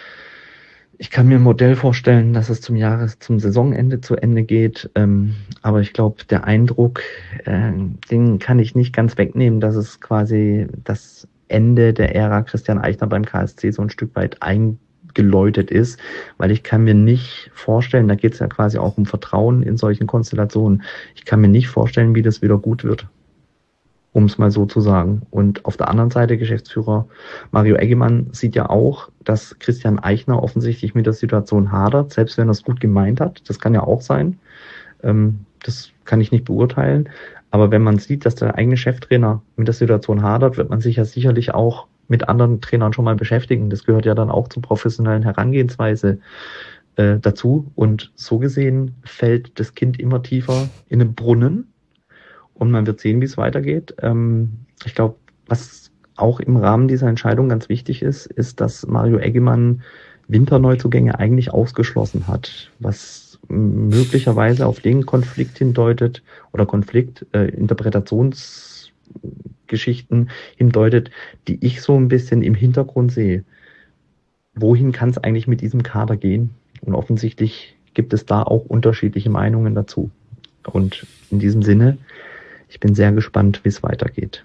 Ich kann mir ein Modell vorstellen, dass es zum Jahres-, zum Saisonende zu Ende geht. Ähm, aber ich glaube, der Eindruck, äh, den kann ich nicht ganz wegnehmen, dass es quasi das Ende der Ära Christian Eichner beim K S C so ein Stück weit eingeläutet ist. Weil ich kann mir nicht vorstellen, da geht es ja quasi auch um Vertrauen in solchen Konstellationen. Ich kann mir nicht vorstellen, wie das wieder gut wird. Um es mal so zu sagen. Und auf der anderen Seite, Geschäftsführer Mario Eggemann sieht ja auch, dass Christian Eichner offensichtlich mit der Situation hadert, selbst wenn er es gut gemeint hat. Das kann ja auch sein. Ähm, das kann ich nicht beurteilen. Aber wenn man sieht, dass der eigene Cheftrainer mit der Situation hadert, wird man sich ja sicherlich auch mit anderen Trainern schon mal beschäftigen. Das gehört ja dann auch zur professionellen Herangehensweise äh, dazu. Und so gesehen fällt das Kind immer tiefer in den Brunnen. Und man wird sehen, wie es weitergeht. Ähm, ich glaube, was auch im Rahmen dieser Entscheidung ganz wichtig ist, ist, dass Mario Eggemann Winterneuzugänge eigentlich ausgeschlossen hat, was möglicherweise auf den Konflikt hindeutet oder Konflikt, äh, Interpretationsgeschichten hindeutet, die ich so ein bisschen im Hintergrund sehe. Wohin kann es eigentlich mit diesem Kader gehen? Und offensichtlich gibt es da auch unterschiedliche Meinungen dazu. Und in diesem Sinne, ich bin sehr gespannt, wie es weitergeht.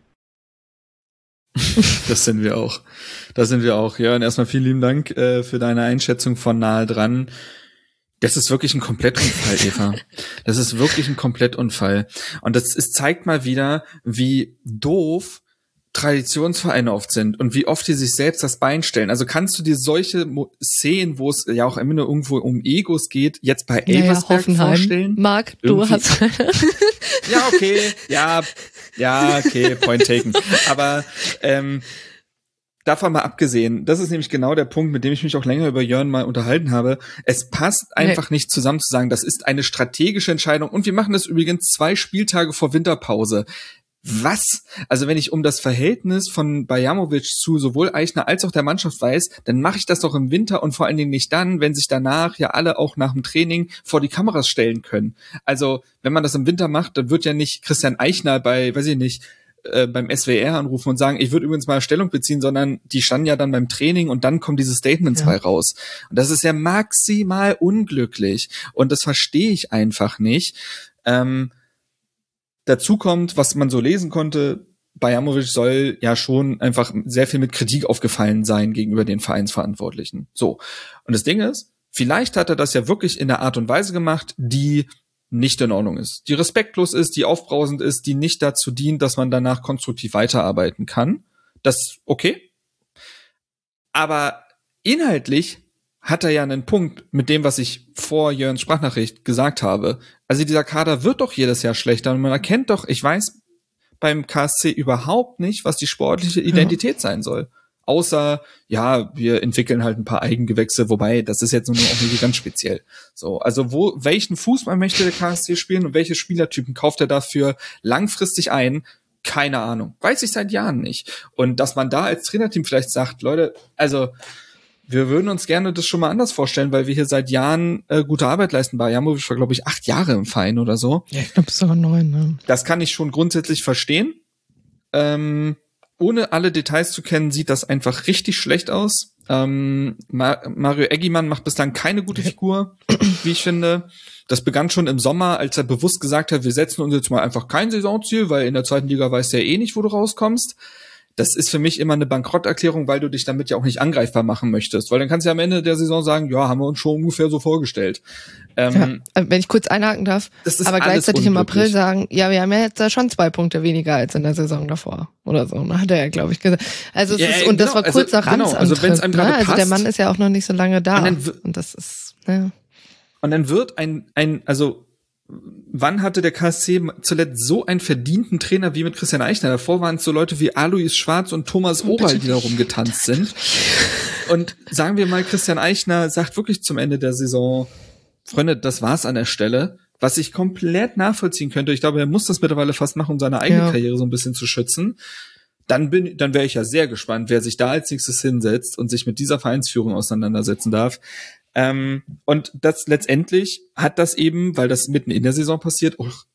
Das sind wir auch. Das sind wir auch. Ja, und erstmal vielen lieben Dank äh, für deine Einschätzung von nahe dran. Das ist wirklich ein Komplettunfall, Eva. Das ist wirklich ein Komplettunfall. Und das ist, zeigt mal wieder, wie doof Traditionsvereine oft sind und wie oft die sich selbst das Bein stellen. Also kannst du dir solche Szenen, wo es ja auch immer nur irgendwo um Egos geht, jetzt bei Elversberg naja, vorstellen? Marc, du Irgendwie. hast... Ja, okay, ja, ja, okay, point taken. Aber ähm, davon mal abgesehen, das ist nämlich genau der Punkt, mit dem ich mich auch länger über Jörn mal unterhalten habe. Es passt einfach nee. nicht zusammen zu sagen, das ist eine strategische Entscheidung und wir machen das übrigens zwei Spieltage vor Winterpause. Was? Also wenn ich um das Verhältnis von Bajramovic zu sowohl Eichner als auch der Mannschaft weiß, dann mache ich das doch im Winter und vor allen Dingen nicht dann, wenn sich danach ja alle auch nach dem Training vor die Kameras stellen können. Also wenn man das im Winter macht, dann wird ja nicht Christian Eichner bei, weiß ich nicht, äh, beim S W R anrufen und sagen, ich würde übrigens mal Stellung beziehen, sondern die standen ja dann beim Training und dann kommen diese Statements ja. bei raus. Und das ist ja maximal unglücklich und das verstehe ich einfach nicht. Ähm, Dazu kommt, was man so lesen konnte, Bajramovic soll ja schon einfach sehr viel mit Kritik aufgefallen sein gegenüber den Vereinsverantwortlichen. So. Und das Ding ist, vielleicht hat er das ja wirklich in der Art und Weise gemacht, die nicht in Ordnung ist, die respektlos ist, die aufbrausend ist, die nicht dazu dient, dass man danach konstruktiv weiterarbeiten kann. Das okay. Aber inhaltlich hat er ja einen Punkt mit dem, was ich vor Jörns Sprachnachricht gesagt habe. Also dieser Kader wird doch jedes Jahr schlechter und man erkennt doch, ich weiß beim K S C überhaupt nicht, was die sportliche Identität ja. sein soll. Außer, ja, wir entwickeln halt ein paar Eigengewächse, wobei, das ist jetzt nur auch nicht ganz speziell. So, also wo, welchen Fußball möchte der K S C spielen und welche Spielertypen kauft er dafür langfristig ein? Keine Ahnung. Weiß ich seit Jahren nicht. Und dass man da als Trainerteam vielleicht sagt, Leute, also wir würden uns gerne das schon mal anders vorstellen, weil wir hier seit Jahren äh, gute Arbeit leisten. Barjamovic war, glaube ich, acht Jahre im Verein oder so. Ja, ich glaube, es ist sogar neun. Ne? Das kann ich schon grundsätzlich verstehen. Ähm, ohne alle Details zu kennen, sieht das einfach richtig schlecht aus. Ähm, Ma- Mario Eggimann macht bislang keine gute Figur, wie ich finde. Das begann schon im Sommer, als er bewusst gesagt hat, wir setzen uns jetzt mal einfach kein Saisonziel, weil in der zweiten Liga weißt du ja eh nicht, wo du rauskommst. Das ist für mich immer eine Bankrotterklärung, weil du dich damit ja auch nicht angreifbar machen möchtest. Weil dann kannst du ja am Ende der Saison sagen, ja, haben wir uns schon ungefähr so vorgestellt. Ähm, ja, wenn ich kurz einhaken darf, das ist aber alles gleichzeitig im April unglücklich. sagen, ja, wir haben ja jetzt da schon zwei Punkte weniger als in der Saison davor. Oder so, ne? Hat er ja, glaube ich, gesagt. Also es Ja, ist, und das genau, war kurz also, nach genau, also wenn's Amtsantritt, einem ne? gerade Also der passt. Mann ist ja auch noch nicht so lange da. Und dann w- Und das ist, ja. Und dann wird ein, ein, also, wann hatte der K S C zuletzt so einen verdienten Trainer wie mit Christian Eichner? Davor waren es so Leute wie Alois Schwarz und Thomas Oral, die da rumgetanzt sind. Und sagen wir mal, Christian Eichner sagt wirklich zum Ende der Saison, Freunde, das war's an der Stelle. Was ich komplett nachvollziehen könnte, ich glaube, er muss das mittlerweile fast machen, um seine eigene Ja. Karriere so ein bisschen zu schützen. Dann bin, dann wäre ich ja sehr gespannt, wer sich da als nächstes hinsetzt und sich mit dieser Vereinsführung auseinandersetzen darf. Ähm, und das letztendlich hat das eben, weil das mitten in der Saison passiert, auch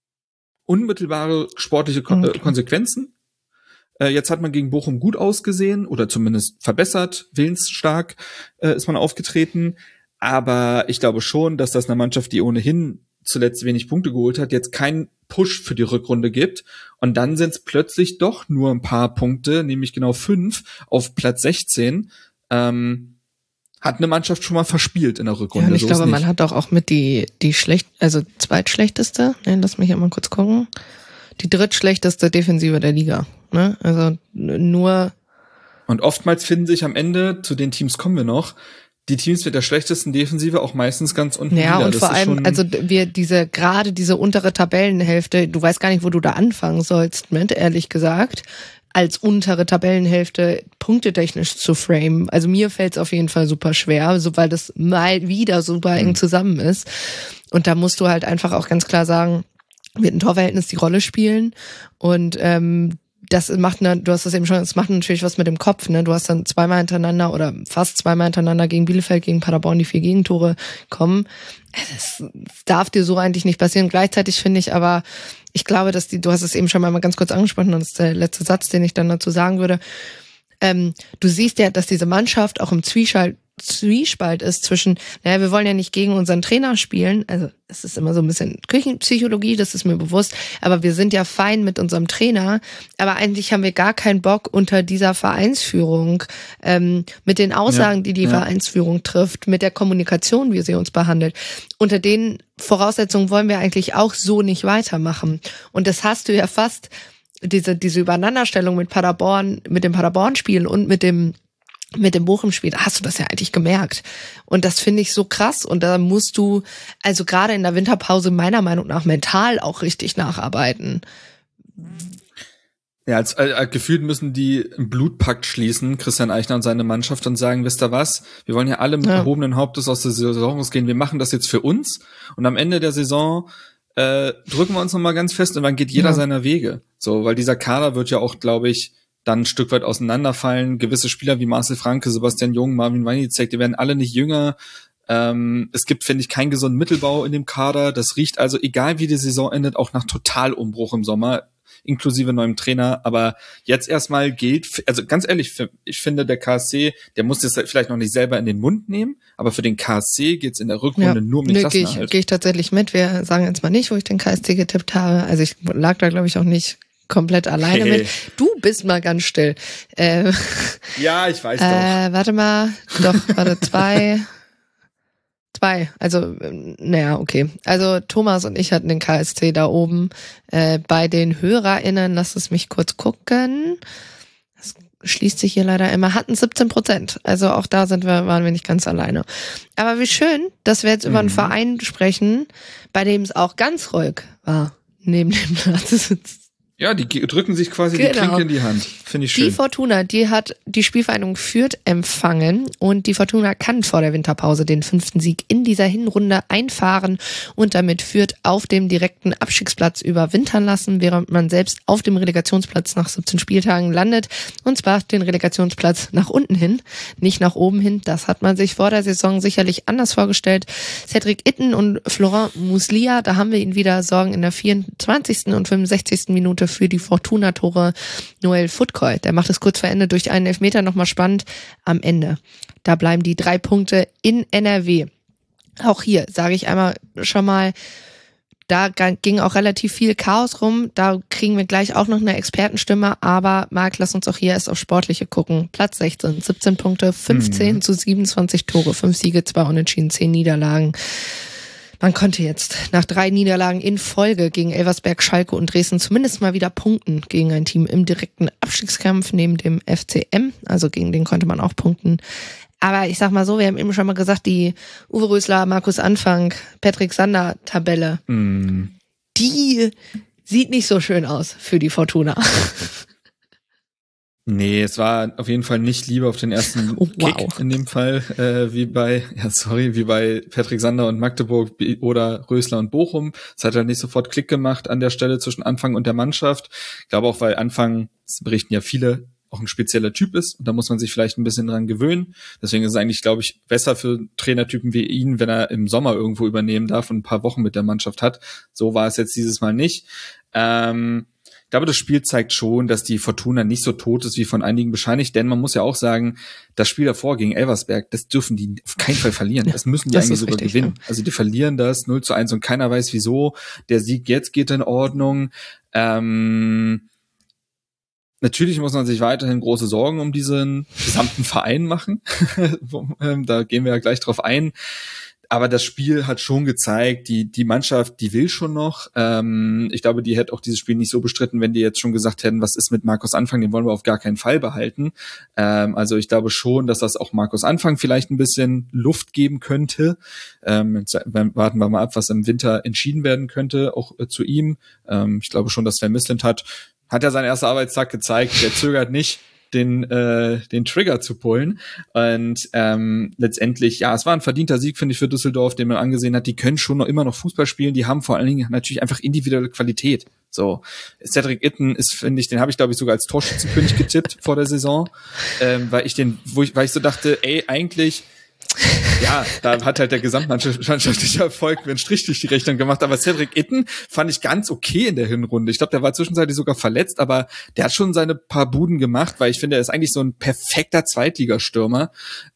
unmittelbare sportliche Ko- äh, Okay. Konsequenzen. Äh, jetzt hat man gegen Bochum gut ausgesehen oder zumindest verbessert, willensstark äh, ist man aufgetreten. Aber ich glaube schon, dass das einer Mannschaft, die ohnehin zuletzt wenig Punkte geholt hat, jetzt keinen Push für die Rückrunde gibt. Und dann sind es plötzlich doch nur ein paar Punkte, nämlich genau fünf auf Platz sechzehn. Ähm, hat eine Mannschaft schon mal verspielt in der Ja, Rückrunde. und ich so glaube, ist man nicht. hat auch, auch mit die, die schlecht, also zweitschlechteste, ne, lass mich hier mal kurz gucken, die drittschlechteste Defensive der Liga, ne, also n- nur, Und oftmals finden sich am Ende, zu den Teams kommen wir noch, die Teams mit der schlechtesten Defensive auch meistens ganz unten ja, wieder. und Das vor ist allem, schon- also wir, diese, gerade diese untere Tabellenhälfte, du weißt gar nicht, wo du da anfangen sollst mit, ehrlich gesagt, als untere Tabellenhälfte punktetechnisch zu framen. Also mir fällt es auf jeden Fall super schwer, so, weil das mal wieder super eng zusammen ist. Und da musst du halt einfach auch ganz klar sagen, wird ein Torverhältnis die Rolle spielen. Und ähm, das macht, ne, du hast das eben schon, es macht natürlich was mit dem Kopf, ne? Du hast dann zweimal hintereinander oder fast zweimal hintereinander gegen Bielefeld, gegen Paderborn die vier Gegentore kommen. Das darf dir so eigentlich nicht passieren. Gleichzeitig finde ich aber, ich glaube, dass die, du hast es eben schon mal ganz kurz angesprochen, und das ist der letzte Satz, den ich dann dazu sagen würde. Ähm, du siehst ja, dass diese Mannschaft auch im Zwiespalt, Zwiespalt ist zwischen, naja, wir wollen ja nicht gegen unseren Trainer spielen, also es ist immer so ein bisschen Küchenpsychologie, das ist mir bewusst, aber wir sind ja fein mit unserem Trainer, aber eigentlich haben wir gar keinen Bock unter dieser Vereinsführung, ähm, mit den Aussagen, Ja, die die ja. Vereinsführung trifft, mit der Kommunikation, wie sie uns behandelt. Unter den Voraussetzungen wollen wir eigentlich auch so nicht weitermachen. Und das hast du ja fast, diese, diese Übereinanderstellung mit Paderborn, mit dem Paderborn-Spiel und mit dem mit dem Bochum-Spiel, da hast du das ja eigentlich gemerkt. Und das finde ich so krass. Und da musst du, also gerade in der Winterpause meiner Meinung nach mental auch richtig nacharbeiten. Ja, als, als gefühlt müssen die einen Blutpakt schließen, Christian Eichner und seine Mannschaft, und sagen, wisst ihr was, wir wollen ja alle mit Ja. erhobenen Hauptes aus der Saison rausgehen, wir machen das jetzt für uns und am Ende der Saison äh, drücken wir uns nochmal ganz fest und dann geht jeder Ja. seiner Wege. So, weil dieser Kader wird ja auch, glaube ich, dann ein Stück weit auseinanderfallen. Gewisse Spieler wie Marcel Franke, Sebastian Jung, Marvin Wanizek, die werden alle nicht jünger. Ähm, es gibt, finde ich, keinen gesunden Mittelbau in dem Kader. Das riecht also, egal wie die Saison endet, auch nach Totalumbruch im Sommer, inklusive neuem Trainer. Aber jetzt erstmal gilt, also ganz ehrlich, für, ich finde, der K S C, der muss das vielleicht noch nicht selber in den Mund nehmen, aber für den K S C geht's in der Rückrunde nur um den Nö, gehe ich, Klassenerhalt. geh ich tatsächlich mit. Wir sagen jetzt mal nicht, wo ich den K S C getippt habe. Also ich lag da, glaube ich, auch nicht komplett alleine Hey. mit. Du bist mal ganz still. Äh, Ja, ich weiß doch. äh, warte mal, doch, warte, zwei... Zwei, also ähm, naja, okay. Also Thomas und ich hatten den K S C da oben. Äh, bei den HörerInnen, lass es mich kurz gucken. Das schließt sich hier leider immer, hatten siebzehn Prozent. Also auch da sind wir, waren wir nicht ganz alleine. Aber wie schön, dass wir jetzt über einen Mhm. Verein sprechen, bei dem es auch ganz ruhig war, neben dem Platz. Ja, die drücken sich quasi Genau. die Klinke in die Hand. Finde ich schön. Die Fortuna, die hat die Spielvereinigung Fürth empfangen und die Fortuna kann vor der Winterpause den fünften Sieg in dieser Hinrunde einfahren und damit Fürth auf dem direkten Abstiegsplatz überwintern lassen, während man selbst auf dem Relegationsplatz nach siebzehn Spieltagen landet, und zwar den Relegationsplatz nach unten hin, nicht nach oben hin. Das hat man sich vor der Saison sicherlich anders vorgestellt. Cedric Itten und Florent Muslia, da haben wir ihn wieder, sorgen in der vierundzwanzigsten und fünfundsechzigsten Minute für die Fortuna-Tore. Noel Futkoy, der macht es kurz vor Ende durch einen Elfmeter nochmal spannend. Am Ende, da bleiben die drei Punkte in N R W. Auch hier sage ich einmal schon mal, da ging auch relativ viel Chaos rum. Da kriegen wir gleich auch noch eine Expertenstimme. Aber Marc, lass uns auch hier erst auf Sportliche gucken. Platz sechzehn, siebzehn Punkte, fünfzehn mhm. zu siebenundzwanzig Tore, fünf Siege, zwei Unentschieden, zehn Niederlagen. Man konnte jetzt nach drei Niederlagen in Folge gegen Elversberg, Schalke und Dresden zumindest mal wieder punkten gegen ein Team im direkten Abstiegskampf neben dem F C M. Also gegen den konnte man auch punkten. Aber ich sag mal so, wir haben eben schon mal gesagt, die Uwe Rösler, Markus Anfang, Patrick Sander Tabelle, mm. die sieht nicht so schön aus für die Fortuna. Nee, es war auf jeden Fall nicht lieber auf den ersten oh, wow. Kick in dem Fall, äh, wie bei, ja sorry, wie bei Patrick Sander und Magdeburg oder Rösler und Bochum. Es hat halt nicht sofort Klick gemacht an der Stelle zwischen Anfang und der Mannschaft. Ich glaube auch, weil Anfang, das berichten ja viele, auch ein spezieller Typ ist und da muss man sich vielleicht ein bisschen dran gewöhnen. Deswegen ist es eigentlich, glaube ich, besser für Trainertypen wie ihn, wenn er im Sommer irgendwo übernehmen darf und ein paar Wochen mit der Mannschaft hat. So war es jetzt dieses Mal nicht. Ähm, Ich glaube, das Spiel zeigt schon, dass die Fortuna nicht so tot ist, wie von einigen bescheinigt, denn man muss ja auch sagen, das Spiel davor gegen Elversberg, das dürfen die auf keinen Fall verlieren. Das müssen die das eigentlich sogar richtig, gewinnen. Ja. Also die verlieren das null zu eins und keiner weiß wieso. Der Sieg jetzt geht in Ordnung. Ähm, natürlich muss man sich weiterhin große Sorgen um diesen gesamten Verein machen. Da gehen wir ja gleich drauf ein. Aber das Spiel hat schon gezeigt, die die Mannschaft, die will schon noch. Ähm, ich glaube, die hätte auch dieses Spiel nicht so bestritten, wenn die jetzt schon gesagt hätten, was ist mit Markus Anfang, den wollen wir auf gar keinen Fall behalten. Ähm, also ich glaube schon, dass das auch Markus Anfang vielleicht ein bisschen Luft geben könnte. Ähm, jetzt warten wir mal ab, was im Winter entschieden werden könnte, auch äh, zu ihm. Ähm, ich glaube schon, dass Sven Mislintat hat ja seinen ersten Arbeitstag gezeigt, der zögert nicht, den äh, den Trigger zu pullen. Und ähm, letztendlich, ja, es war ein verdienter Sieg, finde ich, für Düsseldorf, den man angesehen hat. Die können schon noch immer noch Fußball spielen, die haben vor allen Dingen natürlich einfach individuelle Qualität. So, Cedric Itten ist, finde ich, den habe ich, glaube ich, sogar als Torschützenkönig getippt vor der Saison, ähm, weil ich den, wo ich, weil ich so dachte, ey, eigentlich ja, da hat halt der gesamtmannschaftliche Erfolg einen Strich durch die Rechnung gemacht. Aber Cedric Itten fand ich ganz okay in der Hinrunde. Ich glaube, der war zwischenzeitlich sogar verletzt, aber der hat schon seine paar Buden gemacht, weil ich finde, er ist eigentlich so ein perfekter Zweitligastürmer.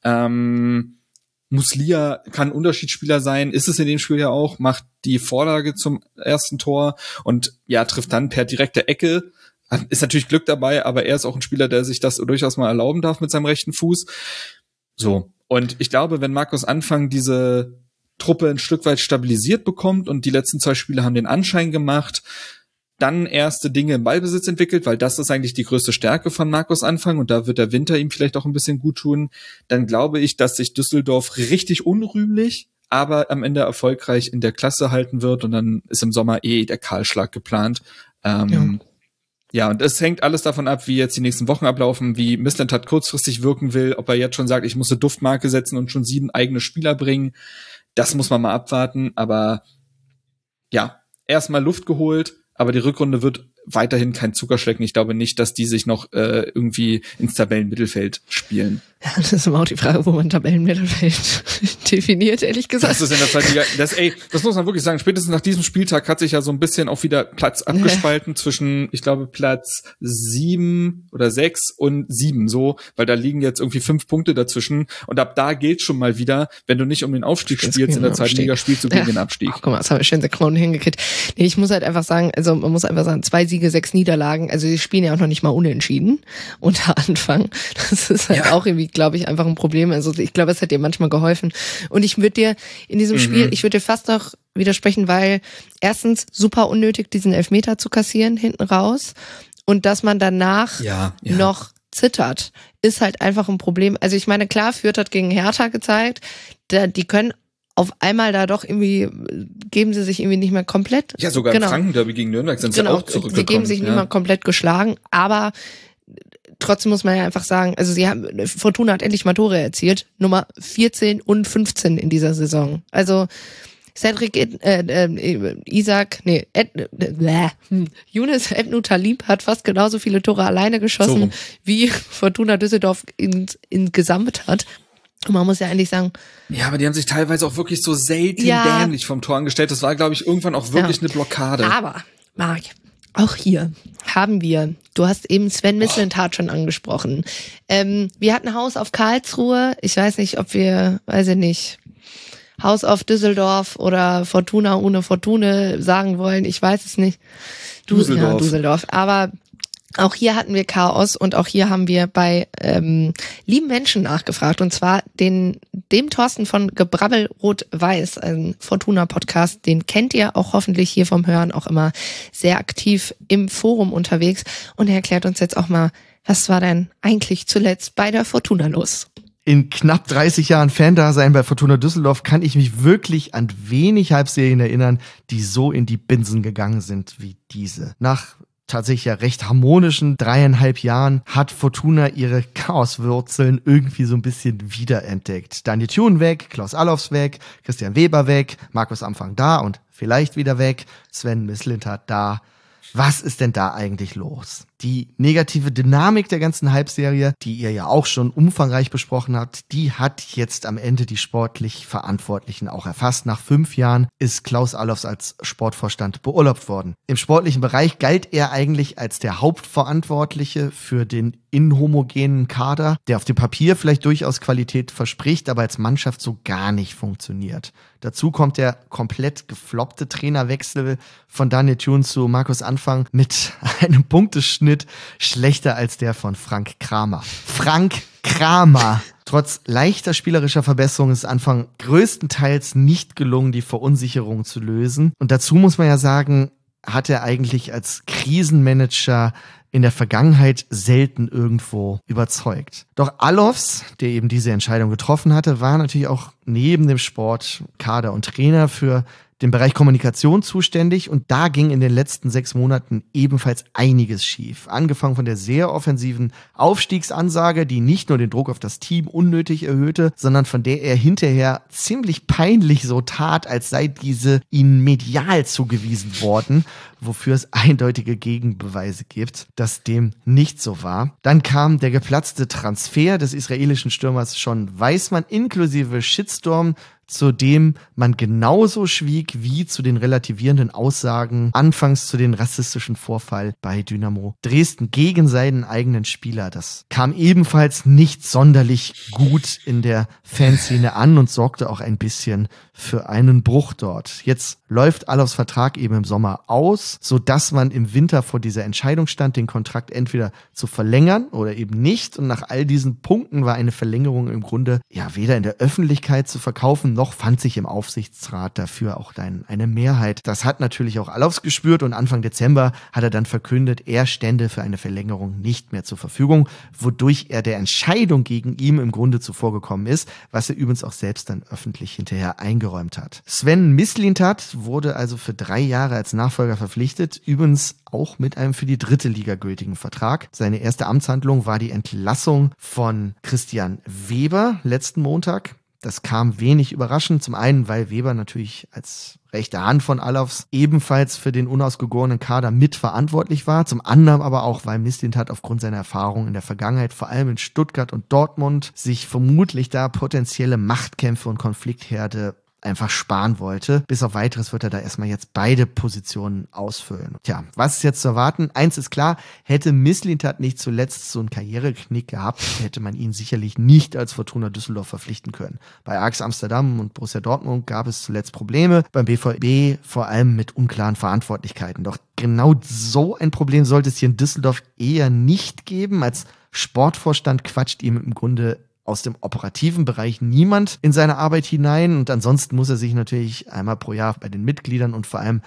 Ähm, Muslia kann Unterschiedsspieler sein, ist es in dem Spiel ja auch, macht die Vorlage zum ersten Tor und ja, trifft dann per direkte Ecke. Ist natürlich Glück dabei, aber er ist auch ein Spieler, der sich das durchaus mal erlauben darf mit seinem rechten Fuß. So. Und ich glaube, wenn Markus Anfang diese Truppe ein Stück weit stabilisiert bekommt und die letzten zwei Spiele haben den Anschein gemacht, dann erste Dinge im Ballbesitz entwickelt, weil das ist eigentlich die größte Stärke von Markus Anfang und da wird der Winter ihm vielleicht auch ein bisschen gut tun, dann glaube ich, dass sich Düsseldorf richtig unrühmlich, aber am Ende erfolgreich in der Klasse halten wird und dann ist im Sommer eh der Kahlschlag geplant. Ähm, ja. Ja, und es hängt alles davon ab, wie jetzt die nächsten Wochen ablaufen, wie Mislintat kurzfristig wirken will, ob er jetzt schon sagt, ich muss eine Duftmarke setzen und schon sieben eigene Spieler bringen. Das muss man mal abwarten, aber ja, erstmal Luft geholt, aber die Rückrunde wird weiterhin kein Zuckerschlecken. Ich glaube nicht, dass die sich noch äh, irgendwie ins Tabellenmittelfeld spielen. Ja, das ist immer auch die Frage, wo man Tabellenmittelfeld definiert, ehrlich gesagt. Das ist in der Zeit, das, ey, das muss man wirklich sagen, spätestens nach diesem Spieltag hat sich ja so ein bisschen auch wieder Platz abgespalten ja. zwischen, ich glaube, Platz sieben oder sechs und sieben, so, weil da liegen jetzt irgendwie fünf Punkte dazwischen und ab da gilt schon mal wieder, wenn du nicht um den Aufstieg spielst, spielst in der zweiten Liga, spielst du gegen ja. den Abstieg. Ach, guck mal, das habe ich schön sechs Kronen hingekriegt. Nee, ich muss halt einfach sagen, also man muss einfach sagen, zwei Siege, sechs Niederlagen, also die spielen ja auch noch nicht mal unentschieden unter Anfang. Das ist halt ja. auch irgendwie, glaube ich, einfach ein Problem. Also ich glaube, es hat dir manchmal geholfen. Und ich würde dir in diesem mhm. Spiel, ich würde dir fast noch widersprechen, weil erstens super unnötig, diesen Elfmeter zu kassieren hinten raus und dass man danach ja, ja. noch zittert, ist halt einfach ein Problem. Also ich meine, klar, Fürth hat gegen Hertha gezeigt, die können auf einmal da doch irgendwie, geben sie sich irgendwie nicht mehr komplett. Ja, sogar genau. im Franken-Derby gegen Nürnberg sind genau. sie auch zurückgekommen. Sie geben sich ja. nicht mehr komplett geschlagen, aber trotzdem muss man ja einfach sagen, also sie haben, Fortuna hat endlich mal Tore erzielt, Nummer vierzehn und fünfzehn in dieser Saison. Also Cedric, äh, äh, Isaac, nee, Ed, äh, hm, Younes Ebnou Talib hat fast genauso viele Tore alleine geschossen, so wie Fortuna Düsseldorf in, in Gesamt hat. Und man muss ja eigentlich sagen... Ja, aber die haben sich teilweise auch wirklich so selten ja, dämlich vom Tor angestellt. Das war, glaube ich, irgendwann auch wirklich ja. eine Blockade. Aber, Marc, auch hier haben wir, du hast eben Sven Mislintat schon angesprochen. Ähm, wir hatten Haus auf Karlsruhe. Ich weiß nicht, ob wir, weiß ich nicht, Haus auf Düsseldorf oder Fortuna ohne Fortune sagen wollen. Ich weiß es nicht. Du, Düsseldorf. Ja, Düsseldorf. Aber auch hier hatten wir Chaos und auch hier haben wir bei ähm, lieben Menschen nachgefragt. Und zwar den dem Thorsten von Gebrabbel Rot-Weiß, ein Fortuna-Podcast. Den kennt ihr auch hoffentlich hier vom Hören, auch immer sehr aktiv im Forum unterwegs. Und er erklärt uns jetzt auch mal, was war denn eigentlich zuletzt bei der Fortuna los? In knapp dreißig Jahren Fandasein bei Fortuna Düsseldorf kann ich mich wirklich an wenig Halbserien erinnern, die so in die Binsen gegangen sind wie diese. Nach tatsächlich ja recht harmonischen dreieinhalb Jahren hat Fortuna ihre Chaoswurzeln irgendwie so ein bisschen wiederentdeckt. Daniel Thune weg, Klaus Allofs weg, Christian Weber weg, Markus Anfang da und vielleicht wieder weg, Sven Mislintat da. Was ist denn da eigentlich los? Die negative Dynamik der ganzen Halbserie, die ihr ja auch schon umfangreich besprochen habt, die hat jetzt am Ende die sportlich Verantwortlichen auch erfasst. Nach fünf Jahren ist Klaus Allofs als Sportvorstand beurlaubt worden. Im sportlichen Bereich galt er eigentlich als der Hauptverantwortliche für den inhomogenen Kader, der auf dem Papier vielleicht durchaus Qualität verspricht, aber als Mannschaft so gar nicht funktioniert. Dazu kommt der komplett gefloppte Trainerwechsel von Daniel Thune zu Markus Anfang mit einem Punkteschnitt schlechter als der von Frank Kramer. Frank Kramer! Trotz leichter spielerischer Verbesserung ist Anfang größtenteils nicht gelungen, die Verunsicherung zu lösen. Und dazu muss man ja sagen, hat er eigentlich als Krisenmanager in der Vergangenheit selten irgendwo überzeugt. Doch Allofs, der eben diese Entscheidung getroffen hatte, war natürlich auch neben dem Sport, Kader und Trainer für den Bereich Kommunikation zuständig und da ging in den letzten sechs Monaten ebenfalls einiges schief. Angefangen von der sehr offensiven Aufstiegsansage, die nicht nur den Druck auf das Team unnötig erhöhte, sondern von der er hinterher ziemlich peinlich so tat, als sei diese ihnen medial zugewiesen worden, wofür es eindeutige Gegenbeweise gibt, dass dem nicht so war. Dann kam der geplatzte Transfer des israelischen Stürmers Schon Weismann inklusive Shitstorm, zu dem man genauso schwieg wie zu den relativierenden Aussagen anfangs zu den rassistischen Vorfall bei Dynamo Dresden gegen seinen eigenen Spieler. Das kam ebenfalls nicht sonderlich gut in der Fanszene an und sorgte auch ein bisschen für einen Bruch dort. Jetzt läuft Allofs Vertrag eben im Sommer aus, sodass man im Winter vor dieser Entscheidung stand, den Kontrakt entweder zu verlängern oder eben nicht. Und nach all diesen Punkten war eine Verlängerung im Grunde ja weder in der Öffentlichkeit zu verkaufen, noch fand sich im Aufsichtsrat dafür auch dann eine Mehrheit. Das hat natürlich auch Allofs gespürt und Anfang Dezember hat er dann verkündet, er stände für eine Verlängerung nicht mehr zur Verfügung, wodurch er der Entscheidung gegen ihn im Grunde zuvorgekommen ist, was er übrigens auch selbst dann öffentlich hinterher eingeräumt hat. Sven Mislintat wurde also für drei Jahre als Nachfolger verpflichtet, übrigens auch mit einem für die dritte Liga gültigen Vertrag. Seine erste Amtshandlung war die Entlassung von Christian Weber letzten Montag. Das kam wenig überraschend. Zum einen, weil Weber natürlich als rechte Hand von Allofs ebenfalls für den unausgegorenen Kader mitverantwortlich war. Zum anderen aber auch, weil Mislintat aufgrund seiner Erfahrung in der Vergangenheit, vor allem in Stuttgart und Dortmund, sich vermutlich da potenzielle Machtkämpfe und Konfliktherde einfach sparen wollte. Bis auf Weiteres wird er da erstmal jetzt beide Positionen ausfüllen. Tja, was ist jetzt zu erwarten? Eins ist klar, hätte Mislintat nicht zuletzt so einen Karriereknick gehabt, hätte man ihn sicherlich nicht als Fortuna Düsseldorf verpflichten können. Bei Ajax Amsterdam und Borussia Dortmund gab es zuletzt Probleme, beim B V B vor allem mit unklaren Verantwortlichkeiten. Doch genau so ein Problem sollte es hier in Düsseldorf eher nicht geben. Als Sportvorstand quatscht ihm im Grunde aus dem operativen Bereich niemand in seine Arbeit hinein und ansonsten muss er sich natürlich einmal pro Jahr bei den Mitgliedern und vor allem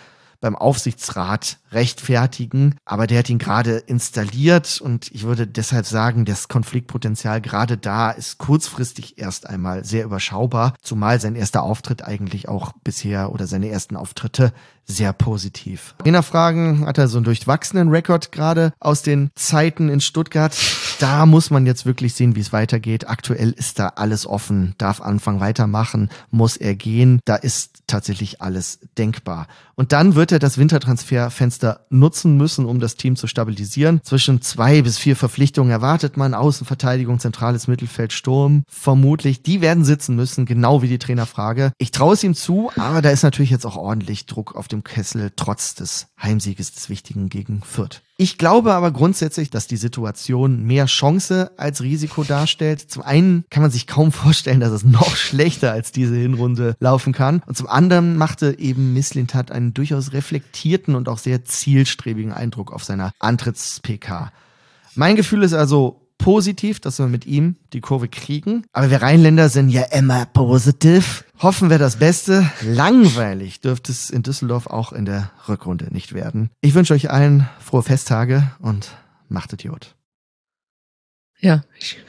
beim Aufsichtsrat rechtfertigen, aber der hat ihn gerade installiert und ich würde deshalb sagen, das Konfliktpotenzial gerade da ist kurzfristig erst einmal sehr überschaubar, zumal sein erster Auftritt eigentlich auch bisher oder seine ersten Auftritte sehr positiv. Trainerfragen hat er so einen durchwachsenen Rekord gerade aus den Zeiten in Stuttgart. Da muss man jetzt wirklich sehen, wie es weitergeht. Aktuell ist da alles offen, darf Anfang weitermachen, muss er gehen. Da ist tatsächlich alles denkbar. Und dann wird er das Wintertransferfenster nutzen müssen, um das Team zu stabilisieren. Zwischen zwei bis vier Verpflichtungen erwartet man. Außenverteidigung, zentrales Mittelfeld, Sturm. Vermutlich, die werden sitzen müssen, genau wie die Trainerfrage. Ich traue es ihm zu, aber da ist natürlich jetzt auch ordentlich Druck auf dem Kessel, trotz des Heimsieges des Wichtigen gegen Fürth. Ich glaube aber grundsätzlich, dass die Situation mehr Chance als Risiko darstellt. Zum einen kann man sich kaum vorstellen, dass es noch schlechter als diese Hinrunde laufen kann. Und zum anderen machte eben Mislintat einen durchaus reflektierten und auch sehr zielstrebigen Eindruck auf seiner Antritts-P K. Mein Gefühl ist also positiv, dass wir mit ihm die Kurve kriegen. Aber wir Rheinländer sind ja immer positiv. Hoffen wir das Beste. Langweilig dürfte es in Düsseldorf auch in der Rückrunde nicht werden. Ich wünsche euch allen frohe Festtage und macht es gut. Ja.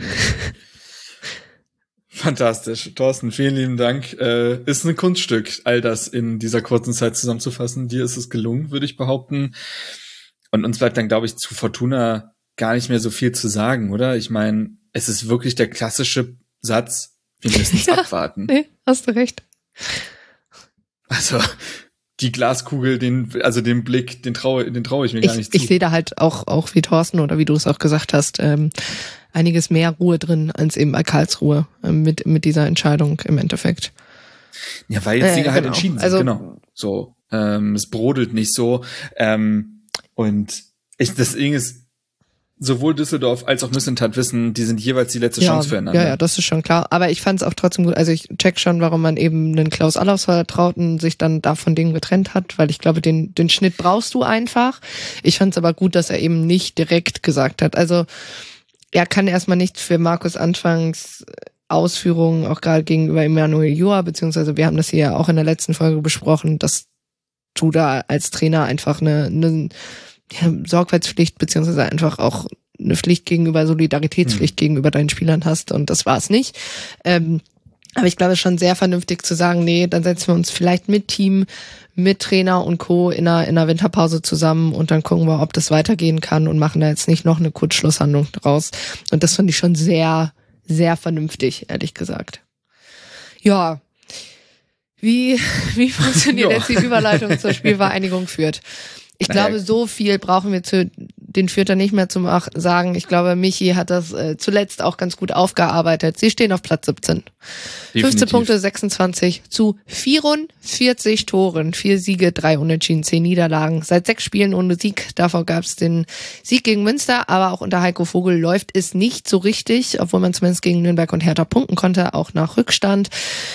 Fantastisch. Thorsten, vielen lieben Dank. Äh, ist ein Kunststück, all das in dieser kurzen Zeit zusammenzufassen. Dir ist es gelungen, würde ich behaupten. Und uns bleibt dann, glaube ich, zu Fortuna gar nicht mehr so viel zu sagen, oder? Ich meine, es ist wirklich der klassische Satz, wir müssen es ja, abwarten. Nee, hast du recht. Also die Glaskugel, den, also den Blick, den traue, den traue ich mir ich, gar nicht zu. Ich sehe da halt auch, auch wie Thorsten oder wie du es auch gesagt hast, ähm, einiges mehr Ruhe drin als eben bei Karlsruhe äh, mit mit dieser Entscheidung im Endeffekt. Ja, weil jetzt Dinge äh, halt genau. entschieden sind, also, genau. So, ähm, es brodelt nicht so. Ähm, und ich, das Ding ist, sowohl Düsseldorf als auch Mislintat wissen, die sind jeweils die letzte ja, Chance füreinander. Ja, ja, das ist schon klar. Aber ich fand es auch trotzdem gut. Also ich check schon, warum man eben einen Klaus Allofs vertraut und sich dann da von Dingen getrennt hat, weil ich glaube, den den Schnitt brauchst du einfach. Ich fand es aber gut, dass er eben nicht direkt gesagt hat. Also er kann erstmal nichts für Markus Anfangs Ausführungen, auch gerade gegenüber Emanuel Joa, beziehungsweise wir haben das hier ja auch in der letzten Folge besprochen, dass du da als Trainer einfach eine, eine ja, Sorgfaltspflicht beziehungsweise einfach auch eine Pflicht gegenüber, Solidaritätspflicht hm. gegenüber deinen Spielern hast und das war es nicht. Ähm, aber ich glaube, es ist schon sehr vernünftig zu sagen, nee, dann setzen wir uns vielleicht mit Team, mit Trainer und Co. in einer, in einer Winterpause zusammen und dann gucken wir, ob das weitergehen kann und machen da jetzt nicht noch eine Kurzschlusshandlung draus. Und das fand ich schon sehr, sehr vernünftig, ehrlich gesagt. Ja, wie, wie funktioniert jetzt die Überleitung zur Spielvereinigung Fürth? Ich naja. glaube, so viel brauchen wir zu den Fürther nicht mehr zu sagen. Ich glaube, Michi hat das äh, zuletzt auch ganz gut aufgearbeitet. Sie stehen auf Platz siebzehn. Definitiv. fünfzehn Punkte, sechsundzwanzig zu vierundvierzig Toren. Vier Siege, drei Unentschieden, zehn Niederlagen. Seit sechs Spielen ohne Sieg. Davor gab es den Sieg gegen Münster, aber auch unter Heiko Vogel läuft es nicht so richtig, obwohl man zumindest gegen Nürnberg und Hertha punkten konnte, auch nach Rückstand.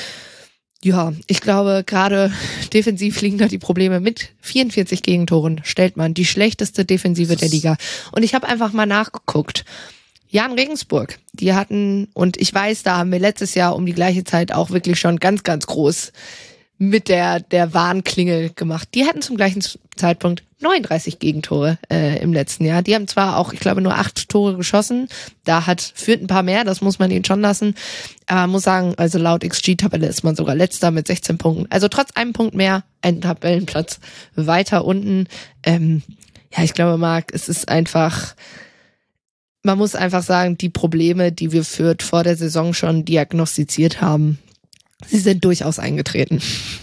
Ja, ich glaube, gerade defensiv liegen da die Probleme. Mit vierundvierzig Gegentoren stellt man die schlechteste Defensive der Liga. Und ich habe einfach mal nachgeguckt. Jan Regensburg, die hatten, und ich weiß, da haben wir letztes Jahr um die gleiche Zeit auch wirklich schon ganz, ganz groß mit der der Warnklingel gemacht. Die hatten zum gleichen Zeitpunkt neununddreißig Gegentore äh, im letzten Jahr. Die haben zwar auch, ich glaube, nur acht Tore geschossen. Da hat Fürth ein paar mehr, das muss man ihnen schon lassen. Aber man muss sagen, also laut X G-Tabelle ist man sogar letzter mit sechzehn Punkten. Also trotz einem Punkt mehr, ein Tabellenplatz weiter unten. Ähm, ja, ich glaube, Marc, es ist einfach, man muss einfach sagen, die Probleme, die wir Fürth vor der Saison schon diagnostiziert haben, sie sind durchaus eingetreten.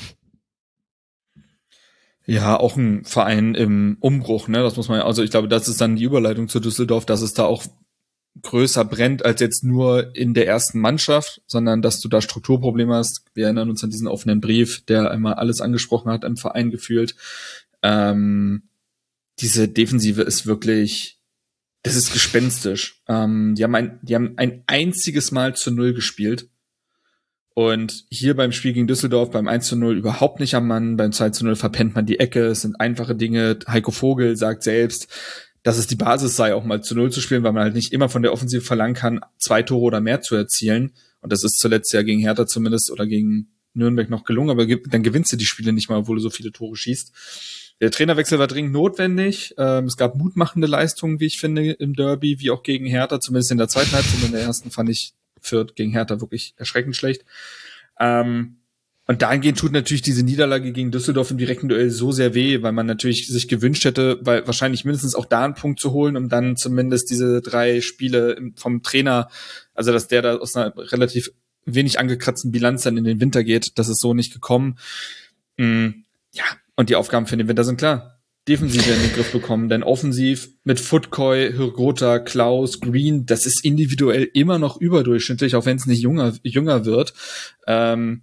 Ja, auch ein Verein im Umbruch, ne? Das muss man ja, also ich glaube, das ist dann die Überleitung zu Düsseldorf, dass es da auch größer brennt als jetzt nur in der ersten Mannschaft, sondern dass du da Strukturprobleme hast. Wir erinnern uns an diesen offenen Brief, der einmal alles angesprochen hat im Verein gefühlt. Ähm, diese Defensive ist wirklich, das ist gespenstisch. Ähm, die haben ein, die haben ein einziges Mal zu Null gespielt. Und hier beim Spiel gegen Düsseldorf, beim eins zu null überhaupt nicht am Mann, beim zwei zu null verpennt man die Ecke, es sind einfache Dinge. Heiko Vogel sagt selbst, dass es die Basis sei, auch mal zu null zu spielen, weil man halt nicht immer von der Offensive verlangen kann, zwei Tore oder mehr zu erzielen. Und das ist zuletzt ja gegen Hertha zumindest oder gegen Nürnberg noch gelungen, aber dann gewinnst du die Spiele nicht mal, obwohl du so viele Tore schießt. der Trainerwechsel war dringend notwendig. Ähm, es gab mutmachende Leistungen, wie ich finde, im Derby, wie auch gegen Hertha, zumindest in der zweiten Halbzeit. In der ersten fand ich Fürth gegen Hertha wirklich erschreckend schlecht. Ähm, und dahingehend tut natürlich diese Niederlage gegen Düsseldorf im direkten Duell so sehr weh, weil man natürlich sich gewünscht hätte, weil wahrscheinlich mindestens auch da einen Punkt zu holen, um dann zumindest diese drei Spiele vom Trainer, also dass der da aus einer relativ wenig angekratzten Bilanz dann in den Winter geht. Das ist so nicht gekommen. Mhm. Ja, und die Aufgaben für den Winter sind klar. Defensiv in den Griff bekommen, denn offensiv mit Futkoi, Hirgota, Klaus, Green, das ist individuell immer noch überdurchschnittlich, auch wenn es nicht jünger, jünger wird. Ähm,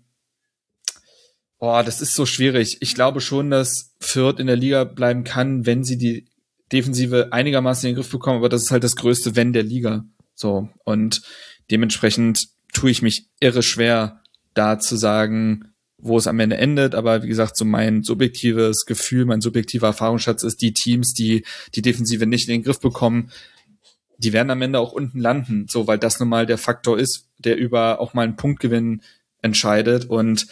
boah, das ist so schwierig. Ich glaube schon, dass Fürth in der Liga bleiben kann, wenn sie die Defensive einigermaßen in den Griff bekommen, aber das ist halt das größte Wenn der Liga. So, und dementsprechend tue ich mich irre schwer, da zu sagen, wo es am Ende endet, aber wie gesagt, so mein subjektives Gefühl, mein subjektiver Erfahrungsschatz ist, die Teams, die die Defensive nicht in den Griff bekommen, die werden am Ende auch unten landen, so, weil das nun mal der Faktor ist, der über auch mal einen Punktgewinn entscheidet, und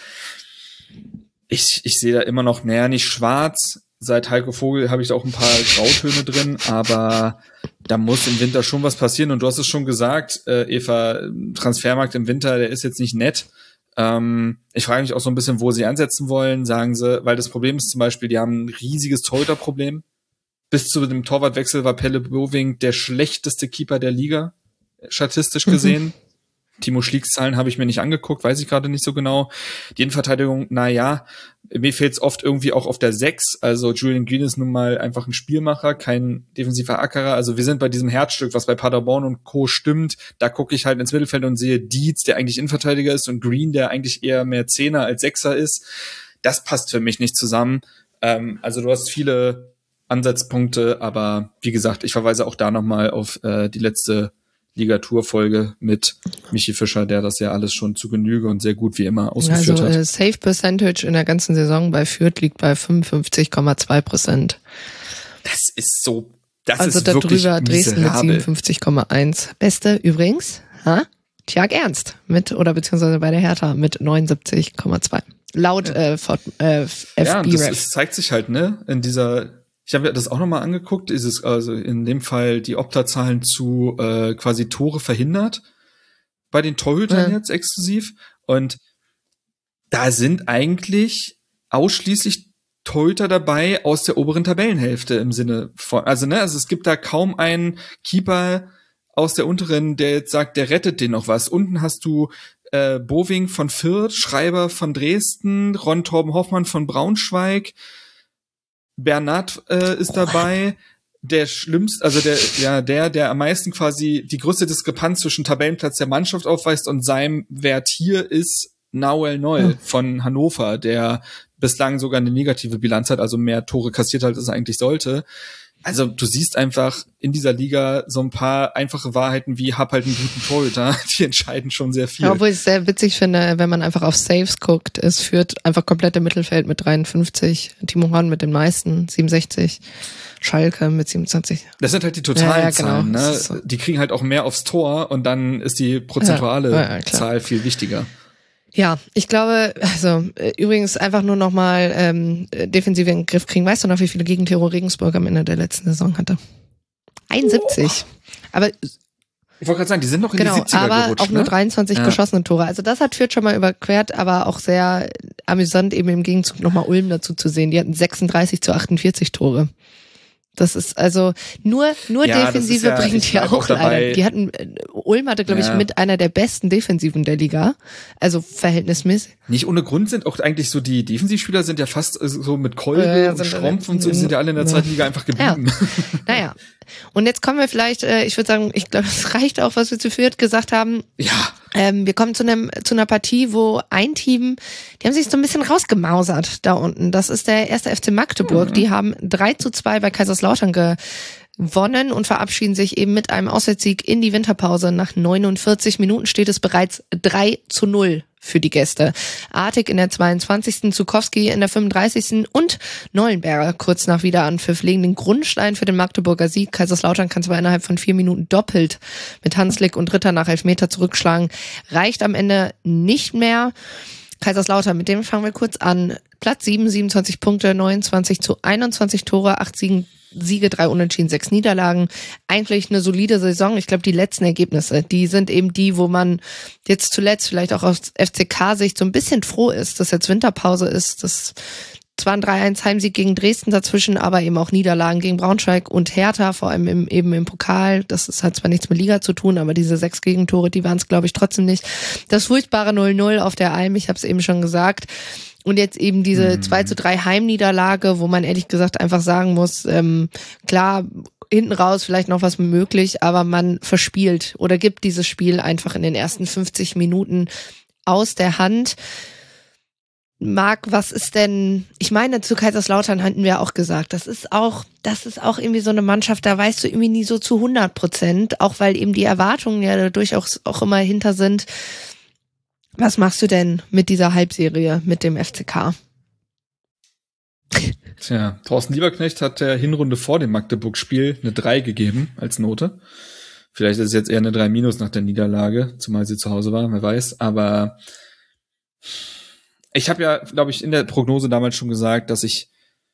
ich ich sehe da immer noch, naja, nicht schwarz. Seit Heiko Vogel habe ich da auch ein paar Grautöne drin, aber da muss im Winter schon was passieren. Und du hast es schon gesagt, äh, Eva, Transfermarkt im Winter, der ist jetzt nicht nett. Ähm, ich frage mich auch so ein bisschen, wo sie ansetzen wollen, sagen sie, weil das Problem ist zum Beispiel, die haben ein riesiges Torhüterproblem. Bis zu dem Torwartwechsel war Pelle Boving der schlechteste Keeper der Liga, statistisch gesehen. Mhm. Timo Schlieks Zahlen habe ich mir nicht angeguckt, weiß ich gerade nicht so genau. Die Innenverteidigung, na ja, mir fehlt es oft irgendwie auch auf der sechs. Also Julian Green ist nun mal einfach ein Spielmacher, kein defensiver Ackerer. Also wir sind bei diesem Herzstück, was bei Paderborn und Co. stimmt. Da gucke ich halt ins Mittelfeld und sehe Dietz, der eigentlich Innenverteidiger ist, und Green, der eigentlich eher mehr Zehner als Sechser ist. Das passt für mich nicht zusammen. Ähm, also du hast viele Ansatzpunkte, aber wie gesagt, ich verweise auch da nochmal auf äh, die letzte Ligatur-Folge mit Michi Fischer, der das ja alles schon zu Genüge und sehr gut wie immer ausgeführt also, hat. Also Save Percentage in der ganzen Saison bei Fürth liegt bei fünfundfünfzig Komma zwei Prozent. Das ist so, das also ist wirklich darüber Dresden mit siebenundfünfzig Komma eins. Beste übrigens, ha? Tjag Ernst mit, oder beziehungsweise bei der Hertha mit neunundsiebzig Komma zwei. Laut ja. äh, F B. Ja, das ist, zeigt sich halt, ne, in dieser. Ich habe ja das auch nochmal angeguckt, ist es also in dem Fall die Opta-Zahlen zu äh, quasi Tore verhindert bei den Torhütern ja. jetzt exklusiv, und da sind eigentlich ausschließlich Torhüter dabei aus der oberen Tabellenhälfte im Sinne von, also ne, also es gibt da kaum einen Keeper aus der unteren, der jetzt sagt, der rettet den noch was. Unten hast du äh, Boving von Fürth, Schreiber von Dresden, Ron Torben Hoffmann von Braunschweig, Bernat äh, ist dabei, der schlimmste, also der, ja, der, der am meisten quasi die größte Diskrepanz zwischen Tabellenplatz der Mannschaft aufweist und seinem Wert hier ist Nauel Noll hm. von Hannover, der bislang sogar eine negative Bilanz hat, also mehr Tore kassiert hat, als er eigentlich sollte. Also du siehst einfach in dieser Liga so ein paar einfache Wahrheiten wie, hab halt einen guten Torhüter, die entscheiden schon sehr viel. Ja, obwohl ich es sehr witzig finde, wenn man einfach auf Saves guckt, es führt einfach komplett im Mittelfeld mit dreiundfünfzig, Timo Horn mit den meisten, siebenundsechzig, Schalke mit siebenundzwanzig. Das sind halt die totalen ja, ja, genau. Zahlen, ne? So. Die kriegen halt auch mehr aufs Tor, und dann ist die prozentuale ja, ja, Zahl viel wichtiger. Ja, ich glaube, also übrigens einfach nur nochmal ähm, defensiv in den Griff kriegen. Weißt du noch, wie viele Gegentore Regensburg am Ende der letzten Saison hatte? einundsiebzig. Oh. Aber ich wollte gerade sagen, die sind noch in genau, die siebziger aber gerutscht, auch nur ne? dreiundzwanzig ja. geschossene Tore. Also das hat Fürth schon mal überquert, aber auch sehr amüsant eben im Gegenzug nochmal Ulm dazu zu sehen. Die hatten sechsunddreißig zu achtundvierzig Tore. Das ist also nur nur ja, Defensive ja, bringt ja auch leider. Die hatten Ulm hatte glaube ja. ich mit einer der besten Defensiven der Liga, also verhältnismäßig. Nicht ohne Grund sind auch eigentlich so die Defensivspieler sind ja fast so mit Kolbe ja, und Schrompf und so, die sind ja alle in der ja. zweiten Liga einfach geblieben. Ja. Naja. Und jetzt kommen wir vielleicht, äh, ich würde sagen, ich glaube, es reicht auch, was wir zu Fürth gesagt haben. Ja. Ähm, wir kommen zu einem zu einer Partie, wo ein Team, die haben sich so ein bisschen rausgemausert da unten. Das ist der erste F C Magdeburg. Mhm. Die haben drei zu zwei bei Kaiserslautern gewonnen und verabschieden sich eben mit einem Auswärtssieg in die Winterpause. Nach neunundvierzig Minuten steht es bereits drei zu null für die Gäste. Artig in der zweiundzwanzigsten Zukowski in der fünfunddreißigsten und Neuenberger kurz nach Wiederanpfiff legen den Grundstein für den Magdeburger Sieg. Kaiserslautern kann zwar innerhalb von vier Minuten doppelt mit Hanslick und Ritter nach Elfmeter zurückschlagen, reicht am Ende nicht mehr. Kaiserslautern, mit dem fangen wir kurz an. Platz sieben, siebenundzwanzig Punkte, neunundzwanzig zu einundzwanzig Tore, acht Siegen, Siege, drei Unentschieden, sechs Niederlagen. Eigentlich eine solide Saison. Ich glaube, die letzten Ergebnisse, die sind eben die, wo man jetzt zuletzt vielleicht auch aus F C K-Sicht so ein bisschen froh ist, dass jetzt Winterpause ist. Das zwar ein drei eins Heimsieg gegen Dresden dazwischen, aber eben auch Niederlagen gegen Braunschweig und Hertha, vor allem im, eben im Pokal. Das ist, hat zwar nichts mit Liga zu tun, aber diese sechs Gegentore, die waren es, glaube ich, trotzdem nicht. Das furchtbare null null auf der Alm, ich habe es eben schon gesagt. Und jetzt eben diese zwei zu drei Heimniederlage, wo man ehrlich gesagt einfach sagen muss, ähm, klar, hinten raus vielleicht noch was möglich, aber man verspielt oder gibt dieses Spiel einfach in den ersten fünfzig Minuten aus der Hand. Marc, was ist denn, ich meine, zu Kaiserslautern hatten wir auch gesagt, das ist auch, das ist auch irgendwie so eine Mannschaft, da weißt du irgendwie nie so zu hundert Prozent, auch weil eben die Erwartungen ja durchaus auch immer hinter sind. Was machst du denn mit dieser Halbserie mit dem F C K? Tja, Thorsten Lieberknecht hat der Hinrunde vor dem Magdeburg-Spiel eine drei gegeben als Note. Vielleicht ist es jetzt eher eine drei minus nach der Niederlage, zumal sie zu Hause war, wer weiß. Aber ich habe ja, glaube ich, in der Prognose damals schon gesagt, dass ich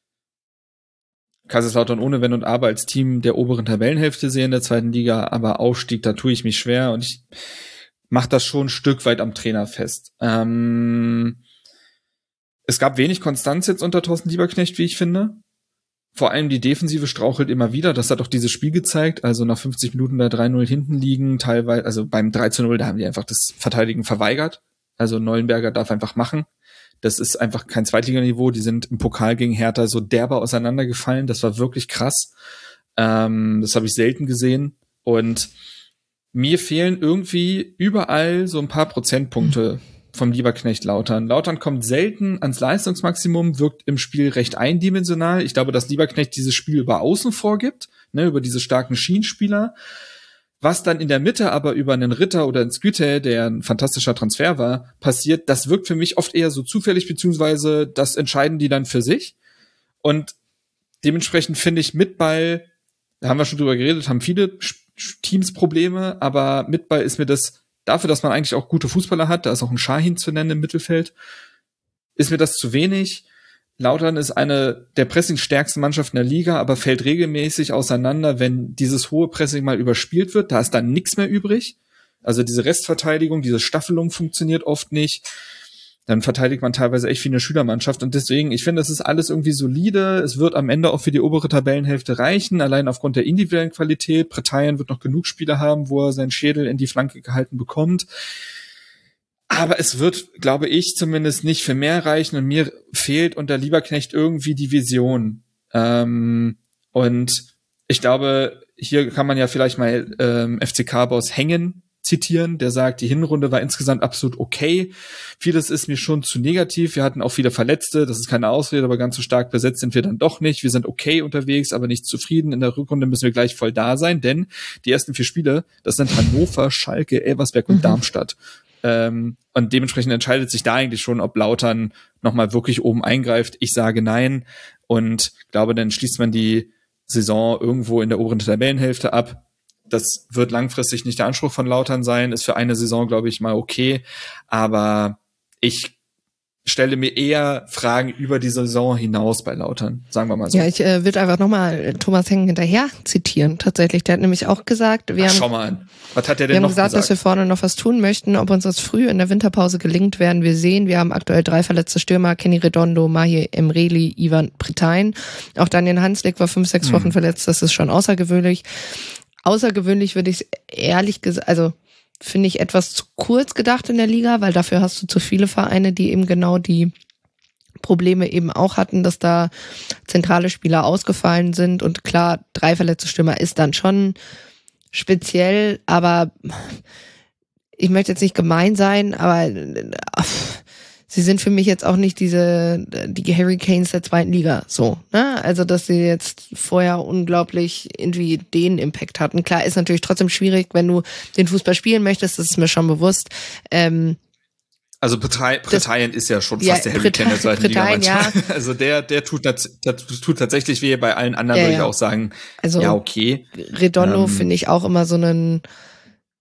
Kaiserslautern ohne Wenn und Aber als Team der oberen Tabellenhälfte sehe in der zweiten Liga, aber Aufstieg, da tue ich mich schwer und ich mache das schon ein Stück weit am Trainer fest. Ähm, es gab wenig Konstanz jetzt unter Thorsten Lieberknecht, wie ich finde. Vor allem die Defensive strauchelt immer wieder. Das hat auch dieses Spiel gezeigt. Also nach fünfzig Minuten da drei null hinten liegen, teilweise, also beim drei zu null, da haben die einfach das Verteidigen verweigert. Also Neuenberger darf einfach machen. Das ist einfach kein Zweitliganiveau. Die sind im Pokal gegen Hertha so derbe auseinandergefallen. Das war wirklich krass. Ähm, das habe ich selten gesehen. Und mir fehlen irgendwie überall so ein paar Prozentpunkte vom Lieberknecht Lautern. Lautern kommt selten ans Leistungsmaximum, wirkt im Spiel recht eindimensional. Ich glaube, dass Lieberknecht dieses Spiel über Außen vorgibt, ne, über diese starken Schienenspieler. Was dann in der Mitte aber über einen Ritter oder einen Skytte, der ein fantastischer Transfer war, passiert, das wirkt für mich oft eher so zufällig, beziehungsweise das entscheiden die dann für sich. Und dementsprechend finde ich mit Ball, da haben wir schon drüber geredet, haben viele Teams Probleme, aber mit Ball ist mir das, dafür, dass man eigentlich auch gute Fußballer hat, da ist auch ein Schahin zu nennen im Mittelfeld, ist mir das zu wenig. Lautern ist eine der pressingstärksten Mannschaften der Liga, aber fällt regelmäßig auseinander, wenn dieses hohe Pressing mal überspielt wird. Da ist dann nichts mehr übrig. Also diese Restverteidigung, diese Staffelung funktioniert oft nicht. Dann verteidigt man teilweise echt wie eine Schülermannschaft. Und deswegen, ich finde, das ist alles irgendwie solide. Es wird am Ende auch für die obere Tabellenhälfte reichen, allein aufgrund der individuellen Qualität. Bretagne wird noch genug Spieler haben, wo er seinen Schädel in die Flanke gehalten bekommt. Aber es wird, glaube ich, zumindest nicht für mehr reichen. Und mir fehlt unter Lieberknecht irgendwie die Vision. Ähm, und ich glaube, hier kann man ja vielleicht mal ähm, F C K-Boss Hängen zitieren, der sagt, die Hinrunde war insgesamt absolut okay. Vieles ist mir schon zu negativ. Wir hatten auch viele Verletzte. Das ist keine Ausrede, aber ganz so stark besetzt sind wir dann doch nicht. Wir sind okay unterwegs, aber nicht zufrieden. In der Rückrunde müssen wir gleich voll da sein, denn die ersten vier Spiele, das sind Hannover, Schalke, Elversberg und mhm. Darmstadt. Ähm, und dementsprechend entscheidet sich da eigentlich schon, ob Lautern nochmal wirklich oben eingreift. Ich sage nein und glaube, dann schließt man die Saison irgendwo in der oberen Tabellenhälfte ab. Das wird langfristig nicht der Anspruch von Lautern sein, ist für eine Saison, glaube ich, mal okay. Aber ich stelle mir eher Fragen über die Saison hinaus bei Lautern, sagen wir mal so. Ja, ich äh, würde einfach nochmal Thomas Hängen hinterher zitieren, tatsächlich. Der hat nämlich auch gesagt, wir Ach, haben, schau mal an. Was hat der denn wir haben noch gesagt, gesagt, dass wir vorne noch was tun möchten. Ob uns das früh in der Winterpause gelingt, werden wir sehen. Wir haben aktuell drei verletzte Stürmer, Kenny Redondo, Mahi Emreli, Ivan Bretagne. Auch Daniel Hanslik war fünf, sechs Wochen hm. verletzt, das ist schon außergewöhnlich. Außergewöhnlich würde ich ehrlich gesagt, also finde ich etwas zu kurz gedacht in der Liga, weil dafür hast du zu viele Vereine, die eben genau die Probleme eben auch hatten, dass da zentrale Spieler ausgefallen sind. Und klar, drei verletzte Stürmer ist dann schon speziell, aber ich möchte jetzt nicht gemein sein, aber sie sind für mich jetzt auch nicht diese, die Hurricanes der zweiten Liga, so, ne? Also, dass sie jetzt vorher unglaublich irgendwie den Impact hatten. Klar, ist natürlich trotzdem schwierig, wenn du den Fußball spielen möchtest, das ist mir schon bewusst. Ähm, also Bretagne ist ja schon fast ja, der Hurricane der zweiten Liga. Ja. Also der, der tut, der tut tatsächlich weh. Bei allen anderen ja, würde ich ja. auch sagen, also, ja, okay. Redondo ähm, finde ich auch immer so einen,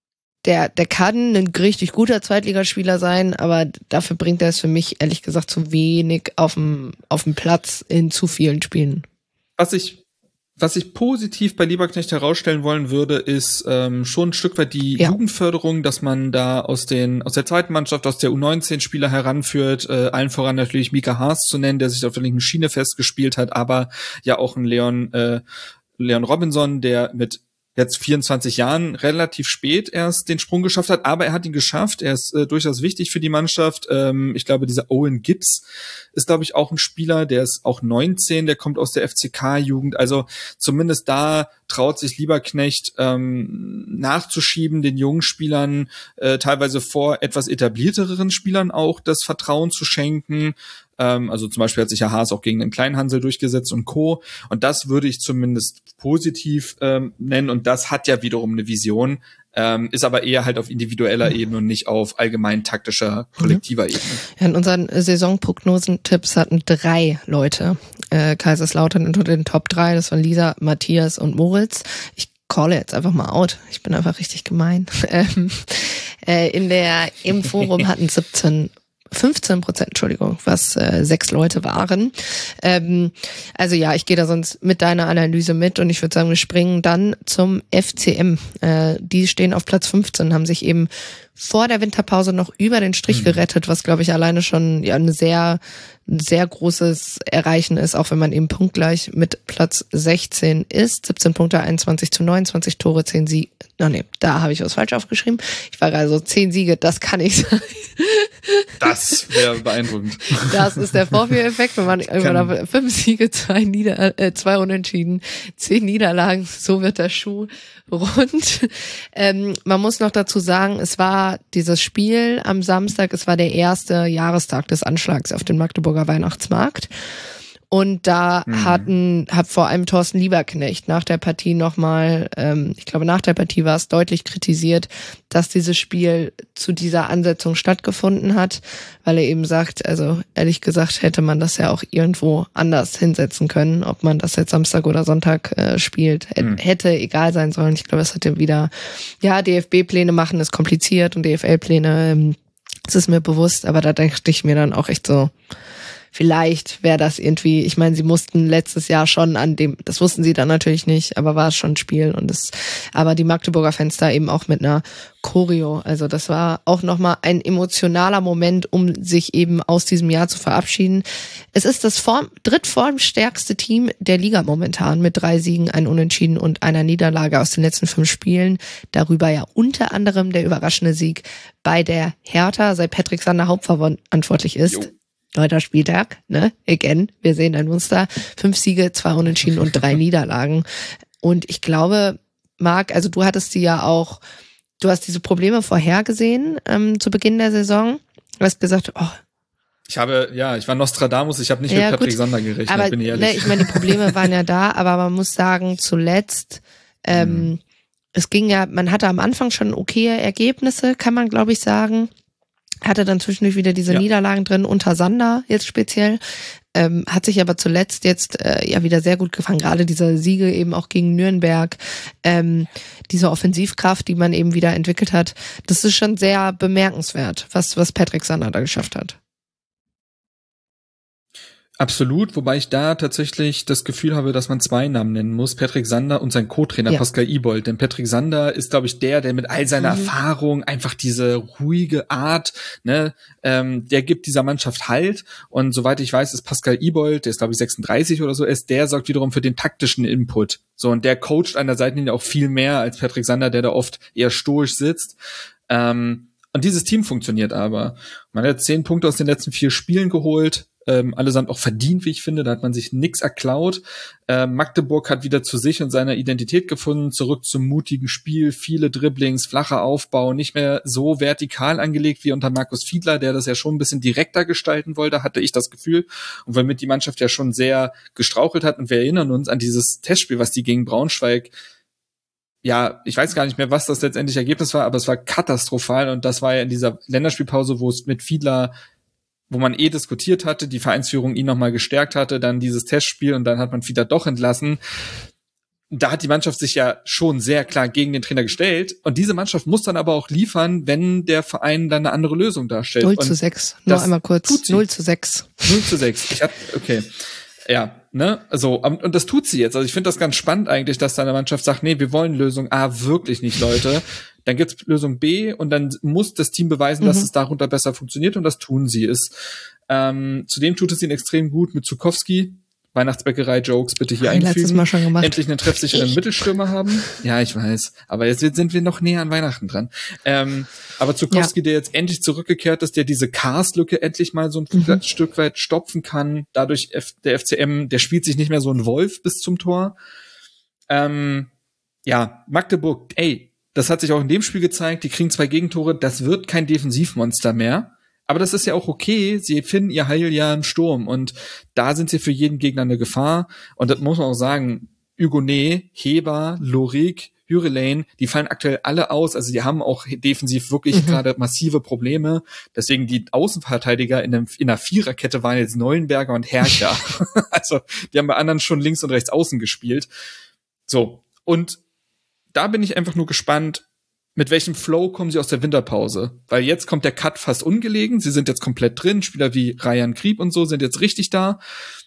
der, der kann ein richtig guter Zweitligaspieler sein, aber dafür bringt er es für mich ehrlich gesagt zu wenig auf dem, auf dem Platz in zu vielen Spielen. Was ich Was ich positiv bei Lieberknecht herausstellen wollen würde, ist ähm, schon ein Stück weit die ja. Jugendförderung, dass man da aus den aus der zweiten Mannschaft, aus der U neunzehn Spieler heranführt, äh, allen voran natürlich Mika Haas zu nennen, der sich auf der linken Schiene festgespielt hat, aber ja auch ein Leon äh, Leon Robinson, der mit jetzt vierundzwanzig Jahren relativ spät erst den Sprung geschafft hat, aber er hat ihn geschafft. Er ist äh, durchaus wichtig für die Mannschaft. Ähm, ich glaube, dieser Owen Gibbs ist, glaube ich, auch ein Spieler, der ist auch neunzehn, der kommt aus der F C K-Jugend. Also zumindest da traut sich Lieberknecht ähm, nachzuschieben, den jungen Spielern äh, teilweise vor etwas etablierteren Spielern auch das Vertrauen zu schenken. Ähm, also zum Beispiel hat sich ja Haas auch gegen den Kleinhansel durchgesetzt und Co. Und das würde ich zumindest positiv ähm, nennen. Und das hat ja wiederum eine Vision, ähm, ist aber eher halt auf individueller Ebene und nicht auf allgemein taktischer, kollektiver Ebene. Ja, in unseren Saisonprognosentipps hatten drei Leute äh, Kaiserslautern unter den Top drei. Das waren Lisa, Matthias und Moritz. Ich calle jetzt einfach mal out. Ich bin einfach richtig gemein. ähm, äh, in der im Forum hatten siebzehn fünfzehn Prozent, Entschuldigung, was äh, sechs Leute waren. Ähm, also ja, ich gehe da sonst mit deiner Analyse mit und ich würde sagen, wir springen dann zum F C M. Äh, die stehen auf Platz fünfzehn, haben sich eben vor der Winterpause noch über den Strich mhm. gerettet, was, glaube ich, alleine schon ja eine sehr, ein sehr großes Erreichen ist, auch wenn man eben punktgleich mit Platz sechzehn ist. siebzehn Punkte, einundzwanzig zu neunundzwanzig Tore, zehn Siege. Na nee, da habe ich was falsch aufgeschrieben. Ich war gerade so, zehn Siege, das kann ich sagen. Das wäre beeindruckend. Das ist der Vorführeffekt, wenn man über fünf Siege, zwei Nieder, äh, zwei Unentschieden, zehn Niederlagen, so wird der Schuh rund. Ähm, man muss noch dazu sagen, es war dieses Spiel am Samstag, es war der erste Jahrestag des Anschlags auf den Magdeburger Weihnachtsmarkt. Und da mhm. hatten, hat vor allem Thorsten Lieberknecht nach der Partie nochmal, ähm, ich glaube nach der Partie war es deutlich kritisiert, dass dieses Spiel zu dieser Ansetzung stattgefunden hat, weil er eben sagt, also ehrlich gesagt hätte man das ja auch irgendwo anders hinsetzen können, ob man das jetzt Samstag oder Sonntag äh, spielt, mhm. hätte egal sein sollen. Ich glaube, es hatte wieder, ja, D F B-Pläne machen ist kompliziert und D F L-Pläne, ähm, das ist mir bewusst, aber da dachte ich mir dann auch echt so, vielleicht wäre das irgendwie, ich meine, sie mussten letztes Jahr schon an dem, das wussten sie dann natürlich nicht, aber war es schon ein Spiel und es, aber die Magdeburger Fans da eben auch mit einer Choreo, also das war auch nochmal ein emotionaler Moment, um sich eben aus diesem Jahr zu verabschieden. Es ist das Form, drittformstärkste Team der Liga momentan mit drei Siegen, ein Unentschieden und einer Niederlage aus den letzten fünf Spielen. Darüber ja unter anderem der überraschende Sieg bei der Hertha, seit Patrick Sander hauptverantwortlich ist. Jo. Neunter Spieltag, ne? Again, wir sehen ein Muster. Fünf Siege, zwei Unentschieden und drei Niederlagen. Und ich glaube, Marc, also du hattest die ja auch, du hast diese Probleme vorhergesehen ähm, zu Beginn der Saison. Du hast gesagt, oh. Ich habe, ja, ich war Nostradamus, ich habe nicht ja, mit Patrick gut. Sander gerechnet, aber, bin ich ehrlich. Ne, ich meine, die Probleme waren ja da, aber man muss sagen, zuletzt, ähm, hm. es ging ja, man hatte am Anfang schon okaye Ergebnisse, kann man glaube ich sagen. Hatte dann zwischendurch wieder diese ja. Niederlagen drin, unter Sander jetzt speziell, ähm, hat sich aber zuletzt jetzt äh, ja wieder sehr gut gefangen, gerade diese Siege eben auch gegen Nürnberg, ähm, diese Offensivkraft, die man eben wieder entwickelt hat, das ist schon sehr bemerkenswert, was was Patrick Sander da geschafft hat. Absolut, wobei ich da tatsächlich das Gefühl habe, dass man zwei Namen nennen muss, Patrick Sander und sein Co-Trainer ja. Pascal Ibold. Denn Patrick Sander ist, glaube ich, der, der mit all seiner mhm. Erfahrung, einfach diese ruhige Art, ne, ähm, der gibt dieser Mannschaft Halt. Und soweit ich weiß, ist Pascal Ibold, der ist, glaube ich, sechsunddreißig oder so ist, der sorgt wiederum für den taktischen Input. So, und der coacht an der Seitenlinie auch viel mehr als Patrick Sander, der da oft eher stoisch sitzt. Ähm, und dieses Team funktioniert aber. Man hat zehn Punkte aus den letzten vier Spielen geholt. Ähm, allesamt auch verdient, wie ich finde, da hat man sich nix erklaut. Ähm, Magdeburg hat wieder zu sich und seiner Identität gefunden, zurück zum mutigen Spiel, viele Dribblings, flacher Aufbau, nicht mehr so vertikal angelegt wie unter Markus Fiedler, der das ja schon ein bisschen direkter gestalten wollte, hatte ich das Gefühl. Und womit die Mannschaft ja schon sehr gestrauchelt hat, und wir erinnern uns an dieses Testspiel, was die gegen Braunschweig, ja, ich weiß gar nicht mehr, was das letztendliche Ergebnis war, aber es war katastrophal und das war ja in dieser Länderspielpause, wo es mit Fiedler, wo man eh diskutiert hatte, die Vereinsführung ihn nochmal gestärkt hatte, dann dieses Testspiel und dann hat man Fiedler doch entlassen. da hat die Mannschaft sich ja schon sehr klar gegen den Trainer gestellt. Und diese Mannschaft muss dann aber auch liefern, wenn der Verein dann eine andere Lösung darstellt. null zu sechs. Nur einmal kurz. null zu sechs. null zu sechs. Ich hab, okay. Ja, ne, also, und das tut sie jetzt. Also ich finde das ganz spannend eigentlich, dass da eine Mannschaft sagt, nee, wir wollen Lösung A wirklich nicht, Leute. Dann gibt's Lösung B und dann muss das Team beweisen, dass mhm. es darunter besser funktioniert und das tun sie es. Ähm, zudem tut es ihnen extrem gut mit Zukowski. Weihnachtsbäckerei-Jokes bitte hier Ein einfügen. Mal schon gemacht. Endlich einen treffsicheren Mittelstürmer haben. Ja, ich weiß. Aber jetzt sind wir noch näher an Weihnachten dran. Ähm, aber Zukowski, ja. der jetzt endlich zurückgekehrt ist, der diese Cars-Lücke endlich mal so ein mhm. Stück weit stopfen kann. Dadurch F- der F C M, der spielt sich nicht mehr so ein Wolf bis zum Tor. Ähm, ja, Magdeburg, ey, das hat sich auch in dem Spiel gezeigt. Die kriegen zwei Gegentore. Das wird kein Defensivmonster mehr. Aber das ist ja auch okay. Sie finden ihr Heil ja im Sturm. Und da sind sie für jeden Gegner eine Gefahr. Und das muss man auch sagen. Hugonet, Heber, Lorik, Hürelane, die fallen aktuell alle aus. Also die haben auch defensiv wirklich mhm. gerade massive Probleme. Deswegen die Außenverteidiger in, einem, in einer Viererkette waren jetzt Neuenberger und Hercher. Also die haben bei anderen schon links und rechts außen gespielt. So. Und da bin ich einfach nur gespannt, mit welchem Flow kommen sie aus der Winterpause? Weil jetzt kommt der Cut fast ungelegen. Sie sind jetzt komplett drin. Spieler wie Ryan Krieb und so sind jetzt richtig da.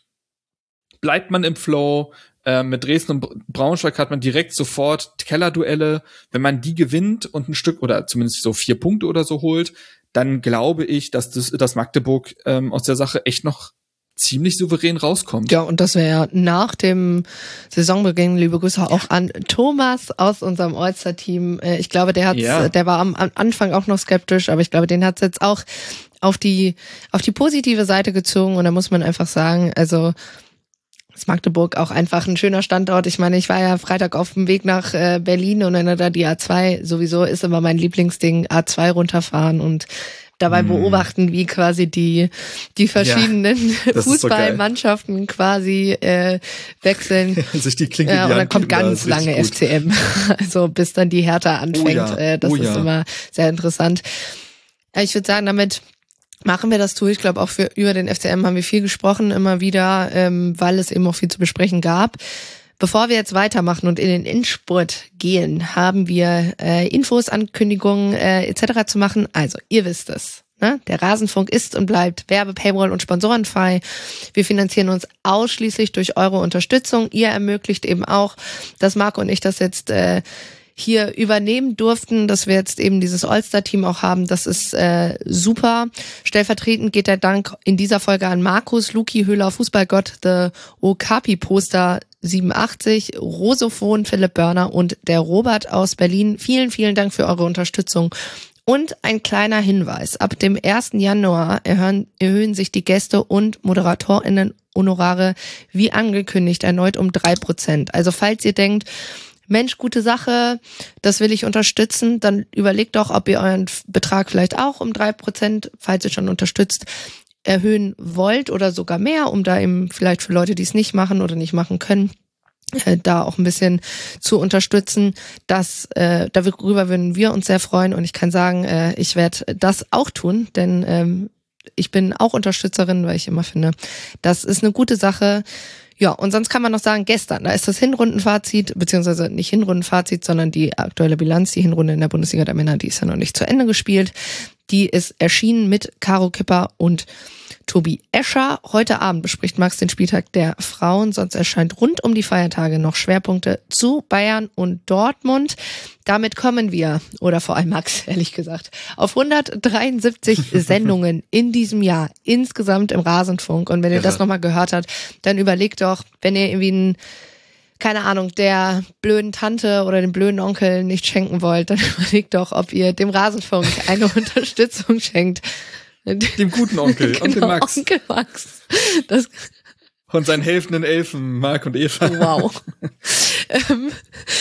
Bleibt man im Flow? Äh, mit Dresden und Braunschweig hat man direkt sofort Kellerduelle. Wenn man die gewinnt und ein Stück oder zumindest so vier Punkte oder so holt, dann glaube ich, dass das, dass Magdeburg ähm, aus der Sache echt noch ziemlich souverän rauskommt. Ja, und das wäre ja nach dem Saisonbeginn, liebe Grüße auch an Thomas aus unserem All-Star-Team. Ich glaube, der hat, ja. der war am Anfang auch noch skeptisch, aber ich glaube, den hat es jetzt auch auf die, auf die positive Seite gezogen und da muss man einfach sagen, also, ist Magdeburg auch einfach ein schöner Standort. Ich meine, ich war ja Freitag auf dem Weg nach äh, Berlin und dann da die A zwei sowieso ist immer mein Lieblingsding, A zwei runterfahren und dabei beobachten, wie quasi die die verschiedenen ja, Fußballmannschaften so quasi äh, wechseln. Sich die Klinke ja, und dann kommt ganz lange F C M. Also bis dann die Hertha anfängt. Oh ja, äh, das oh ist ja. immer sehr interessant. Ich würde sagen, damit machen wir das durch. Ich glaube, auch für über den F C M haben wir viel gesprochen, immer wieder, ähm, weil es eben auch viel zu besprechen gab. Bevor wir jetzt weitermachen und in den Endspurt gehen, haben wir äh, Infos, Ankündigungen äh, et cetera zu machen. Also, ihr wisst es. Ne? Der Rasenfunk ist und bleibt Werbe-, Paywall- und sponsorenfrei. Wir finanzieren uns ausschließlich durch eure Unterstützung. Ihr ermöglicht eben auch, dass Marco und ich das jetzt äh, hier übernehmen durften, dass wir jetzt eben dieses All-Star-Team auch haben. Das ist äh, super. Stellvertretend geht der Dank in dieser Folge an Markus, Luki Höhler, Fußballgott, The Okapi-Poster siebenundachtzig, Rosophon, Philipp Börner und der Robert aus Berlin. Vielen, vielen Dank für eure Unterstützung. Und ein kleiner Hinweis. Ab dem ersten Januar erhöhen, erhöhen sich die Gäste- und ModeratorInnen-Honorare wie angekündigt erneut um drei Prozent. Also falls ihr denkt, Mensch, gute Sache, das will ich unterstützen, dann überlegt doch, ob ihr euren Betrag vielleicht auch um drei Prozent, falls ihr schon unterstützt, erhöhen wollt oder sogar mehr, um da eben vielleicht für Leute, die es nicht machen oder nicht machen können, äh, da auch ein bisschen zu unterstützen. Das, äh, darüber würden wir uns sehr freuen und ich kann sagen, äh, ich werde das auch tun, denn ähm, ich bin auch Unterstützerin, weil ich immer finde, das ist eine gute Sache. Ja, und sonst kann man noch sagen, gestern, da ist das Hinrundenfazit, beziehungsweise nicht Hinrundenfazit, sondern die aktuelle Bilanz, die Hinrunde in der Bundesliga der Männer, die ist ja noch nicht zu Ende gespielt. Die ist erschienen mit Caro Kipper und Tobi Escher. Heute Abend bespricht Max den Spieltag der Frauen, sonst erscheint rund um die Feiertage noch Schwerpunkte zu Bayern und Dortmund. Damit kommen wir, oder vor allem Max, ehrlich gesagt, auf hundertdreiundsiebzig Sendungen in diesem Jahr insgesamt im Rasenfunk. Und wenn ihr das nochmal gehört habt, dann überlegt doch, wenn ihr irgendwie ein keine Ahnung, der blöden Tante oder dem blöden Onkel nicht schenken wollt, dann überlegt doch, ob ihr dem Rasenfunk eine Unterstützung schenkt. Dem guten Onkel, genau, Onkel Max. Onkel Max. Das und seinen helfenden Elfen, Marc und Eva. Wow. ähm,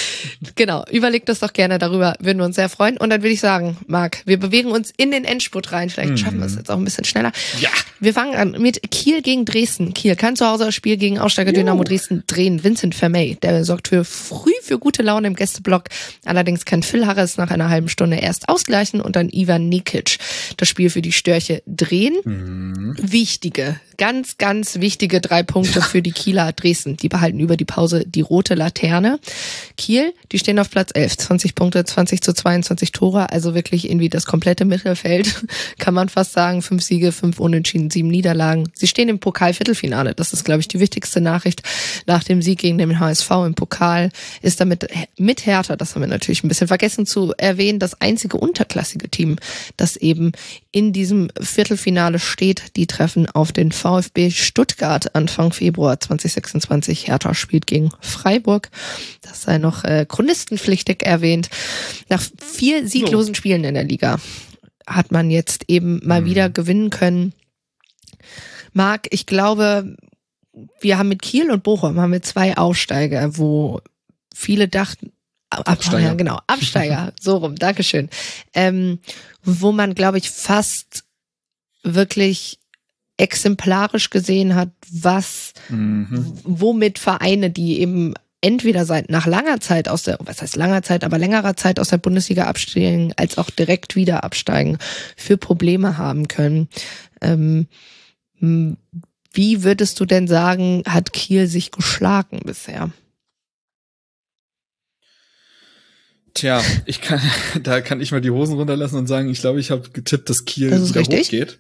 genau, überlegt das doch gerne, darüber würden wir uns sehr freuen. Und dann würde ich sagen, Marc, wir bewegen uns in den Endspurt rein. Vielleicht schaffen wir es jetzt auch ein bisschen schneller. Ja. Wir fangen an mit Kiel gegen Dresden. Kiel kann zu Hause das Spiel gegen Aufsteiger Dynamo Dresden drehen. Vincent Vermey, der sorgt für früh für gute Laune im Gästeblock. Allerdings kann Phil Harris nach einer halben Stunde erst ausgleichen und dann Ivan Nikic. das Spiel für die Störche drehen. Mhm. Wichtige, ganz, ganz wichtige drei Punkte für die Kieler Dresden. Die behalten über die Pause die rote Laterne. Kiel, die stehen auf Platz elf, zwanzig Punkte, zwanzig zu zweiundzwanzig Tore, also wirklich irgendwie das komplette Mittelfeld, kann man fast sagen. Fünf Siege, fünf Unentschieden, sieben Niederlagen. Sie stehen im Pokal-Viertelfinale. Das ist, glaube ich, die wichtigste Nachricht nach dem Sieg gegen den H S V im Pokal. Ist damit mit Hertha, das haben wir natürlich ein bisschen vergessen zu erwähnen, das einzige unterklassige Team, das eben in diesem Viertelfinale steht. Die treffen auf den VfB Stuttgart Anfang Februar zwanzig sechsundzwanzig. Hertha spielt gegen Freiburg. Das sei noch äh, chronistenpflichtig erwähnt. Nach vier sieglosen Spielen in der Liga hat man jetzt eben mal mhm. wieder gewinnen können. Marc, ich glaube, wir haben mit Kiel und Bochum haben wir zwei Aufsteiger, wo viele dachten, Absteiger, ja, genau, Absteiger, so rum, Dankeschön. Ähm, wo man, glaube ich, fast wirklich exemplarisch gesehen hat, was, mhm. womit Vereine, die eben entweder seit nach langer Zeit aus der, was heißt langer Zeit, aber längerer Zeit aus der Bundesliga absteigen, als auch direkt wieder absteigen, für Probleme haben können. Ähm, wie würdest du denn sagen, hat Kiel sich geschlagen bisher? Tja, ich kann, da kann ich mal die Hosen runterlassen und sagen, ich glaube, ich habe getippt, dass Kiel das wieder richtig hochgeht.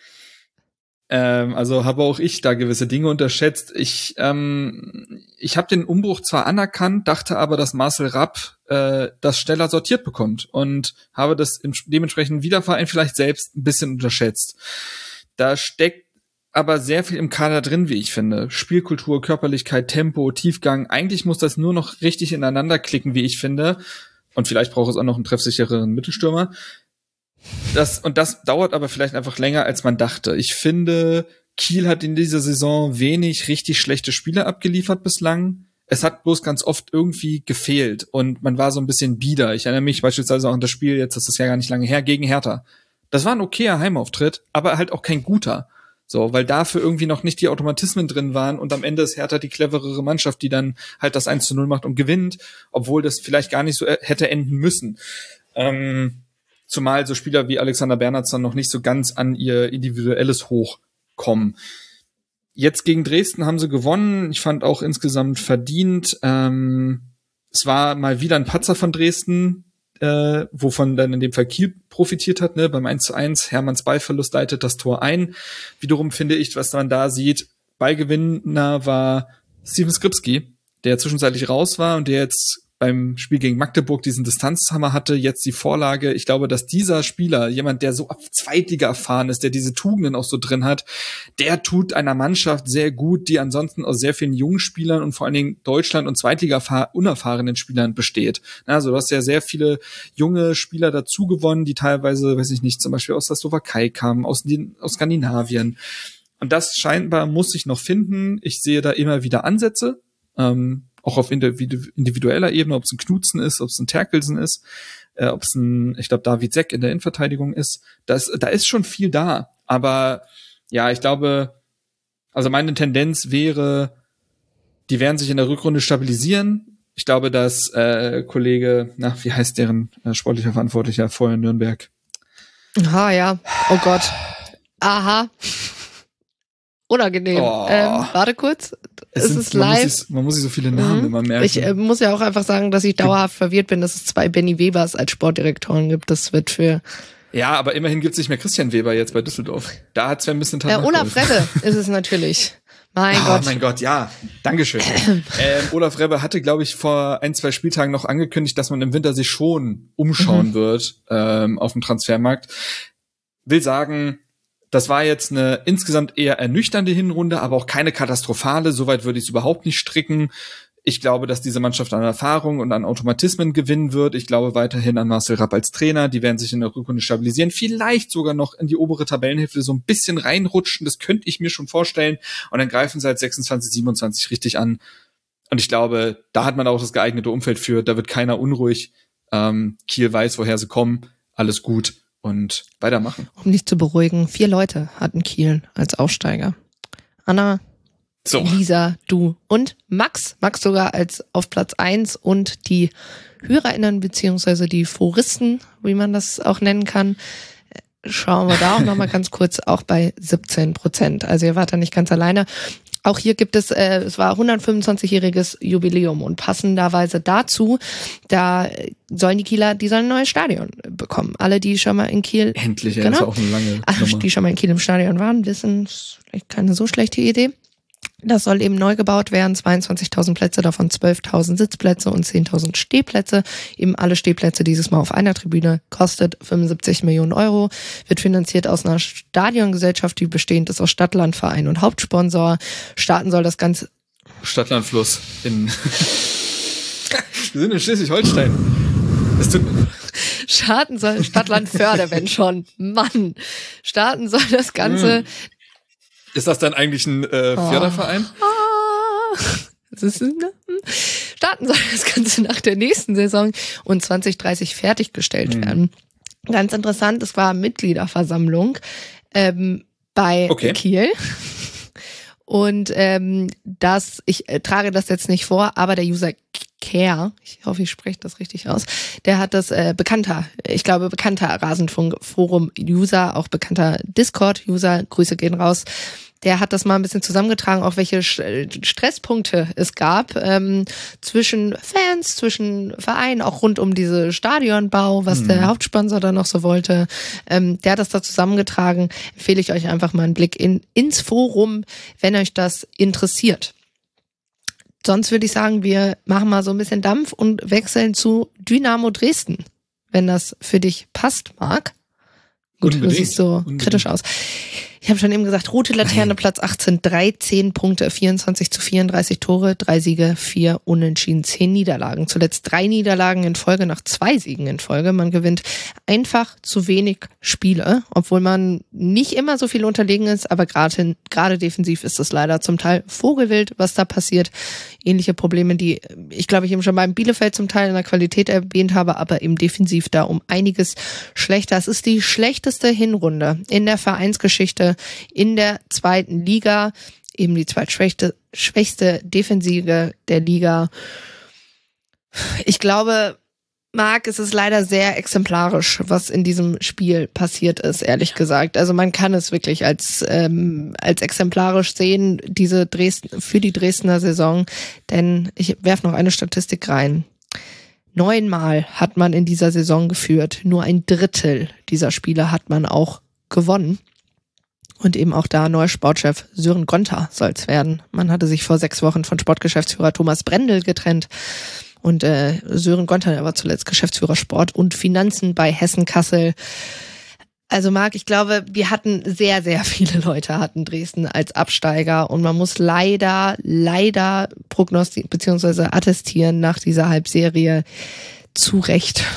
Ähm, also habe auch ich da gewisse Dinge unterschätzt. Ich, ähm, ich habe den Umbruch zwar anerkannt, dachte aber, dass Marcel Rapp äh, das schneller sortiert bekommt und habe das im, dementsprechend Wiederverein vielleicht selbst ein bisschen unterschätzt. Da steckt aber sehr viel im Kader drin, wie ich finde. Spielkultur, Körperlichkeit, Tempo, Tiefgang. Eigentlich muss das nur noch richtig ineinander klicken, wie ich finde. Und vielleicht braucht es auch noch einen treffsichereren Mittelstürmer. Das, und das dauert aber vielleicht einfach länger, als man dachte. Ich finde, Kiel hat in dieser Saison wenig richtig schlechte Spiele abgeliefert bislang. Es hat bloß ganz oft irgendwie gefehlt und man war so ein bisschen bieder. Ich erinnere mich beispielsweise auch an das Spiel, jetzt ist das ja gar nicht lange her, gegen Hertha. Das war ein okayer Heimauftritt, aber halt auch kein guter. So, weil dafür irgendwie noch nicht die Automatismen drin waren und am Ende ist Hertha die cleverere Mannschaft, die dann halt das eins zu null macht und gewinnt, obwohl das vielleicht gar nicht so hätte enden müssen. Ähm, zumal so Spieler wie Alexander Bernhardsson noch nicht so ganz an ihr individuelles Hoch kommen. Jetzt gegen Dresden haben sie gewonnen. Ich fand auch insgesamt verdient. Ähm, es war mal wieder ein Patzer von Dresden, äh, wovon dann in dem Fall Kiel profitiert hat, ne, beim eins zu eins. Hermanns Ballverlust leitet das Tor ein. Wiederum finde ich, was man da sieht, Ballgewinner war Steven Skripski, der zwischenzeitlich raus war und der jetzt beim Spiel gegen Magdeburg diesen Distanzhammer hatte, jetzt die Vorlage. Ich glaube, dass dieser Spieler, jemand, der so ab Zweitliga erfahren ist, der diese Tugenden auch so drin hat, der tut einer Mannschaft sehr gut, die ansonsten aus sehr vielen jungen Spielern und vor allen Dingen Deutschland- und Zweitliga unerfahrenen Spielern besteht. Also du hast ja sehr viele junge Spieler dazu gewonnen, die teilweise, weiß ich nicht, zum Beispiel aus der Slowakei kamen, aus, den, aus Skandinavien. Und das scheinbar muss sich noch finden. Ich sehe da immer wieder Ansätze, ähm, auch auf individueller Ebene, ob es ein Knutzen ist, ob es ein Terkelsen ist, äh, ob es ein, ich glaube, David Seck in der Innenverteidigung ist. Das, da ist schon viel da. Aber ja, ich glaube, also meine Tendenz wäre, die werden sich in der Rückrunde stabilisieren. Ich glaube, dass äh, Kollege, na, wie heißt deren äh, sportlicher Verantwortlicher vorher in Nürnberg? Aha, ja. Oh Gott. Aha. Unangenehm. Oh. Ähm, warte kurz. Es, es sind, ist live. Man muss, sich, man muss sich so viele Namen mhm. immer merken. Ich äh, muss ja auch einfach sagen, dass ich dauerhaft verwirrt bin, dass es zwei Benny Webers als Sportdirektoren gibt. Das wird für... Ja, aber immerhin gibt es nicht mehr Christian Weber jetzt bei Düsseldorf. Da hat Sven ein bisschen äh, Olaf Rebbe ist es natürlich. Mein oh, Gott. mein Gott, ja. Dankeschön. ähm, Olaf Rebbe hatte, glaube ich, vor ein, zwei Spieltagen noch angekündigt, dass man im Winter sich schon umschauen mhm. wird ähm, auf dem Transfermarkt. Will sagen... Das war jetzt eine insgesamt eher ernüchternde Hinrunde, aber auch keine katastrophale. Soweit würde ich es überhaupt nicht stricken. Ich glaube, dass diese Mannschaft an Erfahrung und an Automatismen gewinnen wird. Ich glaube weiterhin an Marcel Rapp als Trainer. Die werden sich in der Rückrunde stabilisieren. Vielleicht sogar noch in die obere Tabellenhälfte so ein bisschen reinrutschen. Das könnte ich mir schon vorstellen. Und dann greifen sie halt sechsundzwanzig, siebenundzwanzig richtig an. Und ich glaube, da hat man auch das geeignete Umfeld für. Da wird keiner unruhig. Ähm, Kiel weiß, woher sie kommen. Alles gut. Und weitermachen. Um dich zu beruhigen, vier Leute hatten Kiel als Aufsteiger. Anna, so. Lisa, du und Max. Max sogar als auf Platz eins und die HörerInnen beziehungsweise die Foristen, wie man das auch nennen kann, schauen wir da auch nochmal ganz kurz, auch bei siebzehn Prozent. Also ihr wart da nicht ganz alleine. Auch hier gibt es, äh, es war hundertfünfundzwanzigjähriges Jubiläum und passenderweise dazu, da sollen die Kieler, die sollen ein neues Stadion bekommen. Alle, die schon mal in Kiel... Endlich, ja, genau, ist auch eine lange Ach, Nummer. Die schon mal in Kiel im Stadion waren, wissen, das ist vielleicht keine so schlechte Idee. Das soll eben neu gebaut werden, zweiundzwanzigtausend Plätze, davon zwölftausend Sitzplätze und zehntausend Stehplätze. Eben alle Stehplätze dieses Mal auf einer Tribüne, kostet fünfundsiebzig Millionen Euro, wird finanziert aus einer Stadiongesellschaft, die bestehend ist aus Stadt, Land, Verein und Hauptsponsor. Starten soll das Ganze... Stadtlandfluss in... Wir sind in Schleswig-Holstein. Es tut... Starten soll Stadtland Förde, wenn schon. Mann. Starten soll das Ganze... Mm. Ist das dann eigentlich ein äh, Förderverein? Oh. Das ist, ne? Starten soll das Ganze nach der nächsten Saison und zwanzig dreißig fertiggestellt mhm. werden. Ganz interessant, es war Mitgliederversammlung ähm, bei okay. Kiel. Und ähm, das, ich äh, trage das jetzt nicht vor, aber der User Care, ich hoffe, ich spreche das richtig aus, der hat das äh, bekannter, ich glaube bekannter Rasenfunk-Forum-User, auch bekannter Discord-User, Grüße gehen raus, der hat das mal ein bisschen zusammengetragen, auch welche Stresspunkte es gab ähm, zwischen Fans, zwischen Vereinen, auch rund um diese Stadionbau, was hm. der Hauptsponsor da noch so wollte. Ähm, der hat das da zusammengetragen. Empfehle ich euch einfach mal einen Blick in, ins Forum, wenn euch das interessiert. Sonst würde ich sagen, wir machen mal so ein bisschen Dampf und wechseln zu Dynamo Dresden, wenn das für dich passt, Marc. Gut, Unbedingt. Du siehst so Unbedingt. kritisch aus. Ich habe schon eben gesagt, rote Laterne, Platz achtzehn, dreizehn Punkte, vierundzwanzig zu vierunddreißig Tore, drei Siege, vier Unentschieden, zehn Niederlagen. Zuletzt drei Niederlagen in Folge nach zwei Siegen in Folge. Man gewinnt einfach zu wenig Spiele, obwohl man nicht immer so viel unterlegen ist, aber gerade gerade defensiv ist es leider zum Teil vogelwild, was da passiert. Ähnliche Probleme, die ich glaube ich eben schon beim Bielefeld zum Teil in der Qualität erwähnt habe, aber eben defensiv da um einiges schlechter. Es ist die schlechteste Hinrunde in der Vereinsgeschichte in der zweiten Liga, eben die zweitschwächste schwächste Defensive der Liga. Ich glaube, Marc, es ist leider sehr exemplarisch, was in diesem Spiel passiert ist, ehrlich gesagt. Also man kann es wirklich als ähm, als exemplarisch sehen, diese Dresden für die Dresdner Saison. Denn ich werfe noch eine Statistik rein. Neunmal hat man in dieser Saison geführt. Nur ein Drittel dieser Spiele hat man auch gewonnen. Und eben auch da neuer Sportchef Sören Gonter soll es werden. Man hatte sich vor sechs Wochen von Sportgeschäftsführer Thomas Brendel getrennt. Und äh, Sören Gonter, der war zuletzt Geschäftsführer Sport und Finanzen bei Hessen Kassel. Also Marc, ich glaube, wir hatten sehr, sehr viele Leute hatten Dresden als Absteiger. Und man muss leider, leider prognostizieren bzw. attestieren nach dieser Halbserie zu Recht.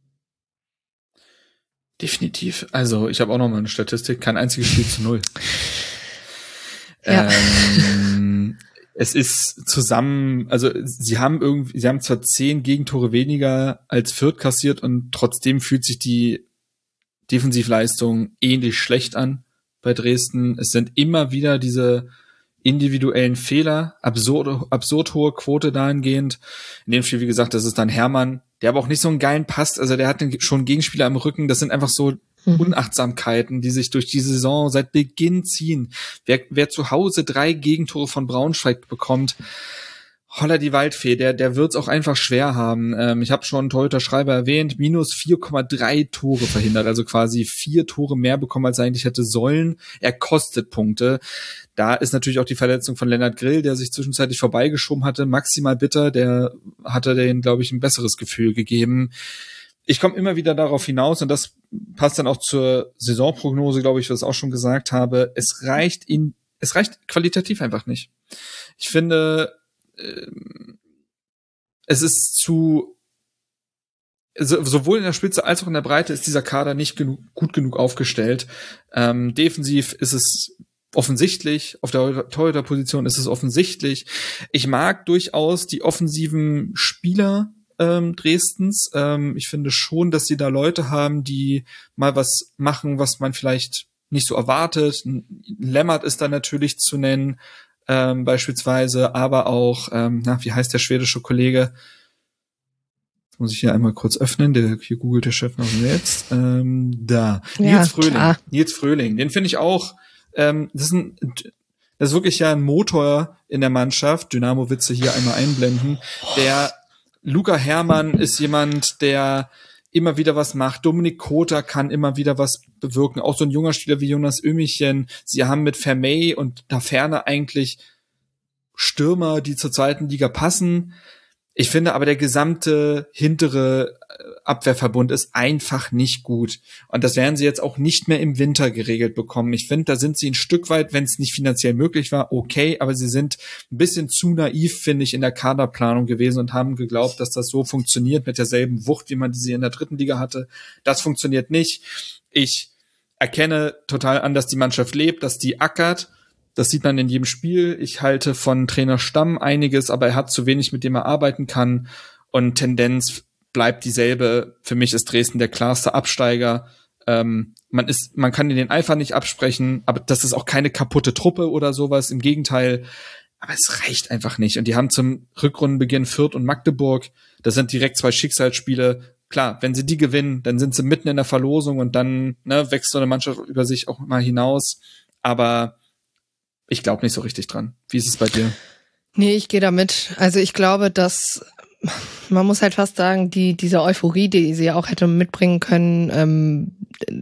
Definitiv. Also ich habe auch noch mal eine Statistik. Kein einziges Spiel zu null. Ja. Ähm, es ist zusammen, also sie haben irgendwie, sie haben zwar zehn Gegentore weniger als Fürth kassiert und trotzdem fühlt sich die Defensivleistung ähnlich schlecht an bei Dresden. Es sind immer wieder diese individuellen Fehler, absurd, absurd hohe Quote dahingehend. In dem Spiel, wie gesagt, das ist dann Hermann, der aber auch nicht so einen geilen Pass, also der hat schon einen Gegenspieler am Rücken, das sind einfach so mhm. Unachtsamkeiten, die sich durch die Saison seit Beginn ziehen. Wer, wer zu Hause drei Gegentore von Braunschweig bekommt, holla die Waldfee, der, der wird's auch einfach schwer haben. Ähm, ich habe schon Torhüter Schreiber erwähnt, minus vier Komma drei Tore verhindert, also quasi vier Tore mehr bekommen, als er eigentlich hätte sollen. Er kostet Punkte. Da ist natürlich auch die Verletzung von Lennart Grill, der sich zwischenzeitlich vorbeigeschoben hatte, maximal bitter, der hatte den, glaube ich, ein besseres Gefühl gegeben. Ich komme immer wieder darauf hinaus, und das passt dann auch zur Saisonprognose, glaube ich, was ich auch schon gesagt habe, es reicht ihn, es reicht qualitativ einfach nicht. Ich finde, es ist zu, sowohl in der Spitze als auch in der Breite ist dieser Kader nicht genug, gut genug aufgestellt. Ähm, defensiv ist es offensichtlich, auf der Torhüterposition ist es offensichtlich. Ich mag durchaus die offensiven Spieler ähm, Dresdens. Ähm, ich finde schon, dass sie da Leute haben, die mal was machen, was man vielleicht nicht so erwartet. Lemmert ist da natürlich zu nennen. Ähm, beispielsweise, aber auch, ähm, na, wie heißt der schwedische Kollege? muss ich hier einmal kurz öffnen. Der, hier googelt der Chef noch jetzt. Ähm, da. Ja, Nils Fröhling. klar. Nils Fröhling. Den finde ich auch, ähm, das ist ein, das ist wirklich ja ein Motor in der Mannschaft. Dynamo-Witze hier einmal einblenden. Der Luca Herrmann ist jemand, der immer wieder was macht. Dominik Kota kann immer wieder was bewirken. Auch so ein junger Spieler wie Jonas Ömichen. Sie haben mit Vermey und da Ferner eigentlich Stürmer, die zur zweiten Liga passen. Ich finde aber, der gesamte hintere Abwehrverbund ist einfach nicht gut. Und das werden sie jetzt auch nicht mehr im Winter geregelt bekommen. Ich finde, da sind sie ein Stück weit, wenn es nicht finanziell möglich war, okay, aber sie sind ein bisschen zu naiv, finde ich, in der Kaderplanung gewesen und haben geglaubt, dass das so funktioniert mit derselben Wucht, wie man sie in der dritten Liga hatte. Das funktioniert nicht. Ich erkenne total an, dass die Mannschaft lebt, dass die ackert. Das sieht man in jedem Spiel. Ich halte von Trainer Stamm einiges, aber er hat zu wenig, mit dem er arbeiten kann. Und Tendenz bleibt dieselbe. Für mich ist Dresden der klarste Absteiger. Ähm, man ist, man kann den Eifer nicht absprechen, aber das ist auch keine kaputte Truppe oder sowas. Im Gegenteil. Aber es reicht einfach nicht. Und die haben zum Rückrundenbeginn Fürth und Magdeburg. Das sind direkt zwei Schicksalsspiele. Klar, wenn sie die gewinnen, dann sind sie mitten in der Verlosung und dann ne, wächst so eine Mannschaft über sich auch mal hinaus. Aber ich glaube nicht so richtig dran. Wie ist es bei dir? Nee, ich gehe damit. Also ich glaube, dass man muss halt fast sagen, die diese Euphorie, die sie auch hätte mitbringen können, ähm,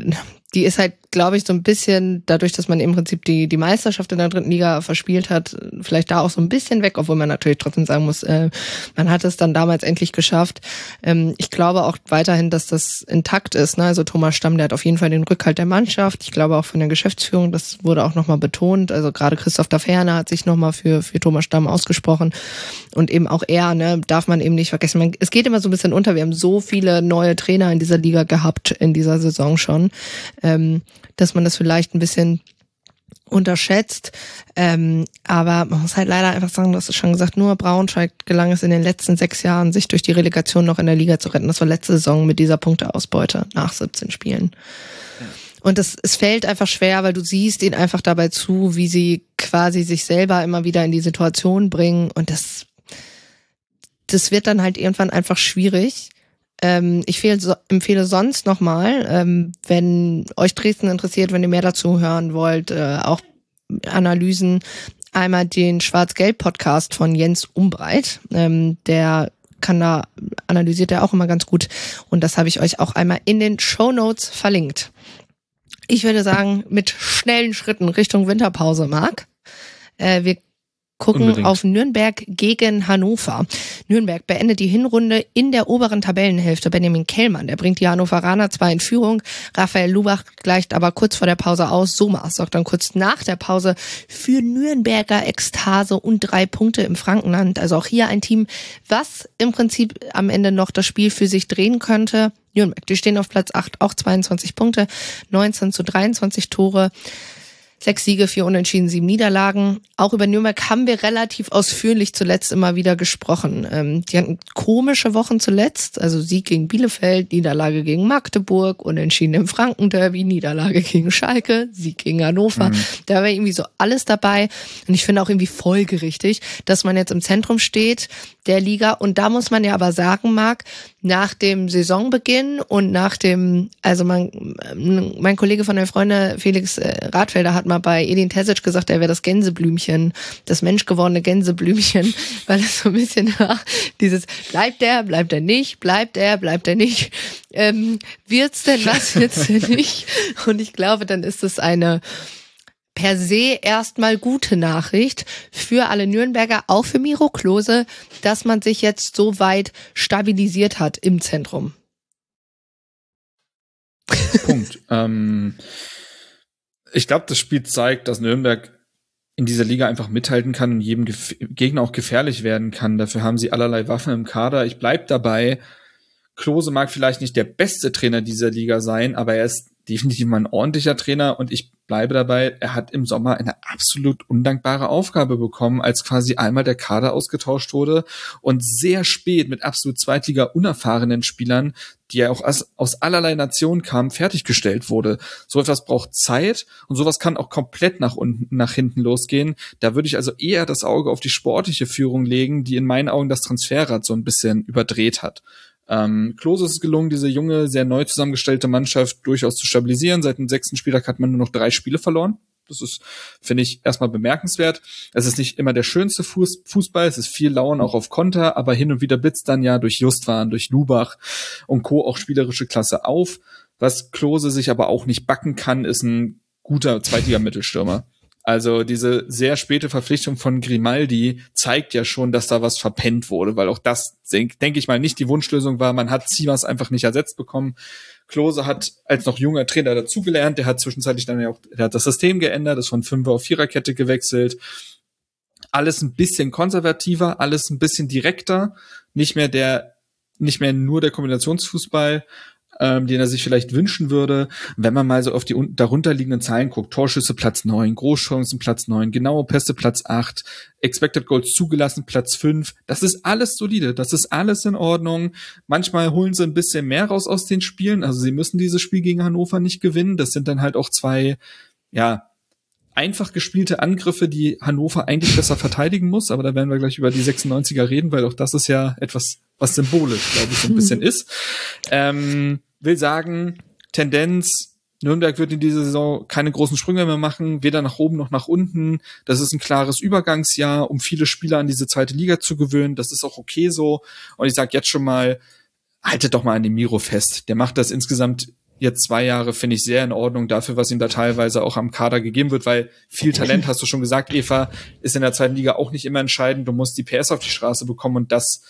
die ist halt, glaube ich, so ein bisschen, dadurch, dass man im Prinzip die die Meisterschaft in der dritten Liga verspielt hat, vielleicht da auch so ein bisschen weg, obwohl man natürlich trotzdem sagen muss, äh, man hat es dann damals endlich geschafft. Ähm, ich glaube auch weiterhin, dass das intakt ist. Ne? Also Thomas Stamm, der hat auf jeden Fall den Rückhalt der Mannschaft. Ich glaube auch von der Geschäftsführung, das wurde auch nochmal betont. Also gerade Christoph Daferner hat sich nochmal für für Thomas Stamm ausgesprochen. Und eben auch er, ne, darf man eben nicht vergessen. Man, es geht immer so ein bisschen unter. Wir haben so viele neue Trainer in dieser Liga gehabt, in dieser Saison schon. Ähm, dass man das vielleicht ein bisschen unterschätzt. Ähm, aber man muss halt leider einfach sagen, das ist schon gesagt, nur Braunschweig gelang es in den letzten sechs Jahren, sich durch die Relegation noch in der Liga zu retten. Das war letzte Saison mit dieser Punkteausbeute nach siebzehn Spielen. Ja. Und das, es fällt einfach schwer, weil du siehst ihnen einfach dabei zu, wie sie quasi sich selber immer wieder in die Situation bringen. Und das, das wird dann halt irgendwann einfach schwierig. Ähm, ich fehl, so, empfehle sonst nochmal, ähm, wenn euch Dresden interessiert, wenn ihr mehr dazu hören wollt, äh, auch Analysen, einmal den Schwarz-Gelb-Podcast von Jens Umbreit. Ähm, der kann da, analysiert er auch immer ganz gut. Und das habe ich euch auch einmal in den Shownotes verlinkt. Ich würde sagen, mit schnellen Schritten Richtung Winterpause, Marc. Äh, wir gucken Unbedingt. Auf Nürnberg gegen Hannover. Nürnberg beendet die Hinrunde in der oberen Tabellenhälfte. Benjamin Kellmann, der bringt die Hannoveraner zwar in Führung. Raphael Lubach gleicht aber kurz vor der Pause aus. Somas sorgt dann kurz nach der Pause für Nürnberger Ekstase und drei Punkte im Frankenland. Also auch hier ein Team, was im Prinzip am Ende noch das Spiel für sich drehen könnte. Nürnberg, die stehen auf Platz acht, auch zweiundzwanzig Punkte, neunzehn zu dreiundzwanzig Tore. Sechs Siege, vier Unentschieden, sieben Niederlagen. Auch über Nürnberg haben wir relativ ausführlich zuletzt immer wieder gesprochen. Ähm, die hatten komische Wochen zuletzt. Also Sieg gegen Bielefeld, Niederlage gegen Magdeburg, Unentschieden im Frankenderby, Niederlage gegen Schalke, Sieg gegen Hannover. Mhm. Da war irgendwie so alles dabei. Und ich finde auch irgendwie folgerichtig, dass man jetzt im Zentrum steht der Liga. Und da muss man ja aber sagen, Marc, nach dem Saisonbeginn und nach dem, also mein, mein Kollege von der Freunde, Felix Radfelder, hat mal bei Edin Terzic gesagt, er wäre das Gänseblümchen, das menschgewordene Gänseblümchen, weil es so ein bisschen ja, dieses, bleibt er, bleibt er nicht, bleibt er, bleibt er nicht, ähm, wird's denn was, wird's denn nicht? Und ich glaube, dann ist es eine per se erstmal gute Nachricht für alle Nürnberger, auch für Miro Klose, dass man sich jetzt so weit stabilisiert hat im Zentrum. Punkt. ähm, ich glaube, das Spiel zeigt, dass Nürnberg in dieser Liga einfach mithalten kann und jedem Gef- Gegner auch gefährlich werden kann. Dafür haben sie allerlei Waffen im Kader. Ich bleib dabei. Klose mag vielleicht nicht der beste Trainer dieser Liga sein, aber er ist definitiv mal ein ordentlicher Trainer und ich bleibe dabei, er hat im Sommer eine absolut undankbare Aufgabe bekommen, als quasi einmal der Kader ausgetauscht wurde und sehr spät mit absolut Zweitliga unerfahrenen Spielern, die ja auch aus, aus allerlei Nationen kamen, fertiggestellt wurde. So etwas braucht Zeit und sowas kann auch komplett nach unten, nach hinten losgehen. Da würde ich also eher das Auge auf die sportliche Führung legen, die in meinen Augen das Transferrad so ein bisschen überdreht hat. Ähm, Klose ist es gelungen, diese junge, sehr neu zusammengestellte Mannschaft durchaus zu stabilisieren. Seit dem sechsten Spieltag hat man nur noch drei Spiele verloren. Das ist, finde ich, erstmal bemerkenswert. Es ist nicht immer der schönste Fuß, Fußball, es ist viel Lauern auch auf Konter, aber hin und wieder blitzt dann ja durch Justwan, durch Lubach und Co. auch spielerische Klasse auf. Was Klose sich aber auch nicht backen kann, ist ein guter Zweitliga-Mittelstürmer. Also diese sehr späte Verpflichtung von Grimaldi zeigt ja schon, dass da was verpennt wurde, weil auch das, denke denk ich mal, nicht die Wunschlösung war. Man hat Sievers einfach nicht ersetzt bekommen. Klose hat als noch junger Trainer dazugelernt. Der hat zwischenzeitlich dann ja auch, der hat das System geändert, ist von Fünfer auf Viererkette gewechselt. Alles ein bisschen konservativer, alles ein bisschen direkter. Nicht mehr der, nicht mehr nur der Kombinationsfußball, ähm, den er sich vielleicht wünschen würde. Wenn man mal so auf die un- darunterliegenden Zahlen guckt, Torschüsse Platz neun, Großchancen Platz neun, genaue Pässe Platz acht, Expected Goals zugelassen Platz fünf. Das ist alles solide, das ist alles in Ordnung. Manchmal holen sie ein bisschen mehr raus aus den Spielen. Also sie müssen dieses Spiel gegen Hannover nicht gewinnen. Das sind dann halt auch zwei, ja, einfach gespielte Angriffe, die Hannover eigentlich besser verteidigen muss, aber da werden wir gleich über die sechsundneunziger reden, weil auch das ist ja etwas, was symbolisch, glaube ich, so ein bisschen ist. Ähm, will sagen, Tendenz, Nürnberg wird in dieser Saison keine großen Sprünge mehr machen, weder nach oben noch nach unten. Das ist ein klares Übergangsjahr, um viele Spieler an diese zweite Liga zu gewöhnen. Das ist auch okay so. Und ich sage jetzt schon mal, haltet doch mal an dem Miro fest. Der macht das insgesamt jetzt zwei Jahre, finde ich, sehr in Ordnung dafür, was ihm da teilweise auch am Kader gegeben wird, weil viel Talent, hast du schon gesagt, Eva, ist in der zweiten Liga auch nicht immer entscheidend. Du musst die P S auf die Straße bekommen und das,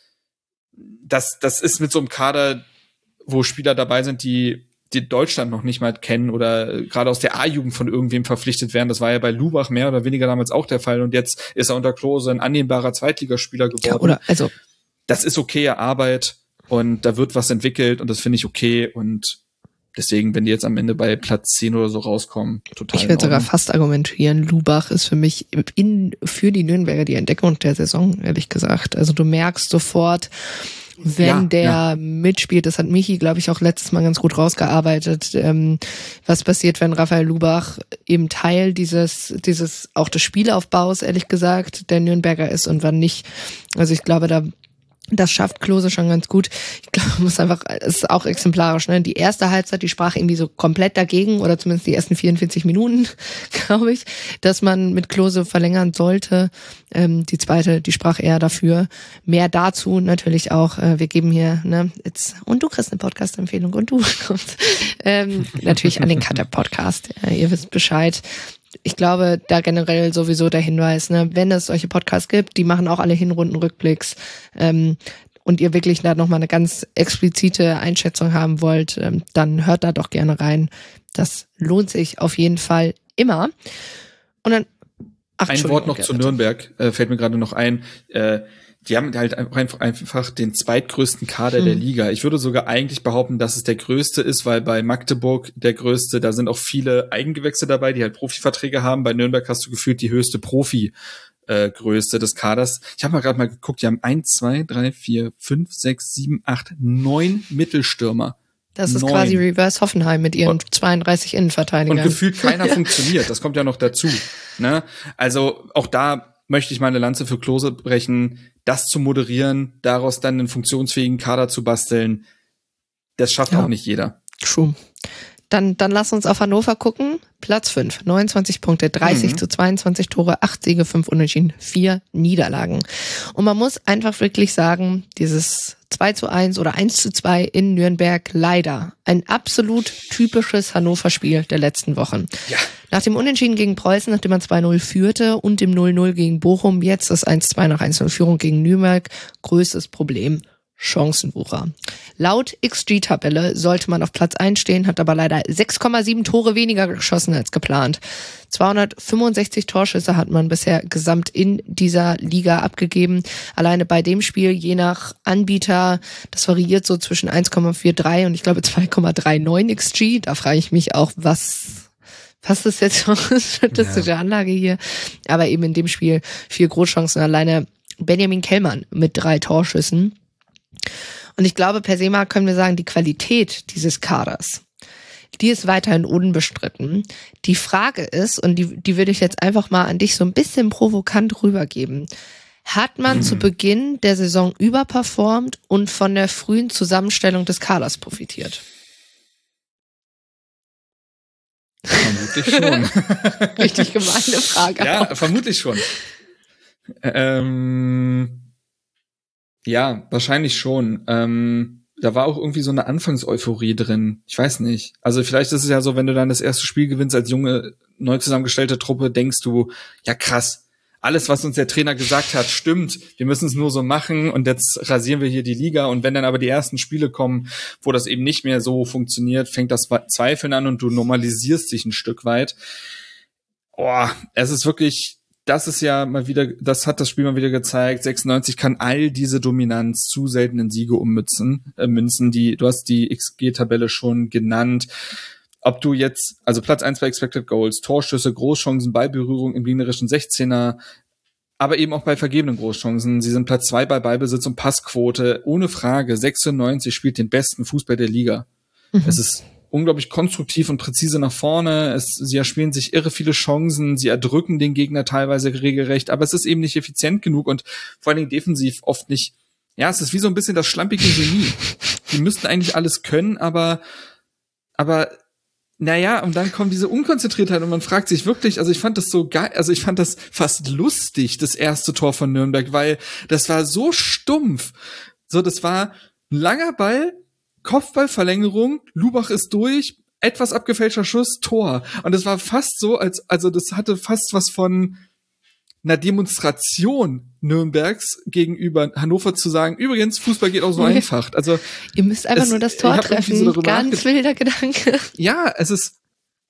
das, das ist mit so einem Kader, wo Spieler dabei sind, die, die Deutschland noch nicht mal kennen oder gerade aus der A-Jugend von irgendwem verpflichtet werden. Das war ja bei Lubach mehr oder weniger damals auch der Fall und jetzt ist er unter Klose ein annehmbarer Zweitligaspieler geworden. Ja, oder, also. Das ist okaye Arbeit und da wird was entwickelt und das finde ich okay und deswegen, wenn die jetzt am Ende bei Platz zehn oder so rauskommen, total. Ich würde sogar fast argumentieren, Lubach ist für mich in, für die Nürnberger die Entdeckung der Saison, ehrlich gesagt. Also du merkst sofort, wenn ja, der ja. mitspielt, das hat Michi, glaube ich, auch letztes Mal ganz gut rausgearbeitet, ähm, was passiert, wenn Raphael Lubach eben Teil dieses, dieses, auch des Spielaufbaus, ehrlich gesagt, der Nürnberger ist und wann nicht. Also ich glaube, da das schafft Klose schon ganz gut. Ich glaube, man muss einfach, es ist auch exemplarisch, ne? Die erste Halbzeit, die sprach irgendwie so komplett dagegen, oder zumindest die ersten vierundvierzig Minuten, glaube ich, dass man mit Klose verlängern sollte. Ähm, die zweite, die sprach eher dafür. Mehr dazu natürlich auch. Äh, wir geben hier, ne, jetzt, und du kriegst eine Podcast-Empfehlung und du kommst. Ähm, natürlich an den Cutter-Podcast. Äh, ihr wisst Bescheid. Ich glaube, da generell sowieso der Hinweis, ne, wenn es solche Podcasts gibt, die machen auch alle Hinrundenrückblicks, ähm, und ihr wirklich da nochmal eine ganz explizite Einschätzung haben wollt, ähm, dann hört da doch gerne rein. Das lohnt sich auf jeden Fall immer. Und dann, ach, ein Wort noch zu bitte. Nürnberg, äh, fällt mir gerade noch ein, äh, die haben halt einfach, einfach den zweitgrößten Kader hm. der Liga. Ich würde sogar eigentlich behaupten, dass es der größte ist, weil bei Magdeburg der größte, da sind auch viele Eigengewächse dabei, die halt Profiverträge haben. Bei Nürnberg hast du gefühlt die höchste Profi-Größe äh, des Kaders. Ich habe mal gerade mal geguckt, die haben eins, zwei, drei, vier, fünf, sechs, sieben, acht, neun Mittelstürmer. Das ist neun. quasi Reverse Hoffenheim mit ihren und, zweiunddreißig Innenverteidigern. Und gefühlt keiner funktioniert. Das kommt ja noch dazu. Ne? Also auch da möchte ich meine Lanze für Klose brechen, das zu moderieren, daraus dann einen funktionsfähigen Kader zu basteln, das schafft ja auch nicht jeder. True. Dann, dann lass uns auf Hannover gucken. Platz fünf, neunundzwanzig Punkte, dreißig mhm. zu zweiundzwanzig Tore, acht Siege, fünf Unentschieden, vier Niederlagen. Und man muss einfach wirklich sagen, dieses zwei zu eins oder eins zu zwei in Nürnberg, leider ein absolut typisches Hannover-Spiel der letzten Wochen. Ja. Nach dem Unentschieden gegen Preußen, nachdem man zwei null führte, und dem null null gegen Bochum, jetzt das eins zwei nach eins null Führung gegen Nürnberg, größtes Problem: Chancenwucher. Laut X G-Tabelle sollte man auf Platz eins stehen, hat aber leider sechs Komma sieben Tore weniger geschossen als geplant. zweihundertfünfundsechzig Torschüsse hat man bisher gesamt in dieser Liga abgegeben. Alleine bei dem Spiel, je nach Anbieter, das variiert so zwischen eins Komma dreiundvierzig und ich glaube zwei Komma neununddreißig X G. Da frage ich mich auch, was... Was ist jetzt für eine statistische ja. Anlage hier? Aber eben in dem Spiel vier Großchancen. Alleine Benjamin Kellmann mit drei Torschüssen. Und ich glaube, per se mal können wir sagen, die Qualität dieses Kaders, die ist weiterhin unbestritten. Die Frage ist, und die, die würde ich jetzt einfach mal an dich so ein bisschen provokant rübergeben: Hat man mhm. zu Beginn der Saison überperformt und von der frühen Zusammenstellung des Kaders profitiert? Vermutlich schon. Richtig gemeine Frage. Ja, vermutlich schon. Ähm, ja, wahrscheinlich schon. Ähm, da war auch irgendwie so eine Anfangseuphorie drin. Ich weiß nicht. Also vielleicht ist es ja so, wenn du dann das erste Spiel gewinnst als junge, neu zusammengestellte Truppe, denkst du, ja krass, alles, was uns der Trainer gesagt hat, stimmt. Wir müssen es nur so machen und jetzt rasieren wir hier die Liga. Und wenn dann aber die ersten Spiele kommen, wo das eben nicht mehr so funktioniert, fängt das Zweifeln an und du normalisierst dich ein Stück weit. Oh, es ist wirklich... Das ist ja mal wieder, das hat das Spiel mal wieder gezeigt. sechsundneunzig kann all diese Dominanz zu seltenen Siege ummünzen. Äh, münzen, die, du hast die X G-Tabelle schon genannt. Ob du jetzt, also Platz eins bei Expected Goals, Torschüsse, Großchancen, Ballberührung im gegnerischen sechzehner, aber eben auch bei vergebenen Großchancen. Sie sind Platz zwei bei Ballbesitz und Passquote. Ohne Frage, sechsundneunzig spielt den besten Fußball der Liga. Mhm. Es ist unglaublich konstruktiv und präzise nach vorne. Es, sie erspielen sich irre viele Chancen. Sie erdrücken den Gegner teilweise regelrecht. Aber es ist eben nicht effizient genug und vor allen Dingen defensiv oft nicht. Ja, es ist wie so ein bisschen das schlampige Genie. Die müssten eigentlich alles können, aber, aber, naja, und dann kommt diese Unkonzentriertheit und man fragt sich wirklich, also ich fand das so geil, also ich fand das fast lustig, das erste Tor von Nürnberg, weil das war so stumpf. So, das war ein langer Ball, Kopfballverlängerung, Lubach ist durch, etwas abgefälschter Schuss, Tor. Und es war fast so, als, also das hatte fast was von einer Demonstration Nürnbergs gegenüber Hannover zu sagen, übrigens, Fußball geht auch so okay. einfach. Also, ihr müsst einfach es, nur das Tor treffen. So Ganz wilder Gedanke. Ja, es ist,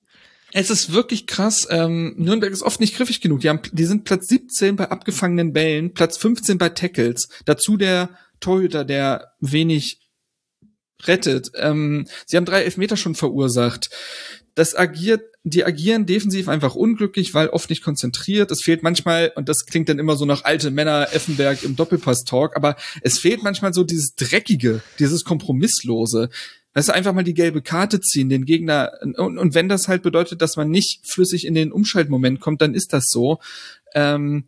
es ist wirklich krass. Ähm, Nürnberg ist oft nicht griffig genug. Die haben, die sind Platz siebzehn bei abgefangenen Bällen, Platz fünfzehn bei Tackles. Dazu der Torhüter, der wenig rettet. Ähm, sie haben drei Elfmeter schon verursacht. Das agiert, die agieren defensiv einfach unglücklich, weil oft nicht konzentriert. Es fehlt manchmal, und das klingt dann immer so nach alte Männer Effenberg im Doppelpass-Talk, aber es fehlt manchmal so dieses Dreckige, dieses Kompromisslose. Weißt du, einfach mal die gelbe Karte ziehen, den Gegner, und, und wenn das halt bedeutet, dass man nicht flüssig in den Umschaltmoment kommt, dann ist das so. Ähm,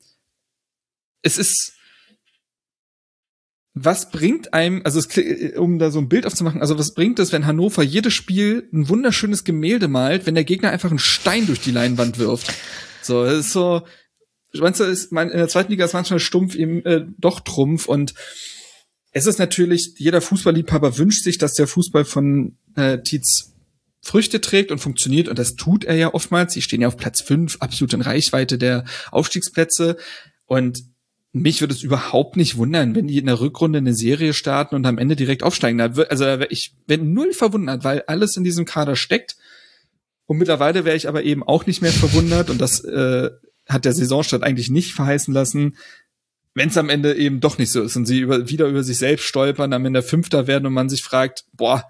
es ist Was bringt einem, also es, um da so ein Bild aufzumachen, also was bringt es, wenn Hannover jedes Spiel ein wunderschönes Gemälde malt, wenn der Gegner einfach einen Stein durch die Leinwand wirft? So, das ist so, meinst du, ist, in der zweiten Liga ist manchmal stumpf eben äh, doch Trumpf und es ist natürlich, jeder Fußballliebhaber wünscht sich, dass der Fußball von äh, Tietz Früchte trägt und funktioniert und das tut er ja oftmals. Sie stehen ja auf Platz fünf, absolut in Reichweite der Aufstiegsplätze und mich würde es überhaupt nicht wundern, wenn die in der Rückrunde eine Serie starten und am Ende direkt aufsteigen. Also ich bin null verwundert, weil alles in diesem Kader steckt. Und mittlerweile wäre ich aber eben auch nicht mehr verwundert. Und das äh, hat der Saisonstart eigentlich nicht verheißen lassen, wenn es am Ende eben doch nicht so ist und sie über, wieder über sich selbst stolpern, am Ende Fünfter werden und man sich fragt, boah,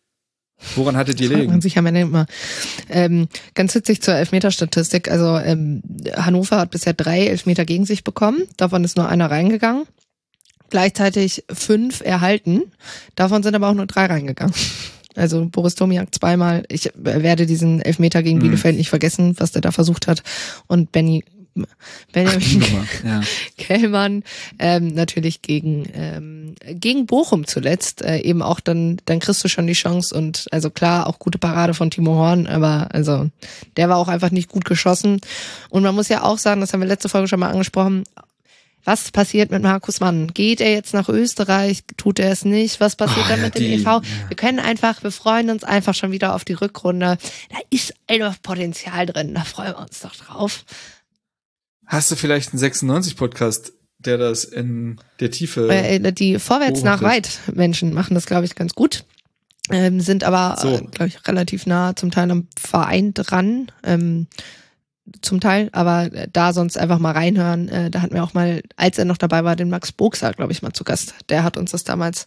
woran hattet ihr liegen? Man sich am Ende immer. Ähm, ganz witzig zur Elfmeterstatistik. Also ähm, Hannover hat bisher drei Elfmeter gegen sich bekommen. Davon ist nur einer reingegangen. Gleichzeitig fünf erhalten. Davon sind aber auch nur drei reingegangen. Also Boris Tomiak zweimal. Ich werde diesen Elfmeter gegen hm. Bielefeld nicht vergessen, was der da versucht hat. Und Benny Benjamin Ach, ja. Kellmann ähm, natürlich gegen ähm, gegen Bochum zuletzt äh, eben auch dann dann kriegst du schon die Chance und also klar auch gute Parade von Timo Horn, aber also der war auch einfach nicht gut geschossen und man muss ja auch sagen, das haben wir letzte Folge schon mal angesprochen, was passiert mit Markus Mann? Geht er jetzt nach Österreich? Tut er es nicht? Was passiert oh, dann ja, mit dem die, E V? Ja. Wir können einfach, wir freuen uns einfach schon wieder auf die Rückrunde. Da ist einfach Potenzial drin, da freuen wir uns doch drauf. Hast du vielleicht einen sechsundneunzig-Podcast, der das in der Tiefe... Äh, die Vorwärts nach weit Menschen machen das, glaube ich, ganz gut. Ähm, sind aber, so. äh, glaube ich, relativ nah zum Teil am Verein dran. Ähm, zum Teil, aber da sonst einfach mal reinhören. Äh, da hatten wir auch mal, als er noch dabei war, den Max Boxer, glaube ich, mal zu Gast. Der hat uns das damals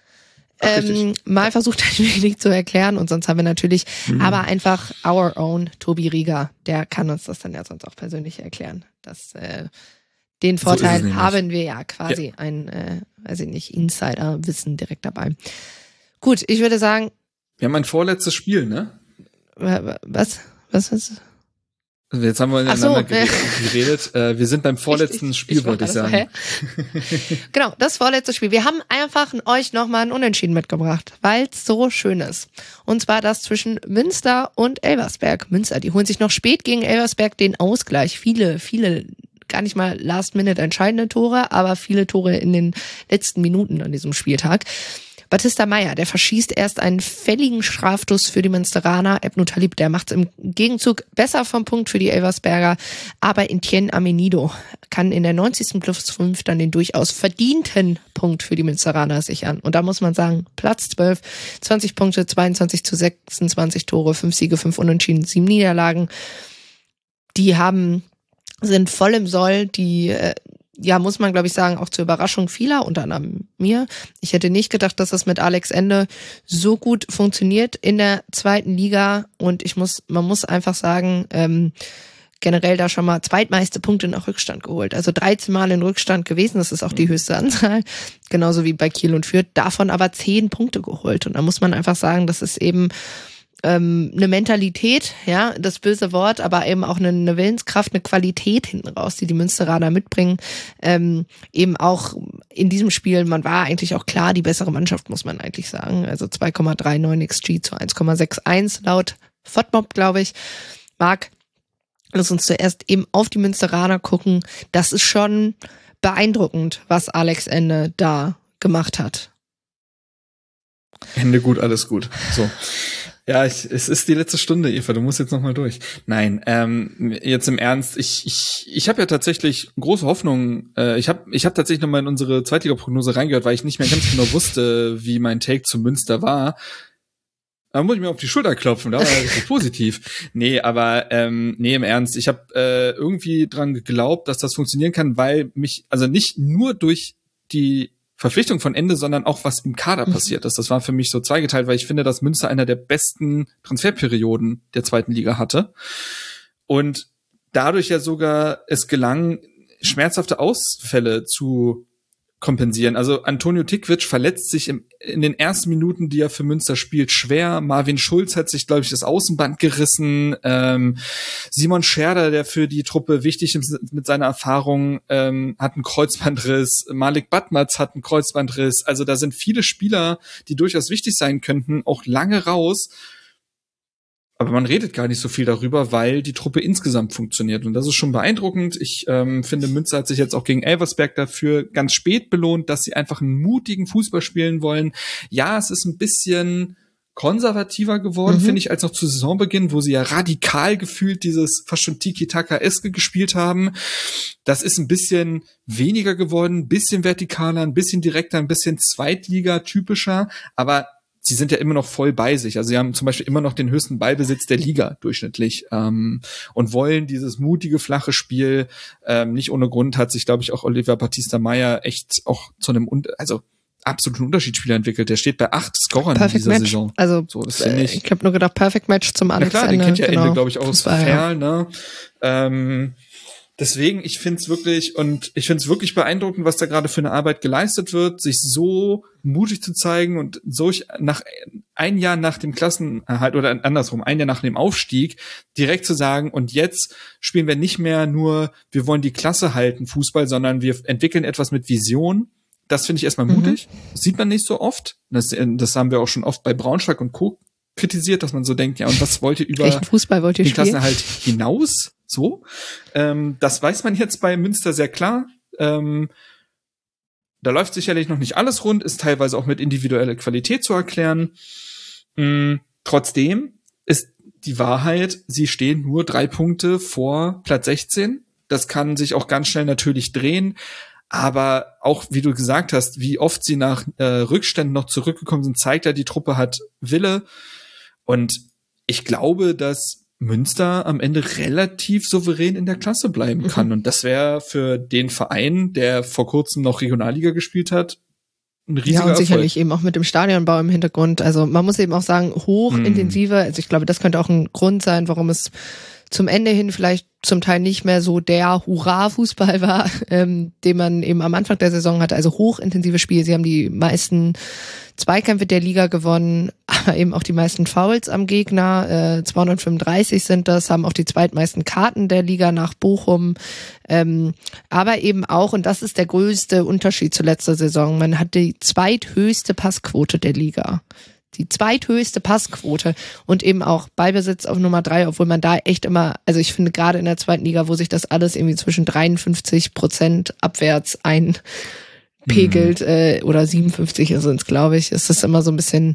ähm, mal versucht, ein wenig zu erklären. Und sonst haben wir natürlich mhm. aber einfach our own Tobi Rieger. Der kann uns das dann ja sonst auch persönlich erklären. Das, äh, den Vorteil so haben wir ja quasi ja. ein, äh, weiß ich nicht, Insider-Wissen direkt dabei. Gut, ich würde sagen. Wir haben ein vorletztes Spiel, ne? Was? Was ist? Also jetzt haben wir ineinander so, geredet. geredet. Äh, wir sind beim vorletzten ich, Spiel, ich wollte ich sagen. So, genau, das vorletzte Spiel. Wir haben einfach euch nochmal ein Unentschieden mitgebracht, weil es so schön ist. Und zwar das zwischen Münster und Elversberg. Münster, die holen sich noch spät gegen Elversberg den Ausgleich. Viele, viele, gar nicht mal Last-Minute entscheidende Tore, aber viele Tore in den letzten Minuten an diesem Spieltag. Batista Meyer, der verschießt erst einen fälligen Strafstoß für die Münsteraner. Ebnu Talib, der macht es im Gegenzug besser vom Punkt für die Elversberger. Aber Etienne Amenido kann in der neunzigsten plus fünf dann den durchaus verdienten Punkt für die Münsteraner sichern. Und da muss man sagen, Platz zwölf, zwanzig Punkte, zweiundzwanzig zu sechsundzwanzig Tore, fünf Siege, fünf Unentschieden, sieben Niederlagen. Die haben, sind voll im Soll, die, äh, ja, muss man, glaube ich, sagen, auch zur Überraschung vieler, unter anderem mir. Ich hätte nicht gedacht, dass das mit Alex Ende so gut funktioniert in der zweiten Liga. Und ich muss, man muss einfach sagen, ähm, generell da schon mal zweitmeiste Punkte nach Rückstand geholt. Also dreizehn Mal in Rückstand gewesen, das ist auch die höchste Anzahl. Genauso wie bei Kiel und Fürth. Davon aber zehn Punkte geholt. Und da muss man einfach sagen, das ist eben ähm, eine Mentalität, ja, das böse Wort, aber eben auch eine, eine Willenskraft, eine Qualität hinten raus, die die Münsteraner mitbringen. Ähm, eben auch in diesem Spiel, man war eigentlich auch klar die bessere Mannschaft, muss man eigentlich sagen. Also zwei Komma neununddreißig X G zu eins Komma einundsechzig laut FODMOB, glaube ich. Marc, lass uns zuerst eben auf die Münsteraner gucken. Das ist schon beeindruckend, was Alex Ende da gemacht hat. Ende gut, alles gut. So. Ja, ich, es ist die letzte Stunde, Eva, du musst jetzt nochmal durch. Nein, ähm, jetzt im Ernst, ich ich ich habe ja tatsächlich große Hoffnung. Äh, ich habe ich hab tatsächlich nochmal in unsere Zweitliga-Prognose reingehört, weil ich nicht mehr ganz genau wusste, wie mein Take zu Münster war. Da muss ich mir auf die Schulter klopfen, da war ja richtig positiv. Nee, aber ähm, nee, im Ernst, ich habe äh, irgendwie dran geglaubt, dass das funktionieren kann, weil mich, also nicht nur durch die Verpflichtung von Ende, sondern auch was im Kader passiert ist. Das war für mich so zweigeteilt, weil ich finde, dass Münster einer der besten Transferperioden der zweiten Liga hatte. Und dadurch ja sogar es gelang, schmerzhafte Ausfälle zu kompensieren. Also Antonio Tikvic verletzt sich im, in den ersten Minuten, die er für Münster spielt, schwer. Marvin Schulz hat sich, glaube ich, das Außenband gerissen. Ähm, Simon Scherder, der für die Truppe wichtig ist mit seiner Erfahrung, ähm, hat einen Kreuzbandriss. Malik Batmatz hat einen Kreuzbandriss. Also da sind viele Spieler, die durchaus wichtig sein könnten, auch lange raus. Aber man redet gar nicht so viel darüber, weil die Truppe insgesamt funktioniert. Und das ist schon beeindruckend. Ich ähm, finde, Münster hat sich jetzt auch gegen Elversberg dafür ganz spät belohnt, dass sie einfach einen mutigen Fußball spielen wollen. Ja, es ist ein bisschen konservativer geworden, mhm. finde ich, als noch zu Saisonbeginn, wo sie ja radikal gefühlt dieses fast schon Tiki-Taka-eske gespielt haben. Das ist ein bisschen weniger geworden, ein bisschen vertikaler, ein bisschen direkter, ein bisschen Zweitliga-typischer. Aber sie sind ja immer noch voll bei sich. Also sie haben zum Beispiel immer noch den höchsten Ballbesitz der Liga durchschnittlich ähm, und wollen dieses mutige, flache Spiel. Ähm, nicht ohne Grund hat sich, glaube ich, auch Oliver Batista Meyer echt auch zu einem, also absoluten Unterschiedsspieler entwickelt. Der steht bei acht Scorern Perfect in dieser Match. Saison. Also so, das äh, ich ich habe nur gedacht, Perfect Match zum Alex. Na klar, den Ende, kennt ja genau. Ende, glaube ich, auch aus Fußball, Ferl, ne? Ähm, Deswegen, ich find's wirklich, und ich find's wirklich beeindruckend, was da gerade für eine Arbeit geleistet wird, sich so mutig zu zeigen und so nach ein Jahr nach dem Klassenerhalt oder andersrum, ein Jahr nach dem Aufstieg, direkt zu sagen, und jetzt spielen wir nicht mehr nur, wir wollen die Klasse halten, Fußball, sondern wir entwickeln etwas mit Vision. Das finde ich erstmal mhm. mutig. Das sieht man nicht so oft. Das, das haben wir auch schon oft bei Braunschweig und Co. kritisiert, dass man so denkt, ja, und was wollt ihr über Echten Fußball wollt ihr den spielen? Klassenerhalt hinaus? So, ähm, das weiß man jetzt bei Münster sehr klar. Ähm, da läuft sicherlich noch nicht alles rund, ist teilweise auch mit individueller Qualität zu erklären. Ähm, trotzdem ist die Wahrheit, sie stehen nur drei Punkte vor Platz sechzehn. Das kann sich auch ganz schnell natürlich drehen. Aber auch, wie du gesagt hast, wie oft sie nach äh, Rückständen noch zurückgekommen sind, zeigt ja, die Truppe hat Wille. Und ich glaube, dass Münster am Ende relativ souverän in der Klasse bleiben kann. Mhm. Und das wäre für den Verein, der vor kurzem noch Regionalliga gespielt hat, ein riesiger Ja, und Erfolg. sicherlich eben auch mit dem Stadionbau im Hintergrund. Also man muss eben auch sagen, hochintensive, mhm. also ich glaube, das könnte auch ein Grund sein, warum es zum Ende hin vielleicht zum Teil nicht mehr so der Hurra-Fußball war, ähm, den man eben am Anfang der Saison hatte. Also hochintensive Spiele. Sie haben die meisten Zweikämpfe der Liga gewonnen, aber eben auch die meisten Fouls am Gegner. Äh, zweihundertfünfunddreißig sind das, haben auch die zweitmeisten Karten der Liga nach Bochum. Ähm, aber eben auch, und das ist der größte Unterschied zur letzten Saison, man hat die zweithöchste Passquote der Liga. Die zweithöchste Passquote und eben auch Ballbesitz auf Nummer drei, obwohl man da echt immer, also ich finde gerade in der zweiten Liga, wo sich das alles irgendwie zwischen dreiundfünfzig Prozent abwärts einpegelt, mhm. äh, oder siebenundfünfzig sind es, glaube ich, ist das immer so ein bisschen,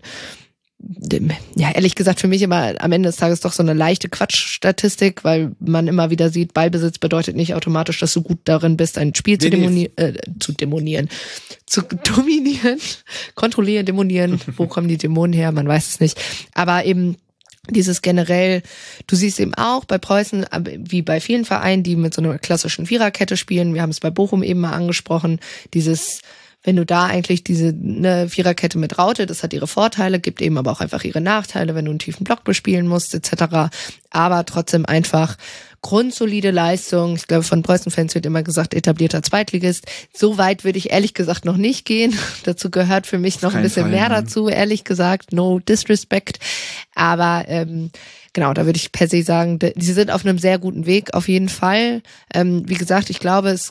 ja, ehrlich gesagt, für mich immer am Ende des Tages doch so eine leichte Quatschstatistik, weil man immer wieder sieht, Ballbesitz bedeutet nicht automatisch, dass du gut darin bist, ein Spiel zu, demoni- äh, zu demonieren, zu dominieren, kontrollieren, demonieren. Wo kommen die Dämonen her? Man weiß es nicht. Aber eben dieses generell, du siehst eben auch bei Preußen, wie bei vielen Vereinen, die mit so einer klassischen Viererkette spielen, wir haben es bei Bochum eben mal angesprochen, dieses, wenn du da eigentlich diese ne, Viererkette mit Raute, das hat ihre Vorteile, gibt eben aber auch einfach ihre Nachteile, wenn du einen tiefen Block bespielen musst, et cetera. Aber trotzdem einfach grundsolide Leistung. Ich glaube, von Preußen-Fans wird immer gesagt, etablierter Zweitligist. So weit würde ich ehrlich gesagt noch nicht gehen. Dazu gehört für mich noch ein bisschen Fall, mehr ne? dazu, ehrlich gesagt. No disrespect. Aber ähm, genau, da würde ich per se sagen, sie sind auf einem sehr guten Weg, auf jeden Fall. Ähm, wie gesagt, ich glaube, es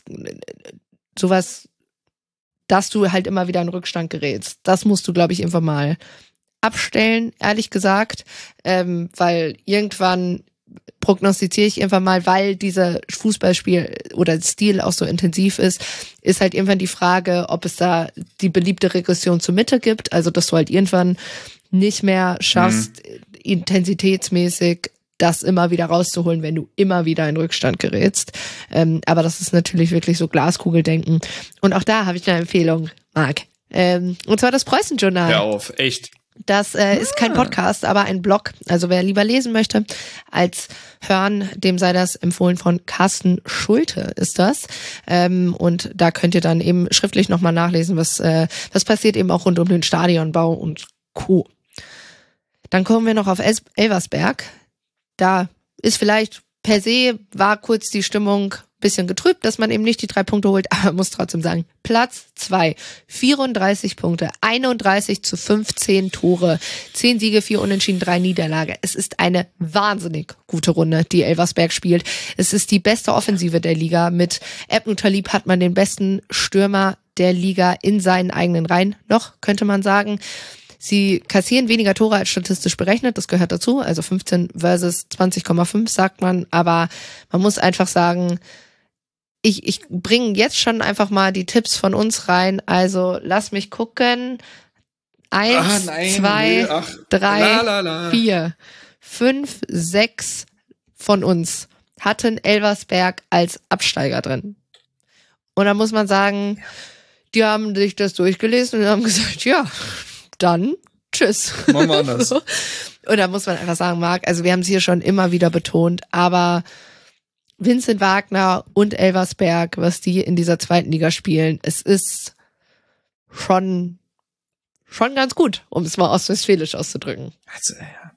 sowas, dass du halt immer wieder in Rückstand gerätst. Das musst du, glaube ich, einfach mal abstellen, ehrlich gesagt, ähm, weil irgendwann prognostiziere ich einfach mal, weil dieser Fußballspiel oder Stil auch so intensiv ist, ist halt irgendwann die Frage, ob es da die beliebte Regression zur Mitte gibt, also dass du halt irgendwann nicht mehr schaffst, mhm. intensitätsmäßig das immer wieder rauszuholen, wenn du immer wieder in Rückstand gerätst. Ähm, aber das ist natürlich wirklich so Glaskugeldenken. Und auch da habe ich eine Empfehlung, Marc. Ähm, und zwar das Preußen-Journal. Hör auf, echt. Das äh, ist kein Podcast, aber ein Blog. Also wer lieber lesen möchte als hören, dem sei das empfohlen von Carsten Schulte ist das. Ähm, und da könnt ihr dann eben schriftlich nochmal nachlesen, was, äh, was passiert eben auch rund um den Stadionbau und Co. Dann kommen wir noch auf El- Elversberg. Da ist vielleicht per se, war kurz die Stimmung ein bisschen getrübt, dass man eben nicht die drei Punkte holt, aber muss trotzdem sagen, Platz zwei, vierunddreißig Punkte, einunddreißig zu fünfzehn Tore, zehn Siege, vier Unentschieden, drei Niederlage. Es ist eine wahnsinnig gute Runde, die Elversberg spielt. Es ist die beste Offensive der Liga. Mit Ebn Talib hat man den besten Stürmer der Liga in seinen eigenen Reihen. Noch, könnte man sagen. Sie kassieren weniger Tore als statistisch berechnet, das gehört dazu, also fünfzehn versus zwanzig Komma fünf sagt man, aber man muss einfach sagen, ich, ich bringe jetzt schon einfach mal die Tipps von uns rein, also lass mich gucken, eins, ah, nein, zwei, nee, ach, drei, la, la, la. vier, fünf, sechs von uns hatten Elversberg als Absteiger drin. Und da muss man sagen, die haben sich das durchgelesen und haben gesagt, ja, dann tschüss. Machen wir anders. Und da muss man einfach sagen, Marc, also wir haben es hier schon immer wieder betont, aber Vincent Wagner und Elversberg, was die in dieser zweiten Liga spielen, es ist schon schon ganz gut, um es mal ostwestfälisch auszudrücken. Also, ja.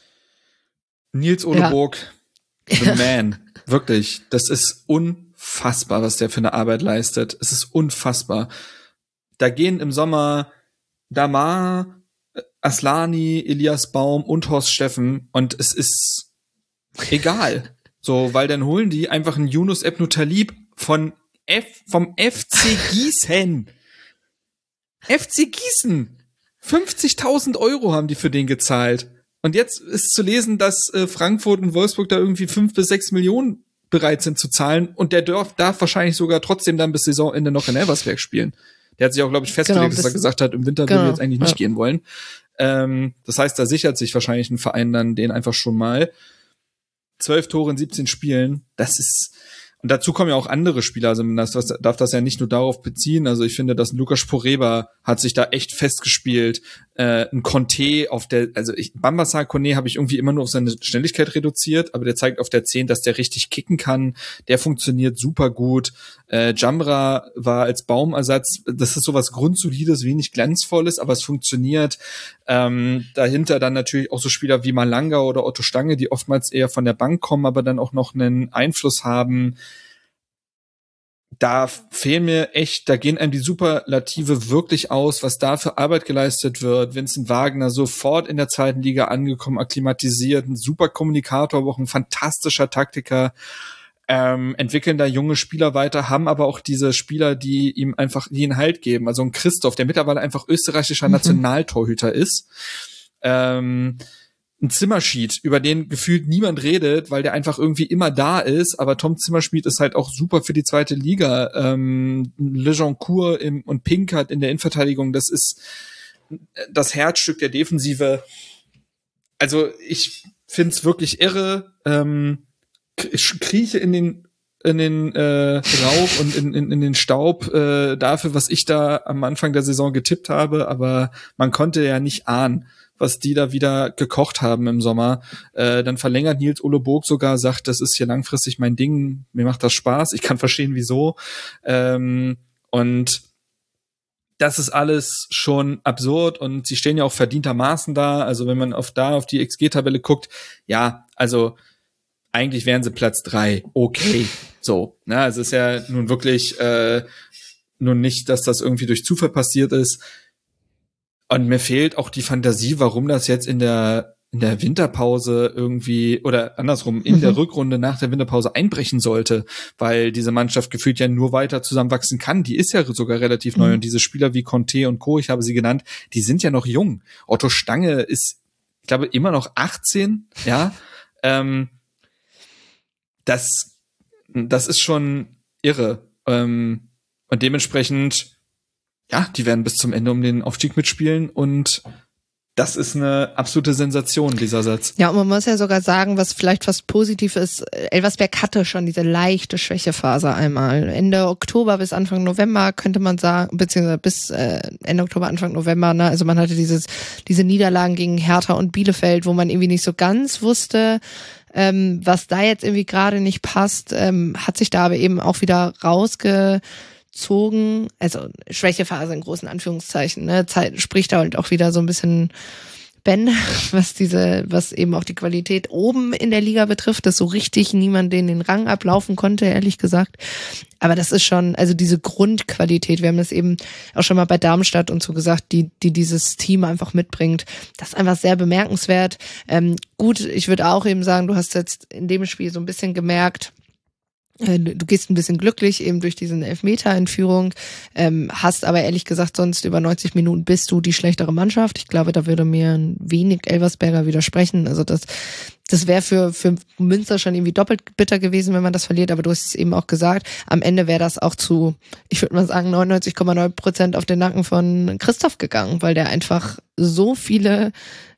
Nils Oleburg, ja. The Man. Wirklich, das ist unfassbar, was der für eine Arbeit leistet. Es ist unfassbar. Da gehen im Sommer Damar, Aslani, Elias Baum und Horst Steffen und es ist egal. So, weil dann holen die einfach einen Yunus Ebn Talib von F, vom F C Gießen. F C Gießen. fünfzigtausend Euro haben die für den gezahlt. Und jetzt ist zu lesen, dass äh, Frankfurt und Wolfsburg da irgendwie fünf bis sechs Millionen bereit sind zu zahlen und der darf, darf wahrscheinlich sogar trotzdem dann bis Saisonende noch in Elversberg spielen. Der hat sich auch, glaube ich, festgelegt, genau, dass er gesagt hat, im Winter genau, will er jetzt eigentlich nicht ja. gehen wollen. Ähm, das heißt, da sichert sich wahrscheinlich ein Verein dann den einfach schon mal. Zwölf Tore in siebzehn Spielen, das ist, Und dazu kommen ja auch andere Spieler, also man das, das, darf das ja nicht nur darauf beziehen. Also ich finde, dass Lukas Poreba hat sich da echt festgespielt. Äh, ein Conte auf der, also ich, Bambassar Koné habe ich irgendwie immer nur auf seine Schnelligkeit reduziert, aber der zeigt auf der zehn, dass der richtig kicken kann. Der funktioniert super gut. Äh, Jamra war als Baumersatz, das ist sowas Grundsolides, wenig Glanzvolles, aber es funktioniert. Ähm, dahinter dann natürlich auch so Spieler wie Malanga oder Otto Stange, die oftmals eher von der Bank kommen, aber dann auch noch einen Einfluss haben. Da fehlen mir echt, da gehen einem die Superlative wirklich aus, was da für Arbeit geleistet wird. Vincent Wagner sofort in der zweiten Liga angekommen, akklimatisiert, ein super Kommunikator, aber auch ein fantastischer Taktiker. Ähm, entwickeln da junge Spieler weiter, haben aber auch diese Spieler, die ihm einfach die einen Halt geben. Also ein Christoph, der mittlerweile einfach österreichischer mhm. Nationaltorhüter ist. Ähm, ein Zimmerschied, über den gefühlt niemand redet, weil der einfach irgendwie immer da ist, aber Tom Zimmerschmied ist halt auch super für die zweite Liga. Ähm, Lejoncourt im, und Pinkert in der Innenverteidigung, das ist das Herzstück der Defensive. Also ich find's wirklich irre. Ähm, ich krieche in den in den äh, Rauch und in, in, in den Staub äh, dafür, was ich da am Anfang der Saison getippt habe, aber man konnte ja nicht ahnen, was die da wieder gekocht haben im Sommer. Äh, dann verlängert Nils Ole Burg sogar, sagt, das ist hier langfristig mein Ding, mir macht das Spaß, ich kann verstehen, wieso. Ähm, und das ist alles schon absurd und sie stehen ja auch verdientermaßen da. Also wenn man auf da auf die X G-Tabelle guckt, ja, also eigentlich wären sie Platz drei. Okay, so. Na, es ist ja nun wirklich äh, nun nicht, dass das irgendwie durch Zufall passiert ist. Und mir fehlt auch die Fantasie, warum das jetzt in der in der Winterpause irgendwie oder andersrum in mhm. der Rückrunde nach der Winterpause einbrechen sollte, weil diese Mannschaft gefühlt ja nur weiter zusammenwachsen kann. Die ist ja sogar relativ mhm. neu und diese Spieler wie Conte und Co., ich habe sie genannt, die sind ja noch jung. Otto Stange ist, ich glaube, immer noch achtzehn, ja. ähm, das das ist schon irre. Ähm, und dementsprechend ja, die werden bis zum Ende um den Aufstieg mitspielen und das ist eine absolute Sensation, dieser Satz. Ja, und man muss ja sogar sagen, was vielleicht fast positiv ist, Elversberg hatte schon diese leichte Schwächephase einmal. Ende Oktober bis Anfang November könnte man sagen, beziehungsweise bis äh, Ende Oktober, Anfang November, ne? Also man hatte dieses diese Niederlagen gegen Hertha und Bielefeld, wo man irgendwie nicht so ganz wusste, ähm, was da jetzt irgendwie gerade nicht passt, ähm, hat sich da aber eben auch wieder rausge zogen, also Schwächephase in großen Anführungszeichen, ne, Zeit spricht da halt auch wieder so ein bisschen Bände, was diese, was eben auch die Qualität oben in der Liga betrifft, dass so richtig niemand den den Rang ablaufen konnte, ehrlich gesagt. Aber das ist schon, also diese Grundqualität, wir haben das eben auch schon mal bei Darmstadt und so gesagt, die, die dieses Team einfach mitbringt, das ist einfach sehr bemerkenswert. Ähm, gut, ich würde auch eben sagen, du hast jetzt in dem Spiel so ein bisschen gemerkt, du gehst ein bisschen glücklich eben durch diesen Elfmeter in Führung, ähm, hast aber ehrlich gesagt sonst über neunzig Minuten bist du die schlechtere Mannschaft. Ich glaube, da würde mir ein wenig Elversberger widersprechen. Also das das wäre für für Münster schon irgendwie doppelt bitter gewesen, wenn man das verliert. Aber du hast es eben auch gesagt, am Ende wäre das auch zu, ich würde mal sagen, neunundneunzig Komma neun Prozent auf den Nacken von Christoph gegangen, weil der einfach so viele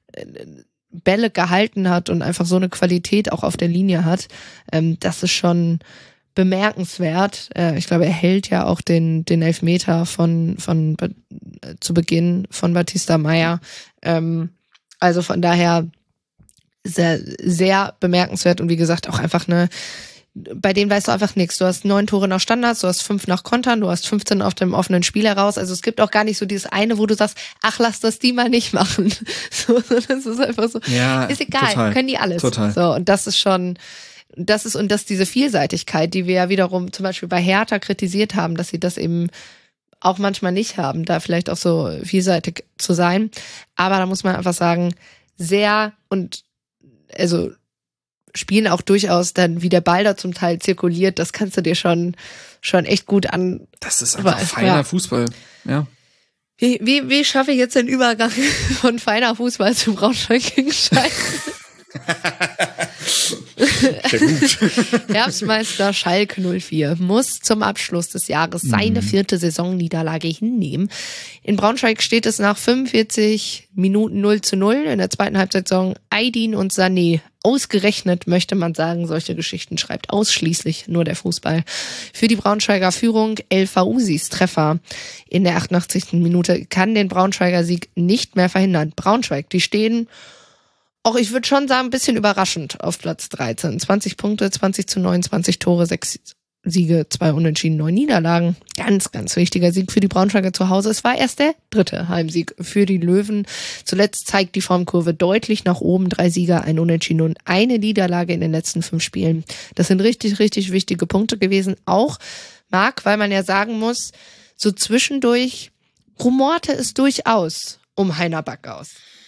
Bälle gehalten hat und einfach so eine Qualität auch auf der Linie hat. Ähm, das ist schon bemerkenswert. Äh, ich glaube, er hält ja auch den den Elfmeter von von äh, zu Beginn von Batista Meyer. Ähm, also von daher sehr sehr bemerkenswert und wie gesagt auch einfach eine. Bei denen weißt du einfach nichts. Du hast neun Tore nach Standards, du hast fünf nach Kontern, du hast fünfzehn auf dem offenen Spiel heraus. Also es gibt auch gar nicht so dieses eine, wo du sagst, ach, lass das die mal nicht machen. So, das ist einfach so. Ja, ist egal, total, können die alles. Total. So, und das ist schon, das ist, und das diese Vielseitigkeit, die wir ja wiederum zum Beispiel bei Hertha kritisiert haben, dass sie das eben auch manchmal nicht haben, da vielleicht auch so vielseitig zu sein. Aber da muss man einfach sagen, sehr und also spielen auch durchaus dann, wie der Ball da zum Teil zirkuliert, das kannst du dir schon schon echt gut an. Das ist einfach aber, feiner ja. Fußball, ja. Wie, wie, wie schaffe ich jetzt den Übergang von feiner Fußball zum Braunschweig gegen Schalke? Sehr gut. Herbstmeister Schalke null vier muss zum Abschluss des Jahres seine Mhm. vierte Saisonniederlage hinnehmen. In Braunschweig steht es nach fünfundvierzig Minuten null zu null. In der zweiten Halbsaison Aydin und Sané. Ausgerechnet möchte man sagen, solche Geschichten schreibt ausschließlich nur der Fußball. Für die Braunschweiger Führung El Faousis Treffer in der achtundachtzigsten Minute kann den Braunschweiger Sieg nicht mehr verhindern. Braunschweig, die stehen, auch ich würde schon sagen, ein bisschen überraschend auf Platz dreizehn. zwanzig Punkte, zwanzig zu neunundzwanzig Tore, sechs Siege, zwei Unentschieden, neun Niederlagen. Ganz, ganz wichtiger Sieg für die Braunschweiger zu Hause. Es war erst der dritte Heimsieg für die Löwen. Zuletzt zeigt die Formkurve deutlich nach oben. Drei Sieger, ein Unentschieden und eine Niederlage in den letzten fünf Spielen. Das sind richtig, richtig wichtige Punkte gewesen. Auch, Marc, weil man ja sagen muss, so zwischendurch rumorte es durchaus um Heiner Backhaus.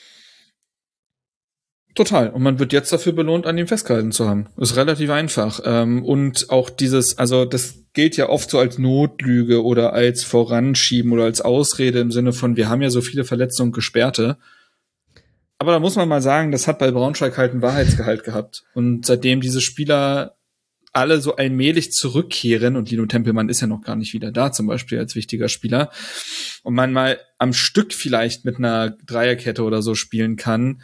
Total. Und man wird jetzt dafür belohnt, an ihm festgehalten zu haben. Ist relativ einfach. Ähm, und auch dieses, also das gilt ja oft so als Notlüge oder als Voranschieben oder als Ausrede im Sinne von, wir haben ja so viele Verletzte und Gesperrte. Aber da muss man mal sagen, das hat bei Braunschweig halt einen Wahrheitsgehalt gehabt. Und seitdem diese Spieler alle so allmählich zurückkehren, und Lino Tempelmann ist ja noch gar nicht wieder da, zum Beispiel als wichtiger Spieler, und man mal am Stück vielleicht mit einer Dreierkette oder so spielen kann,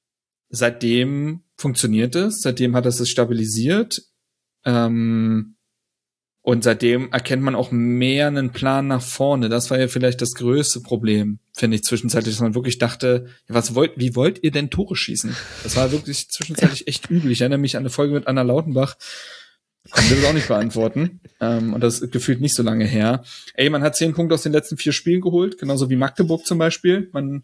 seitdem funktioniert es, seitdem hat es sich stabilisiert, ähm, und seitdem erkennt man auch mehr einen Plan nach vorne. Das war ja vielleicht das größte Problem, finde ich, zwischenzeitlich, dass man wirklich dachte, ja, was wollt, wie wollt ihr denn Tore schießen? Das war wirklich zwischenzeitlich echt übel. Ich erinnere mich an eine Folge mit Anna Lautenbach, konnte das auch nicht beantworten, ähm, und das ist gefühlt nicht so lange her. Ey, man hat zehn Punkte aus den letzten vier Spielen geholt, genauso wie Magdeburg zum Beispiel. Man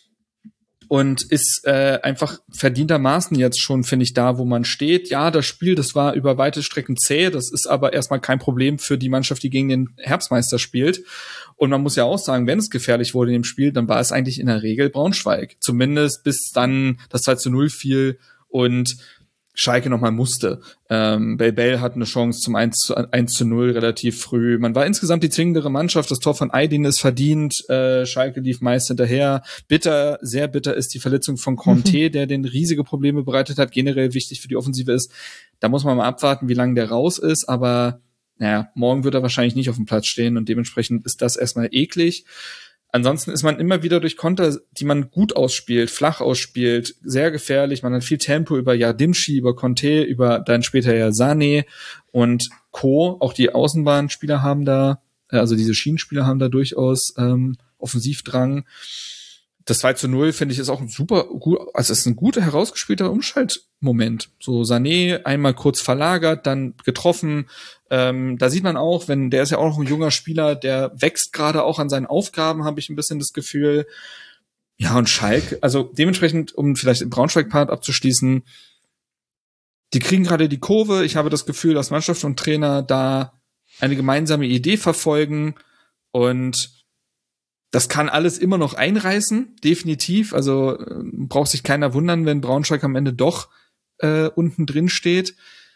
Und ist äh, einfach verdientermaßen jetzt schon, finde ich, da, wo man steht. Ja, das Spiel, das war über weite Strecken zäh. Das ist aber erstmal kein Problem für die Mannschaft, die gegen den Herbstmeister spielt. Und man muss ja auch sagen, wenn es gefährlich wurde in dem Spiel, dann war es eigentlich in der Regel Braunschweig. Zumindest bis dann das zwei zu null fiel und Schalke nochmal musste. Ähm, Bell Bell hat eine Chance zum eins zu null relativ früh. Man war insgesamt die zwingendere Mannschaft. Das Tor von Aydin ist verdient. Äh, Schalke lief meist hinterher. Bitter, sehr bitter ist die Verletzung von Conte, mhm. der den riesige Probleme bereitet hat. Generell wichtig für die Offensive ist. Da muss man mal abwarten, wie lange der raus ist. Aber naja, morgen wird er wahrscheinlich nicht auf dem Platz stehen und dementsprechend ist das erstmal eklig. Ansonsten ist man immer wieder durch Konter, die man gut ausspielt, flach ausspielt, sehr gefährlich. Man hat viel Tempo über Jardimci, über Conte, über dann später ja Sané und Co. Auch die Außenbahnspieler haben da, also diese Schienenspieler haben da durchaus ähm, Offensivdrang. Das zwei zu null, finde ich, ist auch ein super gut, also es ist ein guter herausgespielter Umschaltmoment. So Sané einmal kurz verlagert, dann getroffen. Ähm, da sieht man auch, wenn der ist ja auch noch ein junger Spieler, der wächst gerade auch an seinen Aufgaben, habe ich ein bisschen das Gefühl. Ja, und Schalke, also dementsprechend, um vielleicht den Braunschweig-Part abzuschließen, die kriegen gerade die Kurve. Ich habe das Gefühl, dass Mannschaft und Trainer da eine gemeinsame Idee verfolgen und das kann alles immer noch einreißen, definitiv. Also äh, braucht sich keiner wundern, wenn Braunschweig am Ende doch äh, unten drin steht.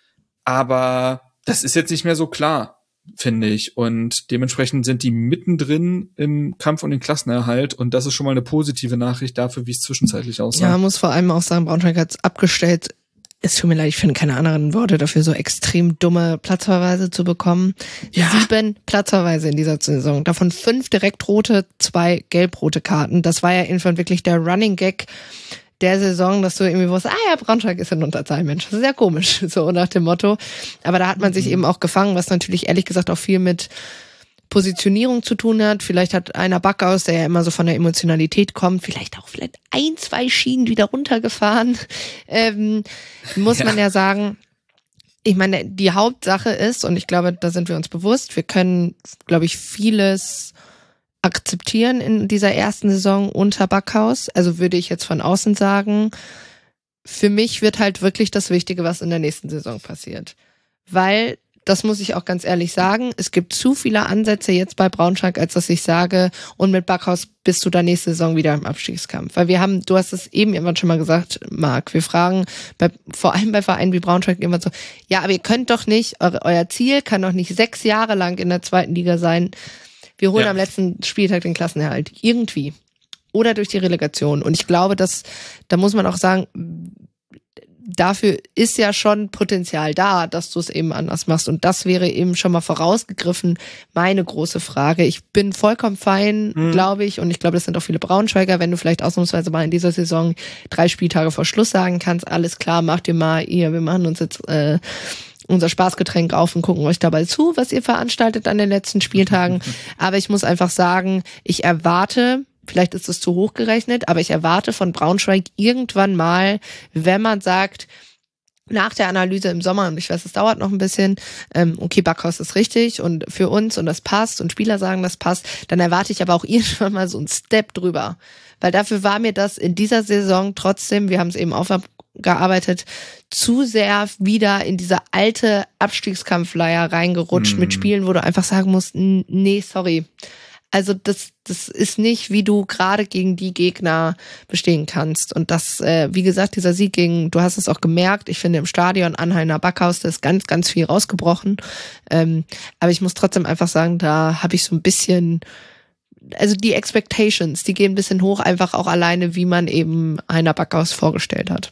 Aber das ist jetzt nicht mehr so klar, finde ich. Und dementsprechend sind die mittendrin im Kampf um den Klassenerhalt. Und das ist schon mal eine positive Nachricht dafür, wie es zwischenzeitlich aussah. Ja, man muss vor allem auch sagen, Braunschweig hat es abgestellt. Es tut mir leid, ich finde keine anderen Worte dafür, so extrem dumme Platzverweise zu bekommen. Ja. Sieben Platzverweise in dieser Saison. Davon fünf direkt rote, zwei gelb-rote Karten. Das war ja irgendwann wirklich der Running Gag der Saison, dass du irgendwie wusstest, ah ja, Braunschweig ist in Unterzahl, Mensch. Das ist sehr komisch, so nach dem Motto. Aber da hat man sich mhm. eben auch gefangen, was natürlich ehrlich gesagt auch viel mit Positionierung zu tun hat. Vielleicht hat einer Backhaus, der ja immer so von der Emotionalität kommt, vielleicht auch vielleicht ein, zwei Schienen wieder runtergefahren. Ähm, muss ja. man ja sagen, ich meine, die Hauptsache ist, und ich glaube, da sind wir uns bewusst, wir können, glaube ich, vieles akzeptieren in dieser ersten Saison unter Backhaus. Also würde ich jetzt von außen sagen, für mich wird halt wirklich das Wichtige, was in der nächsten Saison passiert. Weil das muss ich auch ganz ehrlich sagen. Es gibt zu viele Ansätze jetzt bei Braunschweig, als dass ich sage, und mit Backhaus bist du da nächste Saison wieder im Abstiegskampf. Weil wir haben, du hast es eben irgendwann schon mal gesagt, Marc, wir fragen, bei, vor allem bei Vereinen wie Braunschweig immer so, ja, aber ihr könnt doch nicht, eure, euer Ziel kann doch nicht sechs Jahre lang in der zweiten Liga sein. Wir holen ja. am letzten Spieltag den Klassenerhalt. Irgendwie. Oder durch die Relegation. Und ich glaube, dass, da muss man auch sagen, dafür ist ja schon Potenzial da, dass du es eben anders machst. Und das wäre eben schon mal vorausgegriffen meine große Frage. Ich bin vollkommen fein, mhm. glaube ich, und ich glaube, das sind auch viele Braunschweiger, wenn du vielleicht ausnahmsweise mal in dieser Saison drei Spieltage vor Schluss sagen kannst, alles klar, macht ihr mal, ihr, wir machen uns jetzt äh, unser Spaßgetränk auf und gucken euch dabei zu, was ihr veranstaltet an den letzten Spieltagen. Aber ich muss einfach sagen, ich erwarte, vielleicht ist es zu hoch gerechnet, aber ich erwarte von Braunschweig irgendwann mal, wenn man sagt, nach der Analyse im Sommer, und ich weiß, es dauert noch ein bisschen, ähm, okay, Backhaus ist richtig und für uns und das passt und Spieler sagen, das passt, dann erwarte ich aber auch irgendwann mal so einen Step drüber. Weil dafür war mir das in dieser Saison trotzdem, wir haben es eben aufgearbeitet, zu sehr wieder in diese alte Abstiegskampfleier reingerutscht mm. mit Spielen, wo du einfach sagen musst, nee, sorry. Also das, das ist nicht, wie du gerade gegen die Gegner bestehen kannst. Und das, äh, wie gesagt, dieser Sieg gegen, du hast es auch gemerkt, ich finde im Stadion Anheimer Backhaus, da ist ganz, ganz viel rausgebrochen. Ähm, aber ich muss trotzdem einfach sagen, da habe ich so ein bisschen, also die Expectations, die gehen ein bisschen hoch, einfach auch alleine, wie man eben Heiner Backhaus vorgestellt hat.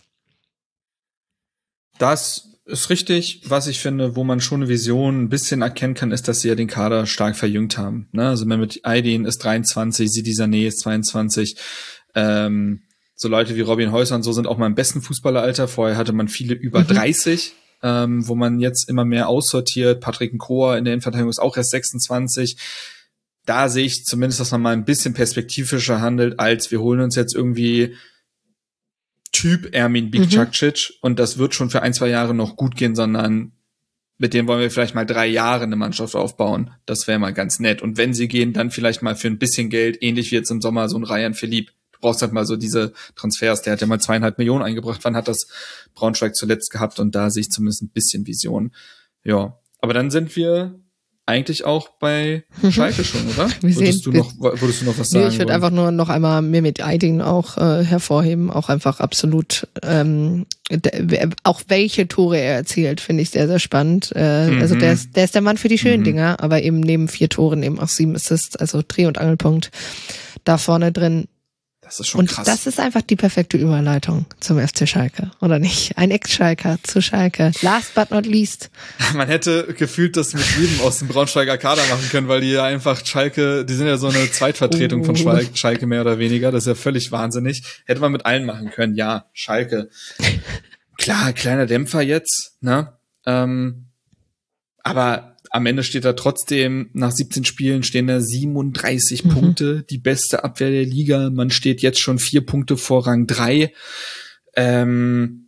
Das ist richtig. Was ich finde, wo man schon eine Vision ein bisschen erkennen kann, ist, dass sie ja den Kader stark verjüngt haben. Ne? Also Mehmet Aydin ist dreiundzwanzig, Sidi Sané ist zweiundzwanzig. Ähm, so Leute wie Robin Häuser und so sind auch mal im besten Fußballeralter. Vorher hatte man viele über mhm. dreißig, ähm, wo man jetzt immer mehr aussortiert. Patrick Nkroa in der Innenverteidigung ist auch erst sechsundzwanzig. Da sehe ich zumindest, dass man mal ein bisschen perspektivischer handelt, als wir holen uns jetzt irgendwie Typ Ermin Bikčakčić mhm. und das wird schon für ein, zwei Jahre noch gut gehen, sondern mit dem wollen wir vielleicht mal drei Jahre eine Mannschaft aufbauen. Das wäre mal ganz nett. Und wenn sie gehen, dann vielleicht mal für ein bisschen Geld, ähnlich wie jetzt im Sommer so ein Ryan Philippe. Du brauchst halt mal so diese Transfers. Der hat ja mal zweieinhalb Millionen eingebracht. Wann hat das Braunschweig zuletzt gehabt? Und da sehe ich zumindest ein bisschen Vision. Ja, aber dann sind wir eigentlich auch bei Schalke schon, oder? Wir würdest, sehen, du noch, würdest du noch was sagen? Nee, ich würde einfach nur noch einmal Mehmet Aydin auch äh, hervorheben, auch einfach absolut, ähm, de, auch welche Tore er erzielt, finde ich sehr, sehr spannend. Äh, mhm. Also der ist, der ist der Mann für die schönen mhm. Dinger, aber eben neben vier Toren eben auch sieben Assists, also Dreh- und Angelpunkt da vorne drin. Das ist schon und krass. Das ist einfach die perfekte Überleitung zum F C Schalke, oder nicht? Ein Ex-Schalker zu Schalke. Last but not least. Man hätte gefühlt das mit jedem aus dem Braunschweiger Kader machen können, weil die ja einfach Schalke, die sind ja so eine Zweitvertretung uh. von Schalke, Schalke mehr oder weniger. Das ist ja völlig wahnsinnig. Hätte man mit allen machen können. Ja, Schalke. Klar, kleiner Dämpfer jetzt, ne? Ähm, aber am Ende steht da trotzdem, nach siebzehn Spielen stehen da siebenunddreißig mhm. Punkte, die beste Abwehr der Liga. Man steht jetzt schon vier Punkte vor Rang drei. Ähm,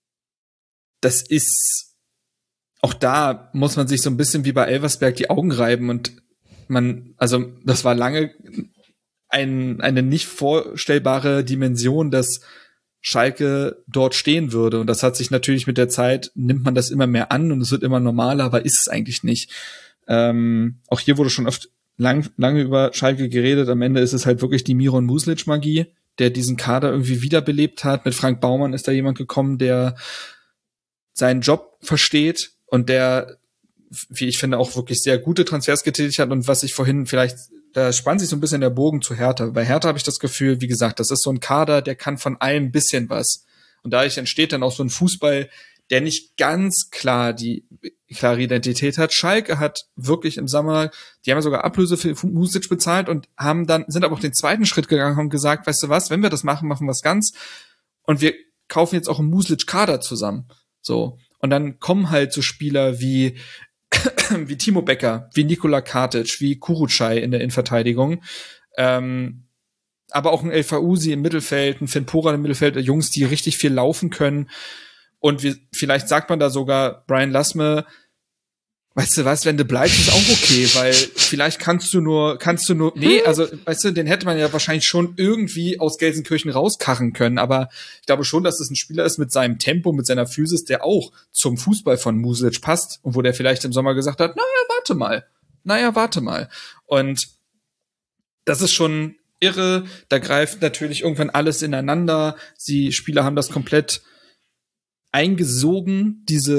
das ist, auch da muss man sich so ein bisschen wie bei Elversberg die Augen reiben und man, also das war lange ein, eine nicht vorstellbare Dimension, dass Schalke dort stehen würde. Und das hat sich natürlich mit der Zeit, nimmt man das immer mehr an und es wird immer normaler, aber ist es eigentlich nicht. Ähm, auch hier wurde schon oft lang, lange über Schalke geredet. Am Ende ist es halt wirklich die Miron Muslic-Magie, der diesen Kader irgendwie wiederbelebt hat. Mit Frank Baumann ist da jemand gekommen, der seinen Job versteht und der, wie ich finde, auch wirklich sehr gute Transfers getätigt hat. Und was ich vorhin vielleicht, da spannt sich so ein bisschen der Bogen zu Hertha. Bei Hertha habe ich das Gefühl, wie gesagt, das ist so ein Kader, der kann von allem ein bisschen was. Und dadurch entsteht dann auch so ein Fußball, der nicht ganz klar die klare Identität hat. Schalke hat wirklich im Sommer, die haben ja sogar Ablöse für Music bezahlt und haben dann, sind aber auch den zweiten Schritt gegangen und gesagt, weißt du was, wenn wir das machen, machen wir es ganz. Und wir kaufen jetzt auch einen Muslic-Kader zusammen. So. Und dann kommen halt so Spieler wie wie Timo Becker, wie Nikola Kartic, wie Kurucay in der Innenverteidigung, ähm, aber auch ein El Fauzi im Mittelfeld, ein Finn Pora im Mittelfeld, Jungs, die richtig viel laufen können. Und wie, vielleicht sagt man da sogar Brian Lasme, weißt du was, wenn du bleibst, ist auch okay, weil vielleicht kannst du nur, kannst du nur, nee, also, weißt du, den hätte man ja wahrscheinlich schon irgendwie aus Gelsenkirchen rauskarren können, aber ich glaube schon, dass es ein Spieler ist mit seinem Tempo, mit seiner Physis, der auch zum Fußball von Muslic passt und wo der vielleicht im Sommer gesagt hat, naja, warte mal, naja, warte mal. Und das ist schon irre, da greift natürlich irgendwann alles ineinander, die Spieler haben das komplett eingesogen, diese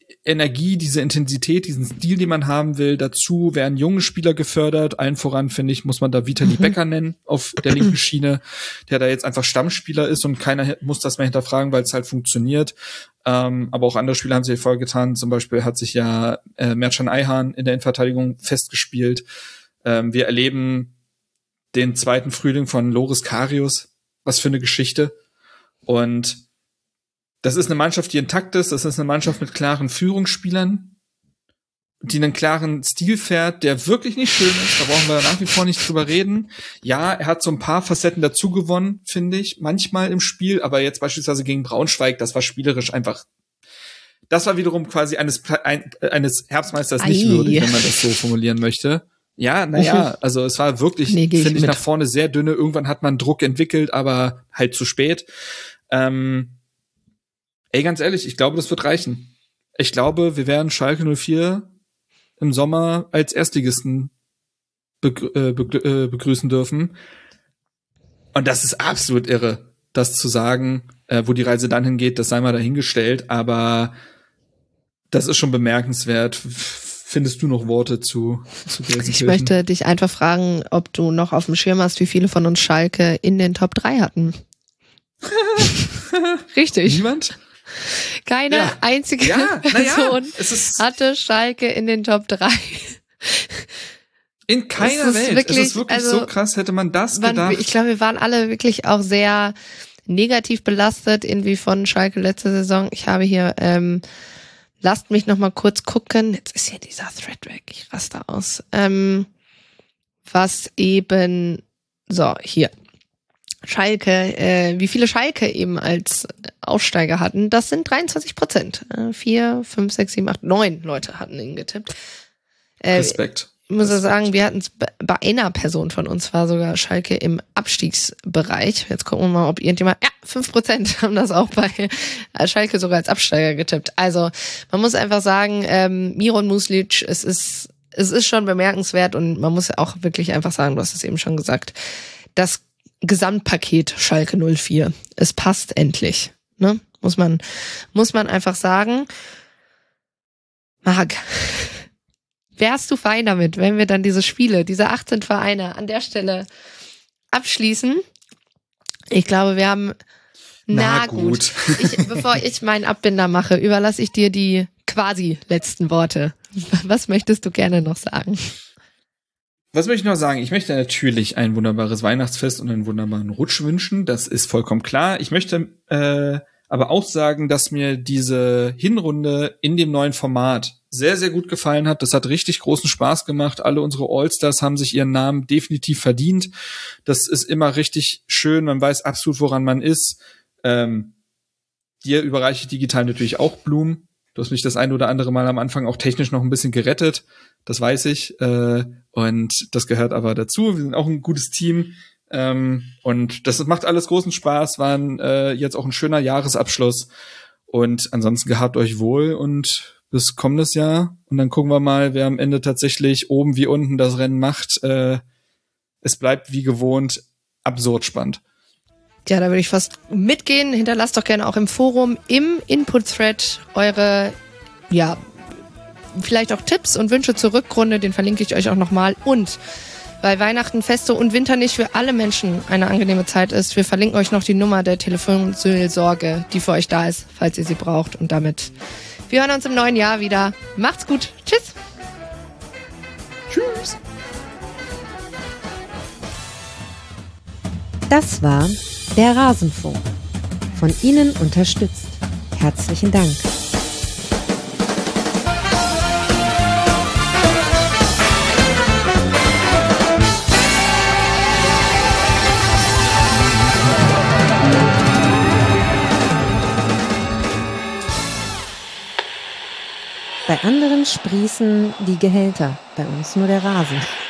Energie, diese Intensität, diesen Stil, den man haben will. Dazu werden junge Spieler gefördert. Allen voran, finde ich, muss man da Vitali mhm. Becker nennen auf der linken Schiene, der da jetzt einfach Stammspieler ist und keiner muss das mehr hinterfragen, weil es halt funktioniert. Ähm, aber auch andere Spieler haben sich voll getan. Zum Beispiel hat sich ja äh, Mertcan Ayhan in der Innenverteidigung festgespielt. Ähm, wir erleben den zweiten Frühling von Loris Karius. Was für eine Geschichte. Und das ist eine Mannschaft, die intakt ist. Das ist eine Mannschaft mit klaren Führungsspielern, die einen klaren Stil fährt, der wirklich nicht schön ist. Da brauchen wir nach wie vor nicht drüber reden. Ja, er hat so ein paar Facetten dazu gewonnen, finde ich, manchmal im Spiel. Aber jetzt beispielsweise gegen Braunschweig, das war spielerisch einfach, das war wiederum quasi eines, ein, eines Herbstmeisters Ei. nicht würdig, wenn man das so formulieren möchte. Ja, naja, also es war wirklich, nee, finde ich, ich nach vorne sehr dünne. Irgendwann hat man Druck entwickelt, aber halt zu spät. Ähm, ey, ganz ehrlich, ich glaube, das wird reichen. Ich glaube, wir werden Schalke null vier im Sommer als Erstligisten begrü- äh, begrü- äh, begrüßen dürfen. Und das ist absolut irre, das zu sagen, äh, wo die Reise dann hingeht, das sei mal dahingestellt. Aber das ist schon bemerkenswert. Findest du noch Worte zu, zu Gelsenkirchen? Ich möchte dich einfach fragen, ob du noch auf dem Schirm hast, wie viele von uns Schalke in den Top drei hatten. Richtig. Niemand? Keine ja. einzige ja, Person ja, es ist hatte Schalke in den Top drei. In keiner Welt. Wirklich, es ist wirklich also, so krass, hätte man das man, gedacht. Ich glaube, wir waren alle wirklich auch sehr negativ belastet, irgendwie von Schalke letzte Saison. Ich habe hier, ähm, lasst mich noch mal kurz gucken. Jetzt ist hier dieser Thread weg. Ich raste aus. Ähm, was eben, so, hier. Schalke, äh, wie viele Schalke eben als Aufsteiger hatten, das sind dreiundzwanzig Prozent. Äh, vier, fünf, sechs, sieben, acht, neun Leute hatten ihn getippt. Äh, Respekt. Ich muss ja Respekt. sagen, wir hatten es bei einer Person von uns, war sogar Schalke im Abstiegsbereich. Jetzt gucken wir mal, ob irgendjemand, ja, fünf Prozent haben das auch bei Schalke sogar als Absteiger getippt. Also man muss einfach sagen, ähm, Miron Muslic, es ist, es ist schon bemerkenswert und man muss ja auch wirklich einfach sagen, du hast es eben schon gesagt, das Gesamtpaket Schalke null vier. Es passt endlich, ne? Muss man, muss man einfach sagen. Marc, wärst du fein damit, wenn wir dann diese Spiele, diese achtzehn Vereine an der Stelle abschließen? Ich glaube, wir haben, na, na gut. gut. Ich, bevor ich meinen Abbinder mache, überlasse ich dir die quasi letzten Worte. Was möchtest du gerne noch sagen? Was möchte ich noch sagen? Ich möchte natürlich ein wunderbares Weihnachtsfest und einen wunderbaren Rutsch wünschen. Das ist vollkommen klar. Ich möchte äh, aber auch sagen, dass mir diese Hinrunde in dem neuen Format sehr, sehr gut gefallen hat. Das hat richtig großen Spaß gemacht. Alle unsere Allstars haben sich ihren Namen definitiv verdient. Das ist immer richtig schön. Man weiß absolut, woran man ist. Ähm, dir überreiche ich digital natürlich auch Blumen. Du hast mich das ein oder andere Mal am Anfang auch technisch noch ein bisschen gerettet. Das weiß ich. Äh, und das gehört aber dazu. Wir sind auch ein gutes Team. Ähm, und das macht alles großen Spaß. War ein, äh, jetzt auch ein schöner Jahresabschluss. Und ansonsten gehabt euch wohl und bis kommendes Jahr. Und dann gucken wir mal, wer am Ende tatsächlich oben wie unten das Rennen macht. Äh, es bleibt wie gewohnt absurd spannend. Ja, da würde ich fast mitgehen. Hinterlasst doch gerne auch im Forum, im Input-Thread eure, ja, vielleicht auch Tipps und Wünsche zur Rückrunde. Den verlinke ich euch auch nochmal. Und weil Weihnachten, Feste und Winter nicht für alle Menschen eine angenehme Zeit ist, wir verlinken euch noch die Nummer der Telefonseelsorge, die für euch da ist, falls ihr sie braucht. Und damit, wir hören uns im neuen Jahr wieder. Macht's gut. Tschüss. Tschüss. Das war der Rasenfunk. Von Ihnen unterstützt. Herzlichen Dank. Bei anderen sprießen die Gehälter, bei uns nur der Rasen.